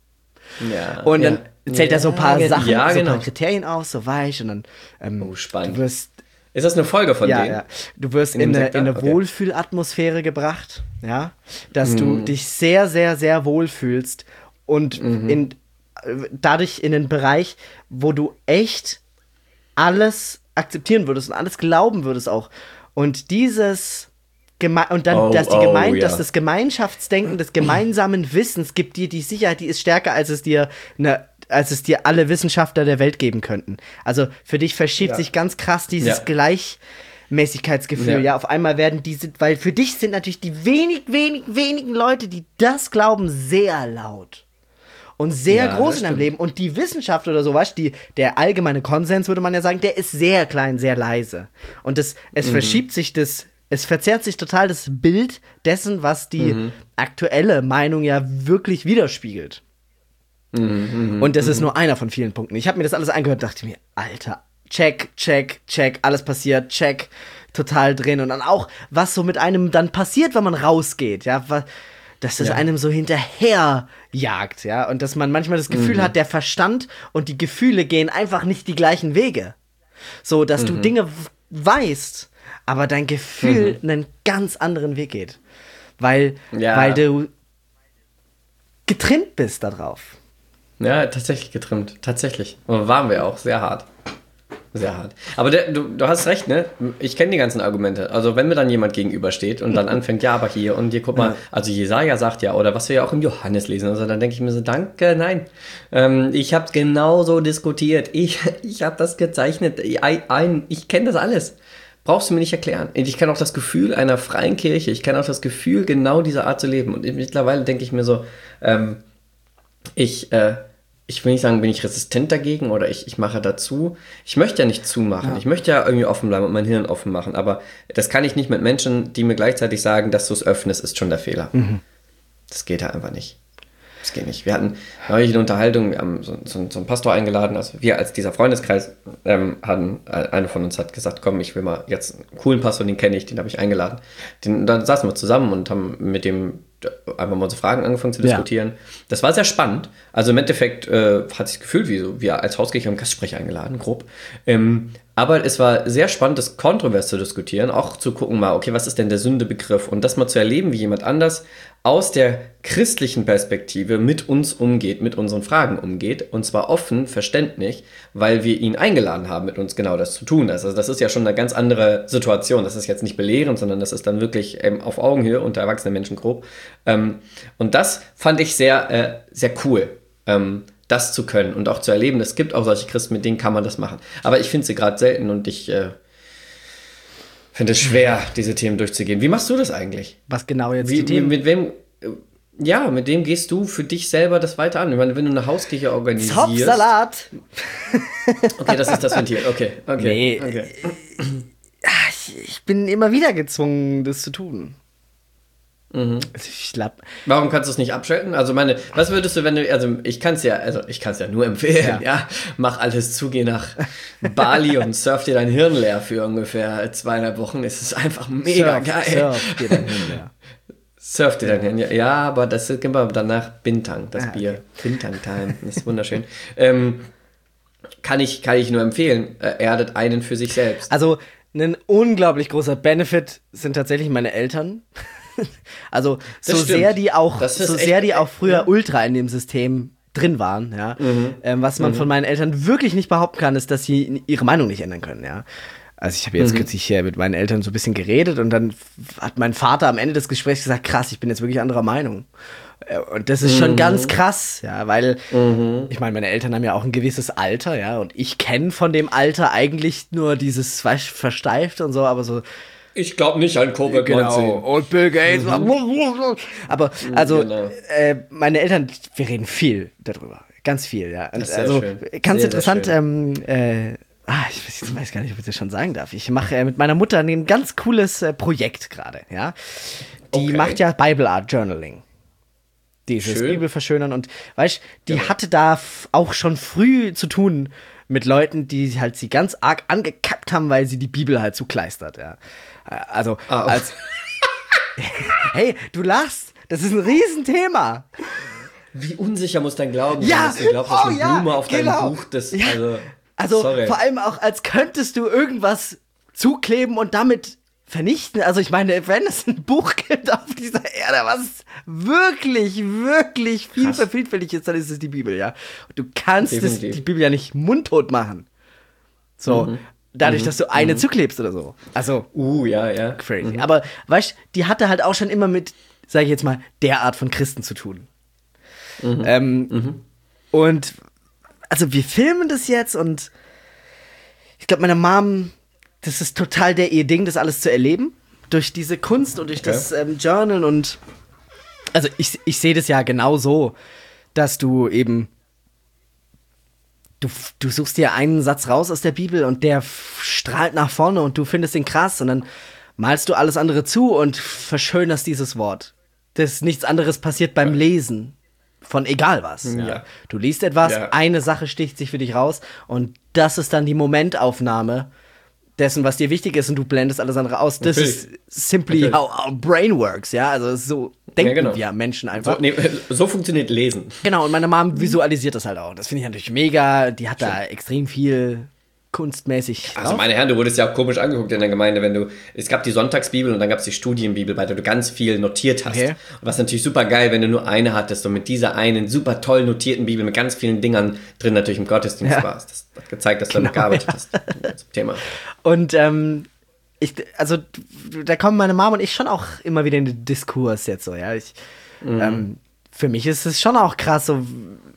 Ja. Und dann ja. zählt er so ein paar ja, Sachen, ja, so ein genau. paar Kriterien aus, so weich und dann, ähm, oh, spannend. du wirst Ist das eine Folge von ja, denen? Ja, du wirst in, in eine, in eine okay. Wohlfühlatmosphäre gebracht, ja, dass mhm. du dich sehr, sehr, sehr wohlfühlst und mhm. in, dadurch in einen Bereich, wo du echt alles akzeptieren würdest und alles glauben würdest auch. Und dieses Geme- und dann, oh, dass die oh, Gemein- ja. dass das Gemeinschaftsdenken des gemeinsamen Wissens gibt dir die Sicherheit, die ist stärker, als es dir eine als es dir alle Wissenschaftler der Welt geben könnten. Also für dich verschiebt ja. sich ganz krass dieses ja. Gleichmäßigkeitsgefühl. Ja. ja, auf einmal werden diese, weil für dich sind natürlich die wenig, wenig, wenigen Leute, die das glauben, sehr laut. Und sehr ja, groß in deinem Leben. Und die Wissenschaft oder sowas, die, der allgemeine Konsens, würde man ja sagen, der ist sehr klein, sehr leise. Und das, es mhm. verschiebt sich das, es verzerrt sich total das Bild dessen, was die mhm. aktuelle Meinung ja wirklich widerspiegelt. Mhm, und das mhm. ist nur einer von vielen Punkten. Ich habe mir das alles angehört und dachte mir, Alter, check, check, check, alles passiert, check, total drin. Und dann auch, was so mit einem dann passiert, wenn man rausgeht, ja, dass das ja. einem so hinterherjagt, ja, und dass man manchmal das Gefühl mhm. hat, der Verstand und die Gefühle gehen einfach nicht die gleichen Wege. So, dass mhm. du Dinge weißt, aber dein Gefühl mhm. einen ganz anderen Weg geht. Weil, ja. weil du getrimmt bist darauf. Ja, tatsächlich getrimmt. Tatsächlich. Und waren wir auch. Sehr hart. Sehr hart. Aber der, du, du hast recht, ne? Ich kenne die ganzen Argumente. Also wenn mir dann jemand gegenübersteht und dann anfängt, ja, aber hier und hier, guck mal, also Jesaja sagt ja, oder was wir ja auch im Johannes lesen, also dann denke ich mir so, danke, nein. Ähm, ich habe genauso diskutiert. Ich, ich habe das gezeichnet. Ich, ich kenne das alles. Brauchst du mir nicht erklären. Ich kenne auch das Gefühl einer freien Kirche. Ich kenne auch das Gefühl, genau dieser Art zu leben. Und mittlerweile denke ich mir so, ähm, Ich, äh, ich will nicht sagen, bin ich resistent dagegen oder ich, ich mache dazu. Ich möchte ja nicht zumachen. Ja. Ich möchte ja irgendwie offen bleiben und mein Hirn offen machen. Aber das kann ich nicht mit Menschen, die mir gleichzeitig sagen, dass du es öffnest, ist schon der Fehler. Mhm. Das geht halt einfach nicht. Das geht nicht. Wir hatten neulich eine Unterhaltung, wir haben so, so, so einen Pastor eingeladen. Also wir als dieser Freundeskreis ähm, hatten, eine von uns hat gesagt, komm, ich will mal jetzt einen coolen Pastor, den kenne ich, den habe ich eingeladen. Den, dann saßen wir zusammen und haben mit dem einfach mal unsere Fragen angefangen zu diskutieren. Ja. Das war sehr spannend. Also im Endeffekt äh, hat sich gefühlt, wie so, wir als Hauskirche haben Gastsprecher eingeladen, grob. Ähm, aber es war sehr spannend, das kontrovers zu diskutieren, auch zu gucken mal, okay, was ist denn der Sündebegriff? Und das mal zu erleben, wie jemand anders aus der christlichen Perspektive mit uns umgeht, mit unseren Fragen umgeht. Und zwar offen, verständlich, weil wir ihn eingeladen haben, mit uns genau das zu tun. Also das ist ja schon eine ganz andere Situation. Das ist jetzt nicht belehrend, sondern das ist dann wirklich ähm, auf Augenhöhe unter erwachsenen Menschen grob. Ähm, und das fand ich sehr, äh, sehr cool, ähm, das zu können und auch zu erleben. Es gibt auch solche Christen, mit denen kann man das machen. Aber ich finde sie gerade selten und ich äh, finde es schwer, diese Themen durchzugehen. Wie machst du das eigentlich? Was genau jetzt Wie, die Themen? Mit, mit wem... Ja, mit dem gehst du für dich selber das weiter an. Ich meine, wenn du eine Hauskirche organisierst... Zopfsalat! Okay, das ist das Ventil. Okay, okay. Nee, okay. Ich, ich bin immer wieder gezwungen, das zu tun. Mhm. Ich glaub, Warum kannst du es nicht abschalten? Also meine, was würdest du, wenn du, also ich kann es ja, also ich kann es ja nur empfehlen, ja. ja. Mach alles zu, geh nach Bali und surf dir dein Hirn leer für ungefähr zweieinhalb Wochen. Es ist einfach mega surf, geil. Surf dir dein Hirn leer. Surf dir dein Hirn leer. Ja, aber das ist immer danach Bintang, das ah, Bier. Okay. Bintang-Time, das ist wunderschön. ähm, kann ich, kann ich nur empfehlen. Äh, erdet einen für sich selbst. Also ein unglaublich großer Benefit sind tatsächlich meine Eltern. Also so sehr die auch so sehr die auch früher ja. ultra in dem System drin waren, ja. Mhm. Ähm, was man mhm. von meinen Eltern wirklich nicht behaupten kann, ist, dass sie ihre Meinung nicht ändern können, ja. Also ich habe jetzt mhm. kürzlich hier mit meinen Eltern so ein bisschen geredet und dann hat mein Vater am Ende des Gesprächs gesagt, krass, ich bin jetzt wirklich anderer Meinung. Und das ist schon mhm. ganz krass, ja, weil mhm. ich meine, meine Eltern haben ja auch ein gewisses Alter, ja, und ich kenne von dem Alter eigentlich nur dieses versteift und so, aber so ich glaube nicht an Covid neunzehn. Genau, und Bill Gates. Mhm. Aber, also, genau. äh, meine Eltern, wir reden viel darüber. Ganz viel, ja. Und, also, schön. Ganz sehr, interessant, sehr ähm, äh, ah, ich weiß, ich weiß gar nicht, ob ich das schon sagen darf. Ich mache äh, mit meiner Mutter ein ganz cooles äh, Projekt gerade, ja. Die okay. macht ja Bible Art Journaling. Dieses Schön. Bibel verschönern und, weißt, die ja. hatte da f- auch schon früh zu tun mit Leuten, die halt sie ganz arg angekackt haben, weil sie die Bibel halt zugleistert, ja. Also, ah, okay. als hey, du lachst, das ist ein Riesenthema. Wie unsicher muss dein Glauben sein, ja. dass du glaubst, dass oh, eine ja, Blume auf genau. deinem Buch, das, ja. also, also sorry. Vor allem auch, als könntest du irgendwas zukleben und damit vernichten. Also ich meine, wenn es ein Buch gibt auf dieser Erde, was wirklich, wirklich viel vielfältig ist, dann ist es die Bibel, ja. Und du kannst es, die Bibel ja nicht mundtot machen. So, mhm. dadurch, mhm. dass du eine mhm. zuklebst oder so. Also, uh, ja, ja. Crazy. Mhm. Aber, weißt du, die hatte halt auch schon immer mit, sag ich jetzt mal, der Art von Christen zu tun. Mhm. Ähm, mhm. Und, also wir filmen das jetzt und ich glaube, meine Mom, das ist total der ihr Ding, das alles zu erleben. Durch diese Kunst und durch okay. das ähm, Journal und also ich, ich sehe das ja genau so, dass du eben du, du suchst dir einen Satz raus aus der Bibel und der strahlt nach vorne und du findest ihn krass und dann malst du alles andere zu und verschönerst dieses Wort. Das nichts anderes passiert beim Lesen von egal was. Ja. Ja. Du liest etwas, ja. eine Sache sticht sich für dich raus und das ist dann die Momentaufnahme dessen, was dir wichtig ist und du blendest alles andere aus. Das Natürlich. ist simply Natürlich. how our brain works, ja, also so denken ja, genau. wir Menschen einfach. So, nee, so funktioniert Lesen. Genau, und meine Mom visualisiert das halt auch. Das finde ich natürlich mega, die hat Schön. da extrem viel kunstmäßig Also drauf. Meine Herren, du wurdest ja auch komisch angeguckt in der Gemeinde, wenn du, es gab die Sonntagsbibel und dann gab es die Studienbibel, bei der du ganz viel notiert hast. Okay. Und was natürlich super geil, wenn du nur eine hattest und mit dieser einen super toll notierten Bibel mit ganz vielen Dingern drin natürlich im Gottesdienst ja. warst. Das hat gezeigt, dass du genau, damit gearbeitet ja. hast zum Thema. Und ähm, ich, also da kommen meine Mom und ich schon auch immer wieder in den Diskurs jetzt so, ja. Ich, mhm. ähm, für mich ist es schon auch krass, so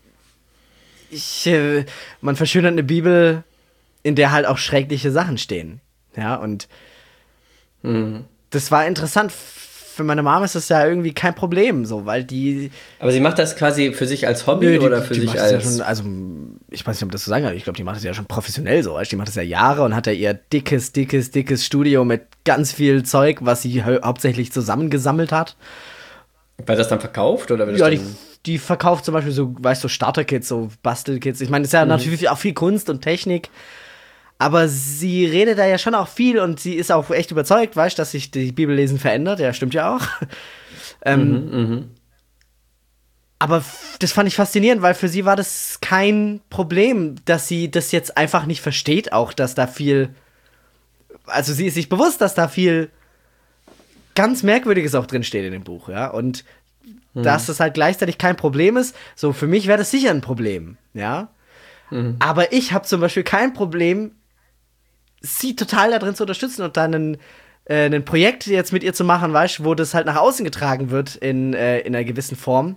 ich, äh, man verschönert eine Bibel, in der halt auch schreckliche Sachen stehen. Ja, und mhm. das war interessant. Für meine Mama ist das ja irgendwie kein Problem, so, weil die... Aber sie macht das quasi für sich als Hobby Nö, die, oder für die sich macht als... Das ja schon, also, ich weiß nicht, ob das so sagen kann, ich glaube, die macht das ja schon professionell so. Die macht das ja Jahre und hat ja ihr dickes, dickes, dickes Studio mit ganz viel Zeug, was sie hau- hauptsächlich zusammengesammelt hat. Weil das dann verkauft? Oder wird ja, das die, die verkauft zum Beispiel so, weißt du, so Starter-Kits, so Bastelkits. Ich meine, das ist ja mhm. natürlich auch viel Kunst und Technik. Aber sie redet da ja schon auch viel und sie ist auch echt überzeugt, weißt du, dass sich die Bibellesen verändert. Ja, stimmt ja auch. ähm, mhm, mh. Aber f- das fand ich faszinierend, weil für sie war das kein Problem, dass sie das jetzt einfach nicht versteht, auch, dass da viel. Also, sie ist sich bewusst, dass da viel ganz Merkwürdiges auch drinsteht in dem Buch, ja. Und mhm. dass das halt gleichzeitig kein Problem ist. So, für mich wäre das sicher ein Problem, ja. Mhm. Aber ich habe zum Beispiel kein Problem, sie total da drin zu unterstützen und dann ein, äh, ein Projekt jetzt mit ihr zu machen, weißt du, wo das halt nach außen getragen wird in, äh, in einer gewissen Form.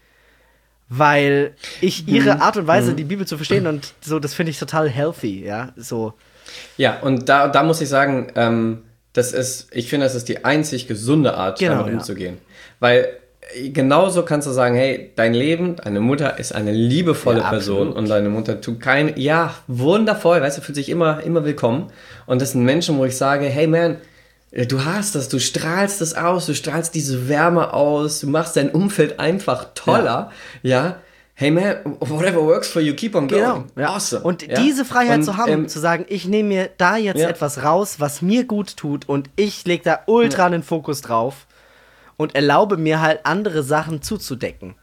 Weil ich ihre Art und Weise, mhm. die Bibel zu verstehen und so, das finde ich total healthy, ja, so. Ja, und da, da muss ich sagen, ähm, das ist, ich finde, das ist die einzig gesunde Art, genau, damit ja. umzugehen. Weil genauso kannst du sagen, hey, dein Leben, deine Mutter ist eine liebevolle ja, Person und deine Mutter tut kein, ja, wundervoll, weißt du, fühlt sich immer, immer willkommen. Und das sind Menschen, wo ich sage, hey man, du hast das, du strahlst das aus, du strahlst diese Wärme aus, du machst dein Umfeld einfach toller, ja. ja. Hey man, whatever works for you, keep on going. Genau, ja. Awesome. Und ja? diese Freiheit und, zu haben, ähm, zu sagen, ich nehme mir da jetzt ja. etwas raus, was mir gut tut und ich lege da ultra ja. den Fokus drauf. Und erlaube mir halt, andere Sachen zuzudecken.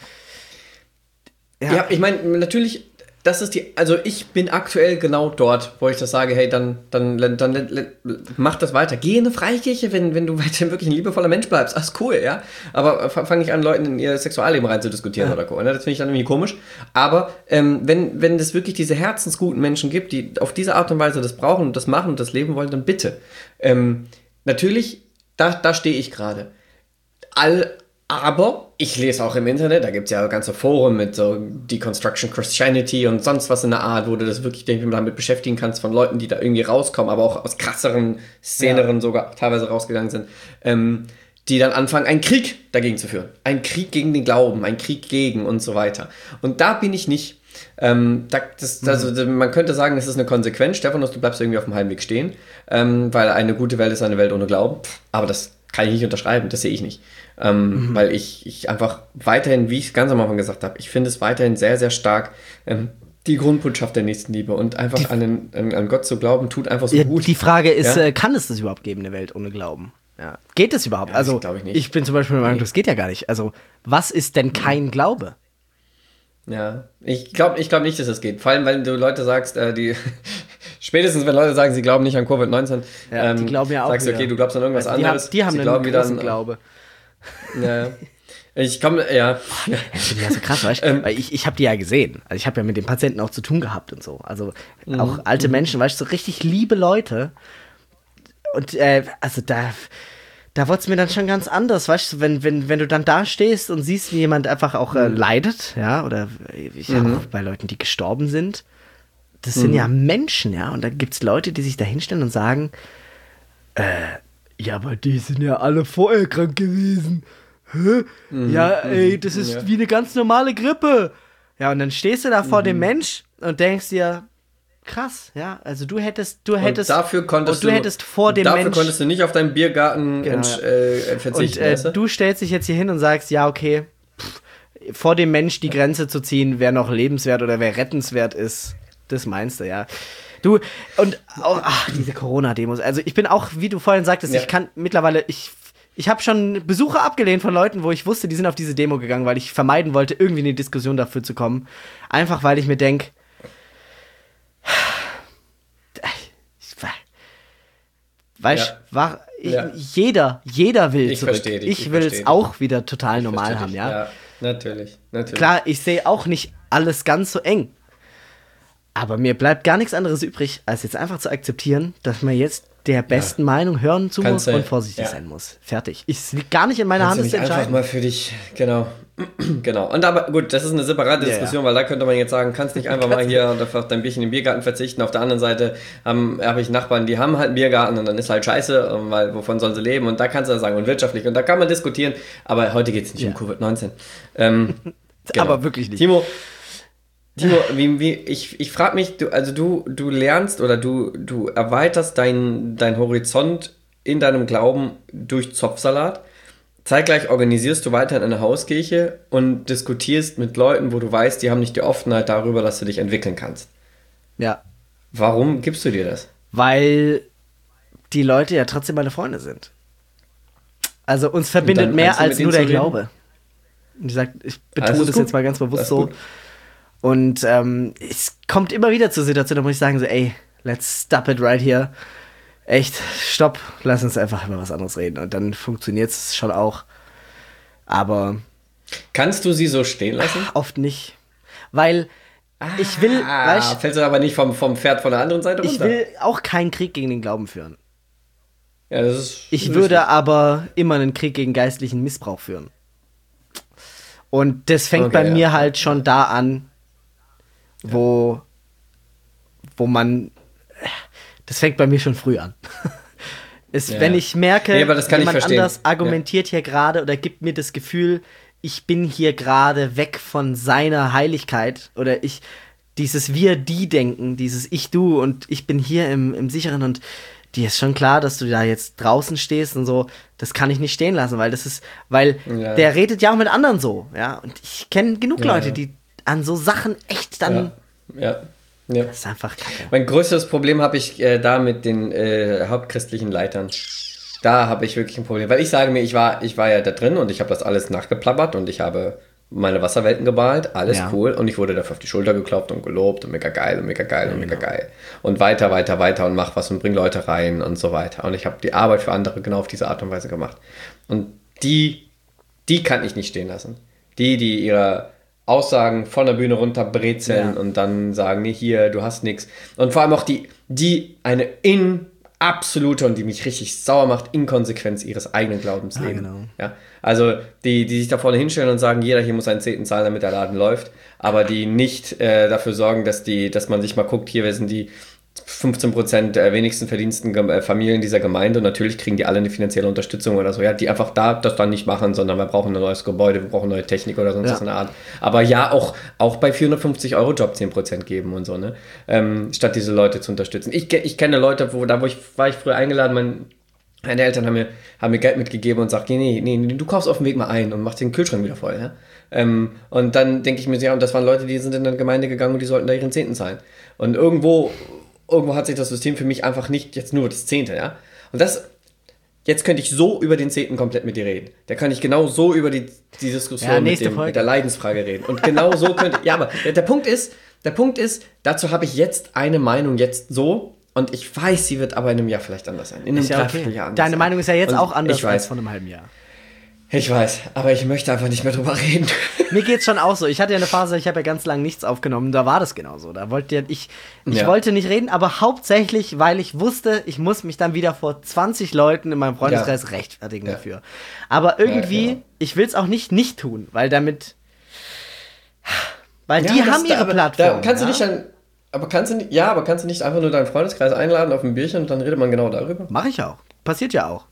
Ja, ja ich meine, natürlich, das ist die, also ich bin aktuell genau dort, wo ich das sage, hey, dann, dann, dann, dann mach das weiter. Geh in eine Freikirche, wenn, wenn du weiterhin wirklich ein liebevoller Mensch bleibst. Alles cool, ja. Aber fange ich an, Leuten in ihr Sexualleben rein zu diskutieren ja. oder so. Ne? Das finde ich dann irgendwie komisch. Aber ähm, wenn, wenn es wirklich diese herzensguten Menschen gibt, die auf diese Art und Weise das brauchen und das machen und das leben wollen, dann bitte. Ähm, natürlich, da, da stehe ich gerade. All, aber ich lese auch im Internet, da gibt es ja ganze Foren mit so Deconstruction Christianity und sonst was in der Art, wo du das wirklich denke, damit beschäftigen kannst von Leuten, die da irgendwie rauskommen, aber auch aus krasseren Szeneren ja. sogar teilweise rausgegangen sind, ähm, die dann anfangen, einen Krieg dagegen zu führen. Einen Krieg gegen den Glauben, einen Krieg gegen und so weiter. Und da bin ich nicht. Ähm, da, das, mhm. also, man könnte sagen, das ist eine Konsequenz. Stephanus, du bleibst irgendwie auf dem halben Weg stehen, ähm, weil eine gute Welt ist eine Welt ohne Glauben. Aber das kann ich nicht unterschreiben, das sehe ich nicht. Ähm, mhm. Weil ich, ich einfach weiterhin, wie ich es ganz am Anfang gesagt habe, ich finde es weiterhin sehr, sehr stark, ähm, die Grundbotschaft der Nächstenliebe und einfach die, an, den, an, an Gott zu glauben, tut einfach so ja, gut. Die Frage ist, ja? äh, kann es das überhaupt geben, eine Welt ohne Glauben? Ja. Geht es überhaupt? Ja, also, ich, ich, ich bin zum Beispiel der Meinung, das geht ja gar nicht. Also, was ist denn kein Glaube? Ja, ich glaube ich glaub nicht, dass es das geht. Vor allem, weil du Leute sagst, äh, die Spätestens, wenn Leute sagen, sie glauben nicht an Covid neunzehn, ja, ähm, die glauben ja auch sagst du, okay, du glaubst an irgendwas also die anderes. Haben, die haben sie einen glauben großen wieder an, Glaube. Ja, ich komme, ja. Das finde ich ja so krass, weißt du? Ähm, Weil ich, ich habe die ja gesehen. Also ich habe ja mit den Patienten auch zu tun gehabt und so. Also mhm. auch alte Menschen, weißt du, so richtig liebe Leute. Und äh, also da, da wurde es mir dann schon ganz anders, weißt du, wenn, wenn, wenn du dann da stehst und siehst, wie jemand einfach auch äh, leidet, ja, oder ich mhm. auch bei Leuten, die gestorben sind. Das sind mhm. ja Menschen, ja, und da gibt es Leute, die sich da hinstellen und sagen, äh, ja, aber die sind ja alle vorher krank gewesen. Hä? Mhm. Ja, ey, das ist ja. wie eine ganz normale Grippe. Ja, und dann stehst du da vor mhm. dem Mensch und denkst dir, krass, ja, also du hättest, du hättest, und dafür konntest und du hättest vor dem dafür Mensch, konntest du nicht auf deinen Biergarten genau. entsch, äh, verzichten. Und äh, weißt du? Du stellst dich jetzt hier hin und sagst, ja, okay, pff, vor dem Mensch die Grenze zu ziehen, wer noch lebenswert oder wer rettenswert ist, das meinst du, ja. Du, und auch, ach, diese Corona-Demos, also ich bin auch, wie du vorhin sagtest, ja. ich kann mittlerweile, ich Ich habe schon Besuche abgelehnt von Leuten, wo ich wusste, die sind auf diese Demo gegangen, weil ich vermeiden wollte, irgendwie in die Diskussion dafür zu kommen. Einfach, weil ich mir denke, weißt du, ja. ja. jeder, jeder will ich zurück. Dich, ich ich will es auch wieder total ich normal haben, ja? ja. Natürlich, natürlich. Klar, ich sehe auch nicht alles ganz so eng. Aber mir bleibt gar nichts anderes übrig, als jetzt einfach zu akzeptieren, dass man jetzt der besten ja. Meinung hören zu Kannst muss du, und vorsichtig ja. sein muss. Fertig. Es liegt gar nicht in meiner Kannst Hand, das zu entscheiden. Einfach mal für dich, genau. genau. Und aber gut, das ist eine separate Diskussion, ja, ja. weil da könnte man jetzt sagen, kannst nicht einfach mal hier und auf dein Bierchen im Biergarten verzichten. Auf der anderen Seite habe hab ich Nachbarn, die haben halt einen Biergarten und dann ist halt scheiße, weil wovon sollen sie leben? Und da kannst du ja sagen, und wirtschaftlich. Und da kann man diskutieren, aber heute geht es nicht ja. um Covid neunzehn. Ähm, genau. Aber wirklich nicht. Timo, Timo, wie, wie, ich, ich frage mich, du, also du, du lernst oder du, du erweiterst deinen dein Horizont in deinem Glauben durch Zopfsalat. Zeitgleich organisierst du weiterhin eine Hauskirche und diskutierst mit Leuten, wo du weißt, die haben nicht die Offenheit darüber, dass du dich entwickeln kannst. Ja. Warum gibst du dir das? Weil die Leute ja trotzdem meine Freunde sind. Also uns verbindet mehr als nur der Glaube. Und ich sag, ich betone das jetzt mal ganz bewusst so. Und ähm, es kommt immer wieder zur Situation, da muss ich sagen, so, ey, let's stop it right here. Echt, stopp, lass uns einfach über was anderes reden. Und dann funktioniert es schon auch. Aber kannst du sie so stehen lassen? Oft nicht. Weil ah, ich will, weißt, fällst du aber nicht vom, vom Pferd von der anderen Seite runter? Ich will auch keinen Krieg gegen den Glauben führen. Ja, das ist ich würde richtig. aber immer einen Krieg gegen geistlichen Missbrauch führen. Und das fängt okay, bei ja. mir halt schon da an, wo, wo man, das fängt bei mir schon früh an. Ist, ja. Wenn ich merke, nee, jemand anders argumentiert ja. hier gerade oder gibt mir das Gefühl, ich bin hier gerade weg von seiner Heiligkeit oder ich, dieses Wir-Die-Denken, dieses Ich-Du und ich bin hier im, im Sicheren und dir ist schon klar, dass du da jetzt draußen stehst und so, das kann ich nicht stehen lassen, weil das ist, weil ja. der redet ja auch mit anderen so, ja, und ich kenne genug ja, Leute, die an so Sachen echt dann, ja, ja. ja. das ist einfach kacke. Mein größtes Problem habe ich äh, da mit den äh, hauptchristlichen Leitern. Da habe ich wirklich ein Problem, weil ich sage mir, ich war, ich war ja da drin und ich habe das alles nachgeplappert und ich habe meine Wasserwelten gemalt, alles ja. cool und ich wurde dafür auf die Schulter geklopft und gelobt und mega geil und mega geil und mega geil und weiter, weiter, weiter und mach was und bring Leute rein und so weiter und ich habe die Arbeit für andere genau auf diese Art und Weise gemacht und die, die kann ich nicht stehen lassen. Die, die ihre Aussagen von der Bühne runter brezeln ja. und dann sagen, nee, hier, du hast nichts und vor allem auch die, die eine in absolute und die mich richtig sauer macht, Inkonsequenz ihres eigenen Glaubens leben. Ah, genau. Ja, also die, die sich da vorne hinstellen und sagen, jeder hier muss einen Zehnten zahlen, damit der Laden läuft, aber die nicht äh, dafür sorgen, dass die, dass man sich mal guckt, hier, wer sind die fünfzehn Prozent der wenigsten verdiensten äh, Familien dieser Gemeinde und natürlich kriegen die alle eine finanzielle Unterstützung oder so, ja, die einfach da das dann nicht machen, sondern wir brauchen ein neues Gebäude, wir brauchen neue Technik oder sonst ja. was in der Art. Aber ja, auch, auch bei vierhundertfünfzig Euro Job zehn Prozent geben und so, ne, ähm, statt diese Leute zu unterstützen. Ich, ich kenne Leute, wo, da wo ich, war ich früher eingeladen, mein, meine Eltern haben mir, haben mir Geld mitgegeben und sagt, nee, nee, nee, du kaufst auf dem Weg mal ein und machst den Kühlschrank wieder voll, ja. Ähm, und dann denke ich mir, ja, und das waren Leute, die sind in eine Gemeinde gegangen und die sollten da ihren Zehnten zahlen. Und irgendwo Irgendwo hat sich das System für mich einfach nicht jetzt nur das Zehnte, ja. Und das, jetzt könnte ich so über den Zehnten komplett mit dir reden. Da kann ich genau so über die, die Diskussion ja, mit, dem, mit der Leidensfrage reden. Und genau so könnte, ja, aber der, der Punkt ist, der Punkt ist, dazu habe ich jetzt eine Meinung, jetzt so. Und ich weiß, sie wird aber in einem Jahr vielleicht anders sein. In einem ja Dreivierteljahr okay. anders Deine sein. Meinung ist ja jetzt und auch anders ich weiß, als vor einem halben Jahr. Ich weiß, aber ich möchte einfach nicht mehr drüber reden. Mir geht's schon auch so. Ich hatte ja eine Phase, ich habe ja ganz lange nichts aufgenommen, da war das genauso. Da wollte ich, ich Ja. wollte nicht reden, aber hauptsächlich, weil ich wusste, ich muss mich dann wieder vor zwanzig Leuten in meinem Freundeskreis Ja. rechtfertigen Ja. dafür. Aber irgendwie, Ja, genau. ich will's auch nicht nicht tun, weil damit, weil die das- haben ihre aber Plattform. Da kannst ja? du nicht dann, aber kannst du nicht, ja, aber kannst du nicht einfach nur deinen Freundeskreis einladen auf ein Bierchen und dann redet man genau darüber? Mach ich auch. Passiert ja auch.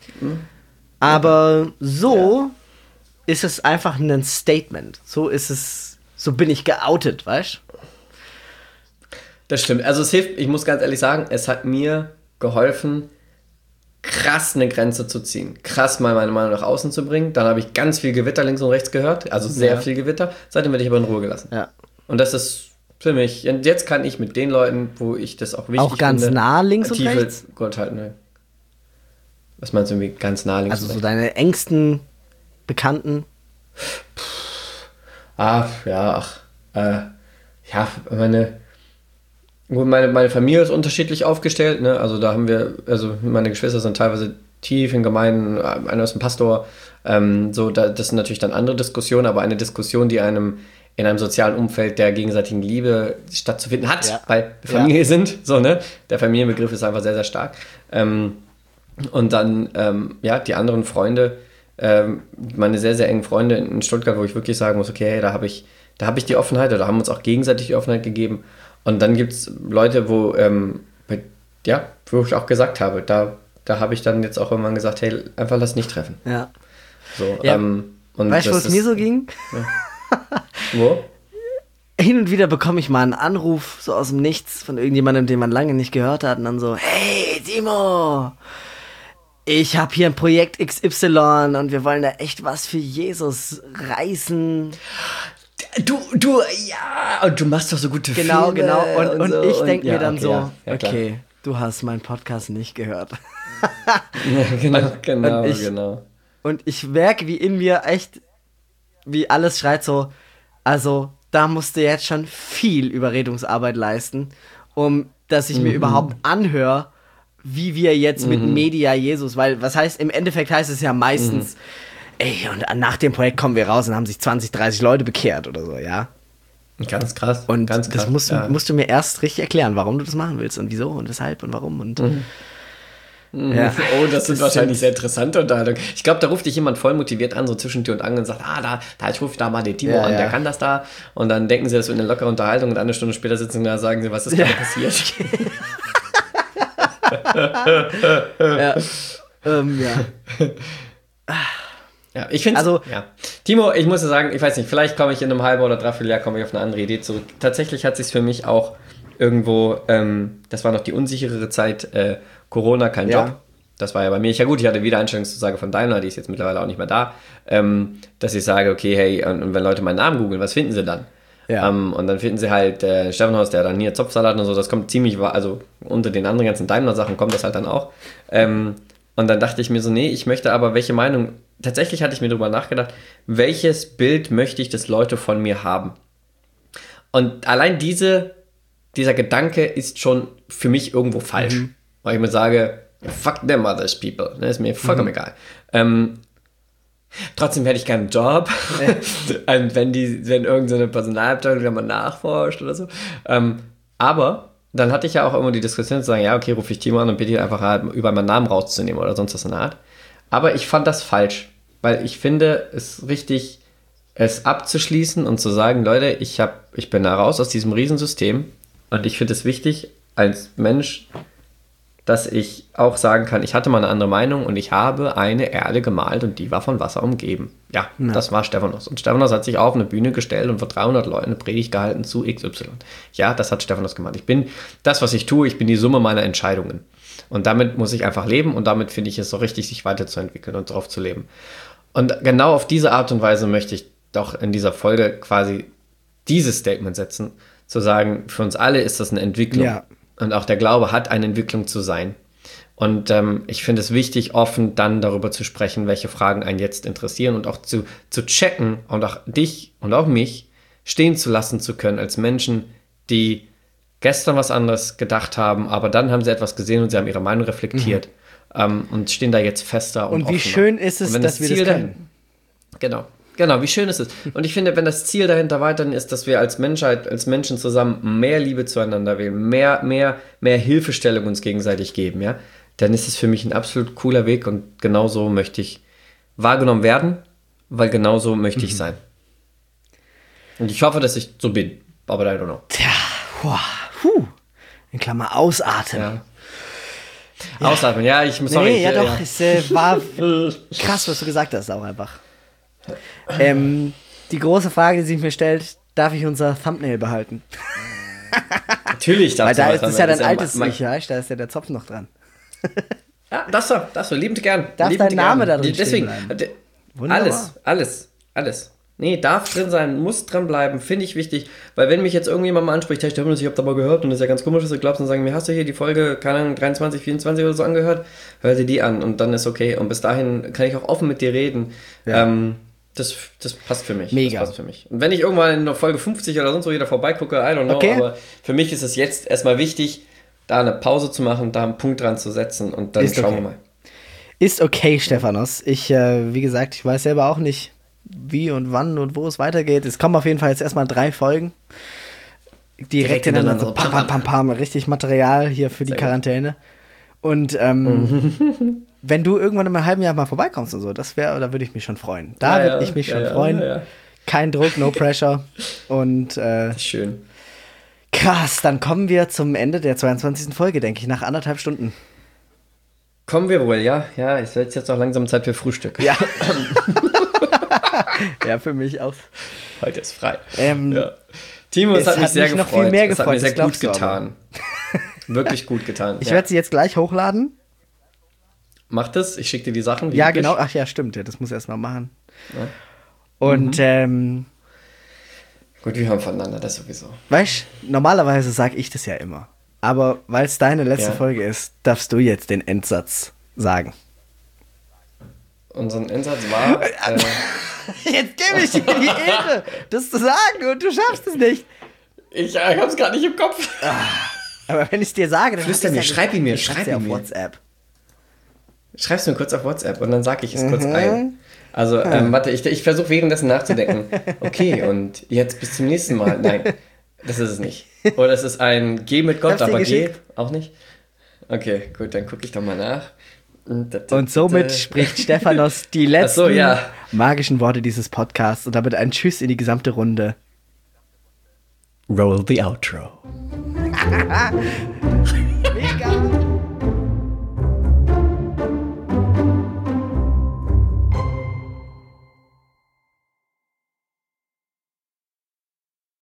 Aber so ist es einfach ein Statement. So ist es, so bin ich geoutet, weißt du? Das stimmt. Also es hilft, ich muss ganz ehrlich sagen, es hat mir geholfen, krass eine Grenze zu ziehen. Krass mal meine Meinung nach außen zu bringen. Dann habe ich ganz viel Gewitter links und rechts gehört. Also sehr Ja. viel Gewitter. Seitdem werde ich aber in Ruhe gelassen. Ja. Und das ist für mich, und jetzt kann ich mit den Leuten, wo ich das auch wichtig Auch ganz finde, nah links und tiefe rechts? Gott halten. Ne? Was meinst du irgendwie ganz nah links Also und so rechts? deine engsten Bekannten. Ah, ja, ach, äh, ja, meine, gut, meine, meine Familie ist unterschiedlich aufgestellt, ne, also da haben wir, also meine Geschwister sind teilweise tief in Gemeinden, einer ist ein Pastor, ähm, so, da, das sind natürlich dann andere Diskussionen, aber eine Diskussion, die einem in einem sozialen Umfeld der gegenseitigen Liebe stattzufinden hat, Ja. weil wir Familie Ja. sind, so, ne, der Familienbegriff ist einfach sehr, sehr stark, ähm, und dann, ähm, ja, die anderen Freunde, ähm, meine sehr, sehr engen Freunde in Stuttgart, wo ich wirklich sagen muss, okay, hey, da habe ich, da habe ich die Offenheit, oder haben uns auch gegenseitig die Offenheit gegeben. Und dann gibt es Leute, wo, ähm, bei, ja, wo ich auch gesagt habe, da, da habe ich dann jetzt auch irgendwann gesagt, hey, einfach lass nicht treffen. Ja. So, Ja. ähm, und Weißt du, das was mir ist- so ging? Wo? Hin und wieder bekomme ich mal einen Anruf so aus dem Nichts von irgendjemandem, den man lange nicht gehört hat und dann so, hey Timo, ich habe hier ein Projekt X Y und wir wollen da echt was für Jesus reißen. Du, du, ja, und du machst doch so gute Genau, Filme. genau. Und, und, so. ich denke ja, mir dann okay, so, ja, ja, klar. okay, du hast meinen Podcast nicht gehört. Ja, genau, genau, und ich- genau. Und ich merke, wie in mir echt, wie alles schreit so, also da musst du jetzt schon viel Überredungsarbeit leisten, um dass ich mir überhaupt anhöre, wie wir jetzt mit Media Jesus, weil was heißt, im Endeffekt heißt es ja meistens, ey, und nach dem Projekt kommen wir raus und haben sich zwanzig, dreißig Leute bekehrt oder so, ja. Ganz krass. Und ganz krass, das musst, du- ja. musst du mir erst richtig erklären, warum du das machen willst und wieso und weshalb und warum und ja. Oh, das sind Das wahrscheinlich sind- sehr interessante Unterhaltungen. Ich glaube, da ruft dich jemand voll motiviert an, so zwischen Tür und Angel und sagt, ah, da, da ich rufe da mal den Timo Ja, an, der ja. kann das da. Und dann denken sie, das wird eine lockere Unterhaltung und eine Stunde später sitzen sie da und sagen sie, was ist gerade passiert? ja. ähm, ja. Ja, ich finde Also- ja. Timo, ich muss dir sagen, ich weiß nicht, vielleicht komme ich in einem halben oder dreiviertel Jahr komme ich auf eine andere Idee zurück. Tatsächlich hat sich für mich auch irgendwo, ähm, das war noch die unsicherere Zeit, äh, Corona, kein Ja. Job. Das war ja bei mir. Ja gut, ich hatte Wiedereinstellungszusage von Daimler, die ist jetzt mittlerweile auch nicht mehr da, ähm, dass ich sage, okay, hey, und, und wenn Leute meinen Namen googeln, was finden sie dann? Ja. Ähm, und dann finden sie halt äh, Steffenhaus, der dann hier Zopfsalat und so, das kommt ziemlich, wa- also unter den anderen ganzen Daimler-Sachen kommt das halt dann auch. Ähm, und dann dachte ich mir so, nee, ich möchte aber, welche Meinung, tatsächlich hatte ich mir darüber nachgedacht, welches Bild möchte ich, dass Leute von mir haben? Und allein diese, dieser Gedanke ist schon für mich irgendwo falsch. Mhm. Weil ich mir sage, fuck them others people, ne, ist mir vollkommen egal. Ähm, Trotzdem hätte ich gerne einen Job. Und wenn die, wenn irgendeine Personalabteilung da mal nachforscht oder so. Ähm, aber dann hatte ich ja auch immer die Diskussion zu sagen, ja, okay, rufe ich Timo an und bitte ihn einfach halt über meinen Namen rauszunehmen oder sonst was in der Art. Aber ich fand das falsch, weil ich finde es richtig, es abzuschließen und zu sagen, Leute, ich hab, ich bin da raus aus diesem Riesensystem und ich finde es wichtig als Mensch, dass ich auch sagen kann, ich hatte mal eine andere Meinung und ich habe eine Erde gemalt und die war von Wasser umgeben. Ja, Ja. das war Stephanos. Und Stephanos hat sich auf eine Bühne gestellt und vor dreihundert Leuten eine Predigt gehalten zu X Y. Ja, das hat Stephanos gemacht. Ich bin, das, was ich tue, ich bin die Summe meiner Entscheidungen. Und damit muss ich einfach leben und damit finde ich es so richtig, sich weiterzuentwickeln und drauf zu leben. Und genau auf diese Art und Weise möchte ich doch in dieser Folge quasi dieses Statement setzen, zu sagen, für uns alle ist das eine Entwicklung. Ja. Und auch der Glaube hat eine Entwicklung zu sein. Und ähm, ich finde es wichtig, offen dann darüber zu sprechen, welche Fragen einen jetzt interessieren und auch zu, zu checken und auch dich und auch mich stehen zu lassen zu können als Menschen, die gestern was anderes gedacht haben, aber dann haben sie etwas gesehen und sie haben ihre Meinung reflektiert mhm. ähm, und stehen da jetzt fester und Und wie offener. schön ist es, dass das wir Ziel das können. Dahin, genau, genau, wie schön ist es. Und ich finde, wenn das Ziel dahinter weiterhin ist, dass wir als Menschheit, als Menschen zusammen mehr Liebe zueinander wählen, mehr, mehr, mehr Hilfestellung uns gegenseitig geben, ja, dann ist es für mich ein absolut cooler Weg und genauso möchte ich wahrgenommen werden, weil genauso möchte ich mhm. sein. Und ich hoffe, dass ich so bin, aber I don't know. Tja, wow. Puh, in Klammer ausatmen. Ja. Ja. Ausatmen, ja, ich muss sorry. Nee, ich, ja, ja doch, ja. es äh, war krass, was du gesagt hast, auch einfach. Ähm, die große Frage, die sich mir stellt, darf ich unser Thumbnail behalten? Natürlich darf Weil da ist es es ja dein altes Ich, ja, da ist ja der Zopf noch dran. Ja, das so, das so, liebend gern. Darf liebend dein Name gern. da drin Deswegen, stehen alles, alles, alles. Nee, darf drin sein, muss dran bleiben, finde ich wichtig, weil wenn mich jetzt irgendjemand mal anspricht, hey, ich habe da mal gehört und das ist ja ganz komisch, dass du glaubst und sagen mir, hast du hier die Folge, keine Ahnung, dreiundzwanzig, vierundzwanzig oder so angehört, hör dir die an und dann ist okay und bis dahin kann ich auch offen mit dir reden. Ja. Ähm, das, das passt für mich. Mega. Das passt für mich. Und wenn ich irgendwann in der Folge fünfzig oder sonst wo wieder vorbeigucke, I don't know, okay. aber für mich ist es jetzt erstmal wichtig, da eine Pause zu machen, da einen Punkt dran zu setzen und dann ist schauen okay. wir mal. Ist okay, Stephanos. Ich, äh, wie gesagt, ich weiß selber auch nicht, wie und wann und wo es weitergeht. Es kommen auf jeden Fall jetzt erstmal drei Folgen. Direkt, Direkt hintereinander. So pam, pam, pam, pam. Richtig Material hier für die Sehr Quarantäne. Gut. Und ähm, wenn du irgendwann in einem halben Jahr mal vorbeikommst und so, das wäre, da würde ich mich schon freuen. Da ja, würde ja, ich mich schon ja, freuen. Ja, ja. Kein Druck, no pressure. Und äh, schön. Krass, dann kommen wir zum Ende der zweiundzwanzigsten Folge, denke ich, nach anderthalb Stunden. Kommen wir wohl, ja. Ja, es wird jetzt auch langsam Zeit für Frühstück. Ja. Ja, für mich auch. Heute ist frei. Ähm, ja. Timo, es, es hat mich hat sehr mich gefreut. Noch viel mehr gefreut. Es hat mir sehr gut getan. Wirklich gut getan. Ich ja. werde sie jetzt gleich hochladen. Mach das, ich schicke dir die Sachen. Ja, genau. Ach ja, stimmt. Ja, das muss ich erst mal machen. Ja. Und, mhm. ähm... Gut, wir hören voneinander, das sowieso. Weißt du, normalerweise sage ich das ja immer. Aber weil es deine letzte ja. Folge ist, darfst du jetzt den Endsatz sagen. Unseren Endsatz war... Äh, jetzt gebe ich dir die Ehre, das zu sagen und du schaffst es nicht. Ich äh, hab's gerade nicht im Kopf. Aber wenn ich es dir sage, dann... Flüster mir, ja schreib ihn mir, ich schreib ihn auf mir. WhatsApp. Schreib's mir kurz auf WhatsApp und dann sag ich es mhm. kurz ein. Also, ähm, warte, ich, ich versuche währenddessen nachzudenken. Okay, und jetzt bis zum nächsten Mal. Nein, das ist es nicht. Oder es ist ein Geh mit Gott, aber Geh auch nicht. Okay, gut, dann gucke ich doch mal nach. Und somit spricht Stephanos die letzten so, ja. magischen Worte dieses Podcasts und damit ein Tschüss in die gesamte Runde. Roll the outro. Mega!